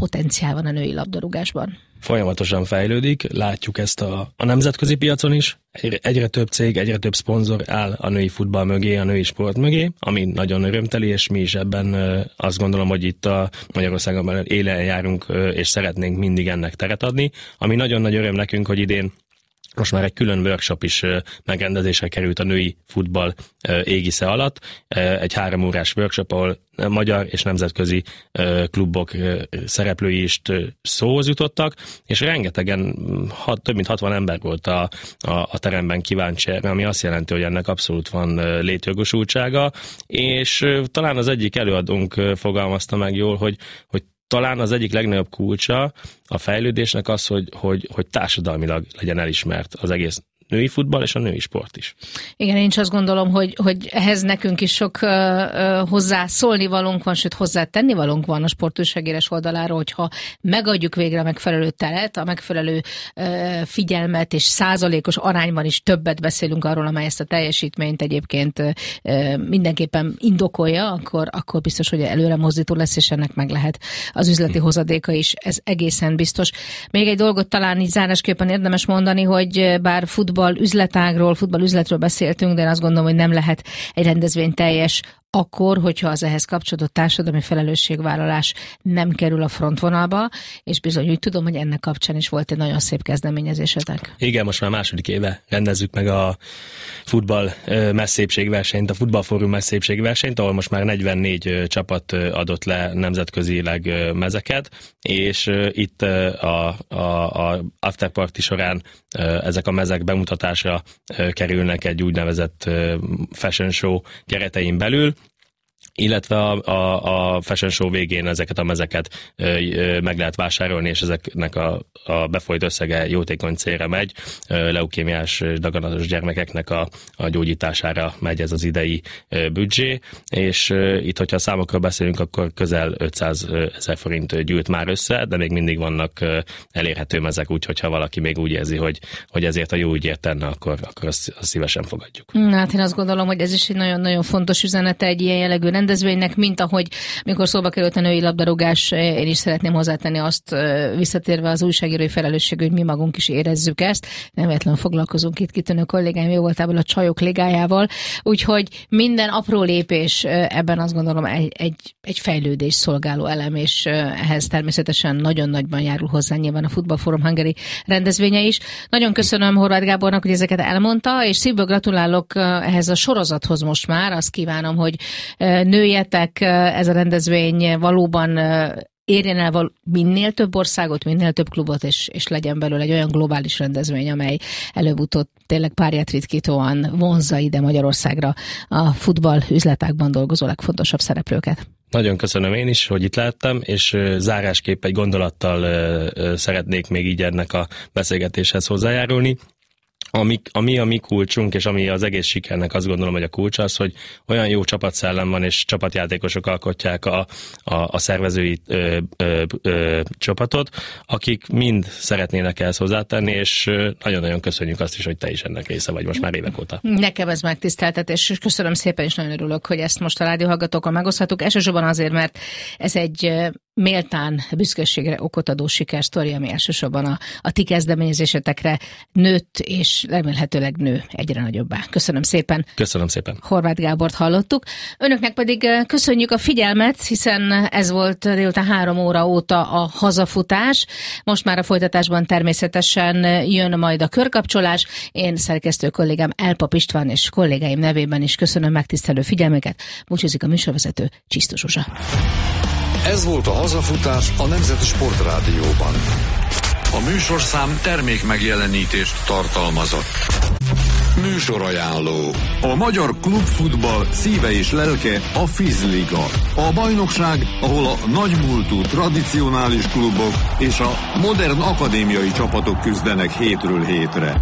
potenciál van a női labdarúgásban? Folyamatosan fejlődik, látjuk ezt a, a nemzetközi piacon is. Egyre, egyre több cég, egyre több szponzor áll a női futball mögé, a női sport mögé, ami nagyon örömteli, és mi is ebben azt gondolom, hogy itt a Magyarországon élen járunk, és szeretnénk mindig ennek teret adni. Ami nagyon nagy öröm nekünk, hogy idén most már egy külön workshop is megrendezésre került a női futball égisze alatt. Egy három órás workshop, ahol magyar és nemzetközi klubok szereplői is szóhoz jutottak, és rengetegen, hat, több mint hatvan ember volt a, a, a teremben kíváncsi erre, ami azt jelenti, hogy ennek abszolút van létjogosultsága, és talán az egyik előadónk fogalmazta meg jól, hogy, hogy talán az egyik legnagyobb kulcsa a fejlődésnek az, hogy, hogy, hogy társadalmilag legyen elismert az egész női futball és a női sport is. Igen, én is azt gondolom, hogy, hogy ehhez nekünk is sok uh, uh, hozzá szólni valónk van, sőt hozzá tenni valónk van a sportújságírás oldaláról, hogyha megadjuk végre a megfelelő teret, a megfelelő uh, figyelmet, és százalékos arányban is többet beszélünk arról, amely ezt a teljesítményt egyébként uh, mindenképpen indokolja, akkor, akkor biztos, hogy előre mozdító lesz, és ennek meg lehet az üzleti hozadéka is, ez egészen biztos. Még egy dolgot talán így zárásképpen érdemes mondani, hogy bár futball üzletágról, futballüzletről beszéltünk, de én azt gondolom, hogy nem lehet egy rendezvény teljes akkor, hogyha az ehhez kapcsolódott társadalmi felelősségvállalás nem kerül a frontvonalba, és bizony úgy tudom, hogy ennek kapcsán is volt egy nagyon szép kezdeményezésetek. Igen, most már második éve rendezzük meg a futball messzépségversenyt, a futballfórum messzépségversenyt, ahol most már negyvennégy csapat adott le nemzetközileg mezeket, és itt a, a, a afterparty során ezek a mezek bemutatásra kerülnek egy úgynevezett fashion show keretein belül, illetve a, a, a fashion show végén ezeket a mezeket ö, ö, meg lehet vásárolni, és ezeknek a, a befolyt összege jótékony célra megy. Ö, leukémiás daganatos gyermekeknek a, a gyógyítására megy ez az idei ö, büdzsé, és ö, itt, hogyha a számokról beszélünk, akkor közel ötszázezer forint gyűlt már össze, de még mindig vannak ö, elérhető mezek, úgyhogy ha valaki még úgy érzi, hogy, hogy ezért a jó ügyért tenne, akkor, akkor azt, azt szívesen fogadjuk. Hát én azt gondolom, hogy ez is egy nagyon-nagyon fontos üzenete egy ilyen jellegű rendezvénynek, mint ahogy mikor szóba került a női labdarúgás, én is szeretném hozzátenni azt, visszatérve az újságírói felelősség, hogy mi magunk is érezzük ezt. Nem véletlenül foglalkozunk itt kitűnő kollégáim jó voltából a csajok ligájával, úgyhogy minden apró lépés ebben azt gondolom egy, egy, egy fejlődés szolgáló elem, és ehhez természetesen nagyon nagyban járul hozzá nyilván a Football Forum Hungary rendezvénye is. Nagyon köszönöm Horváth Gábornak, hogy ezeket elmondta, és szívből gratulálok ehhez a sorozathoz most már. Azt kívánom, hogy nőjetek, ez a rendezvény valóban érjen el minél több országot, minél több klubot, és, és legyen belőle egy olyan globális rendezvény, amely előbb-utóbb tényleg párját ritkítóan vonzza ide Magyarországra a futball üzletágban dolgozó legfontosabb szereplőket. Nagyon köszönöm én is, hogy itt lehettem, és zárásképp egy gondolattal szeretnék még így ennek a beszélgetéshez hozzájárulni. Ami, ami a mi kulcsunk, és ami az egész sikernek azt gondolom, hogy a kulcs az, hogy olyan jó csapatszellem van, és csapatjátékosok alkotják a, a, a szervezői ö, ö, ö, csapatot, akik mind szeretnének ehhez hozzátenni, és nagyon-nagyon köszönjük azt is, hogy te is ennek része vagy most már évek óta. Nekem ez megtiszteltetés, és köszönöm szépen, és nagyon örülök, hogy ezt most a rádióhallgatókkal megoszthatunk. Elsősorban azért, mert ez egy méltán büszkeségre okot adó sikersztori, ami elsősorban a, a ti kezdeményezésetekre nőtt, és remélhetőleg nő egyre nagyobbá. Köszönöm szépen. Köszönöm szépen. Horváth Gábort hallottuk. Önöknek pedig köszönjük a figyelmet, hiszen ez volt délután három óra óta a hazafutás. Most már a folytatásban természetesen jön majd a körkapcsolás. Én szerkesztő kollégám Elpap István és kollégáim nevében is köszönöm megtisztelő figyelmüket. Búcsúzik a műsorvezető Csisztus Zsuzsa. Ez volt a hazafutás a Nemzeti Sportrádióban. A műsorszám termék megjelenítést tartalmazott. Műsorajánló. A magyar klubfutball szíve és lelke a Fizliga. A bajnokság, ahol a nagymúltú tradicionális klubok és a modern akadémiai csapatok küzdenek hétről hétre.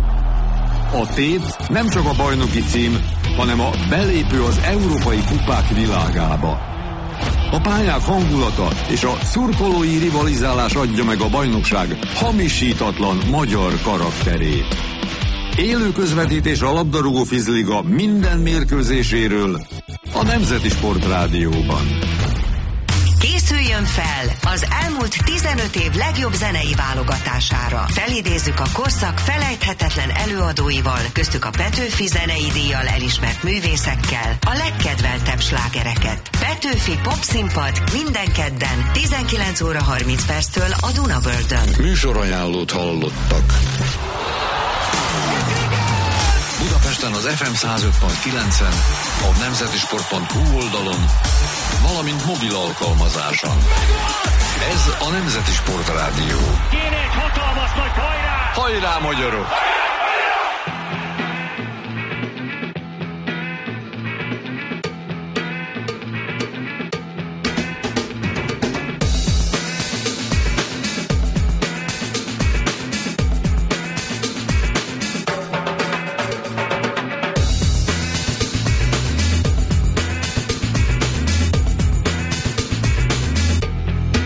A tét nem csak a bajnoki cím, hanem a belépő az európai kupák világába. A pályák hangulata és a szurkolói rivalizálás adja meg a bajnokság hamisítatlan magyar karakterét. Élő közvetítés a labdarúgó Fizliga minden mérkőzéséről a Nemzeti Sportrádióban. Kész készüljön fel az elmúlt tizenöt év legjobb zenei válogatására. Felidézzük a korszak felejthetetlen előadóival, köztük a Petőfi zenei díjjal elismert művészekkel a legkedveltebb slágereket. Petőfi Popszínpad minden kedden tizenkilenc óra harminc perctől a Dunavöldön. Műsorajánlót hallottak. Budapesten az ef em száz öt pont kilencen, a nemzetisport pont hu oldalon, valamint mobil alkalmazáson. Ez a Nemzeti Sport Rádió. Kéne egy hatalmas nagy hajrá! Hajrá, magyarok!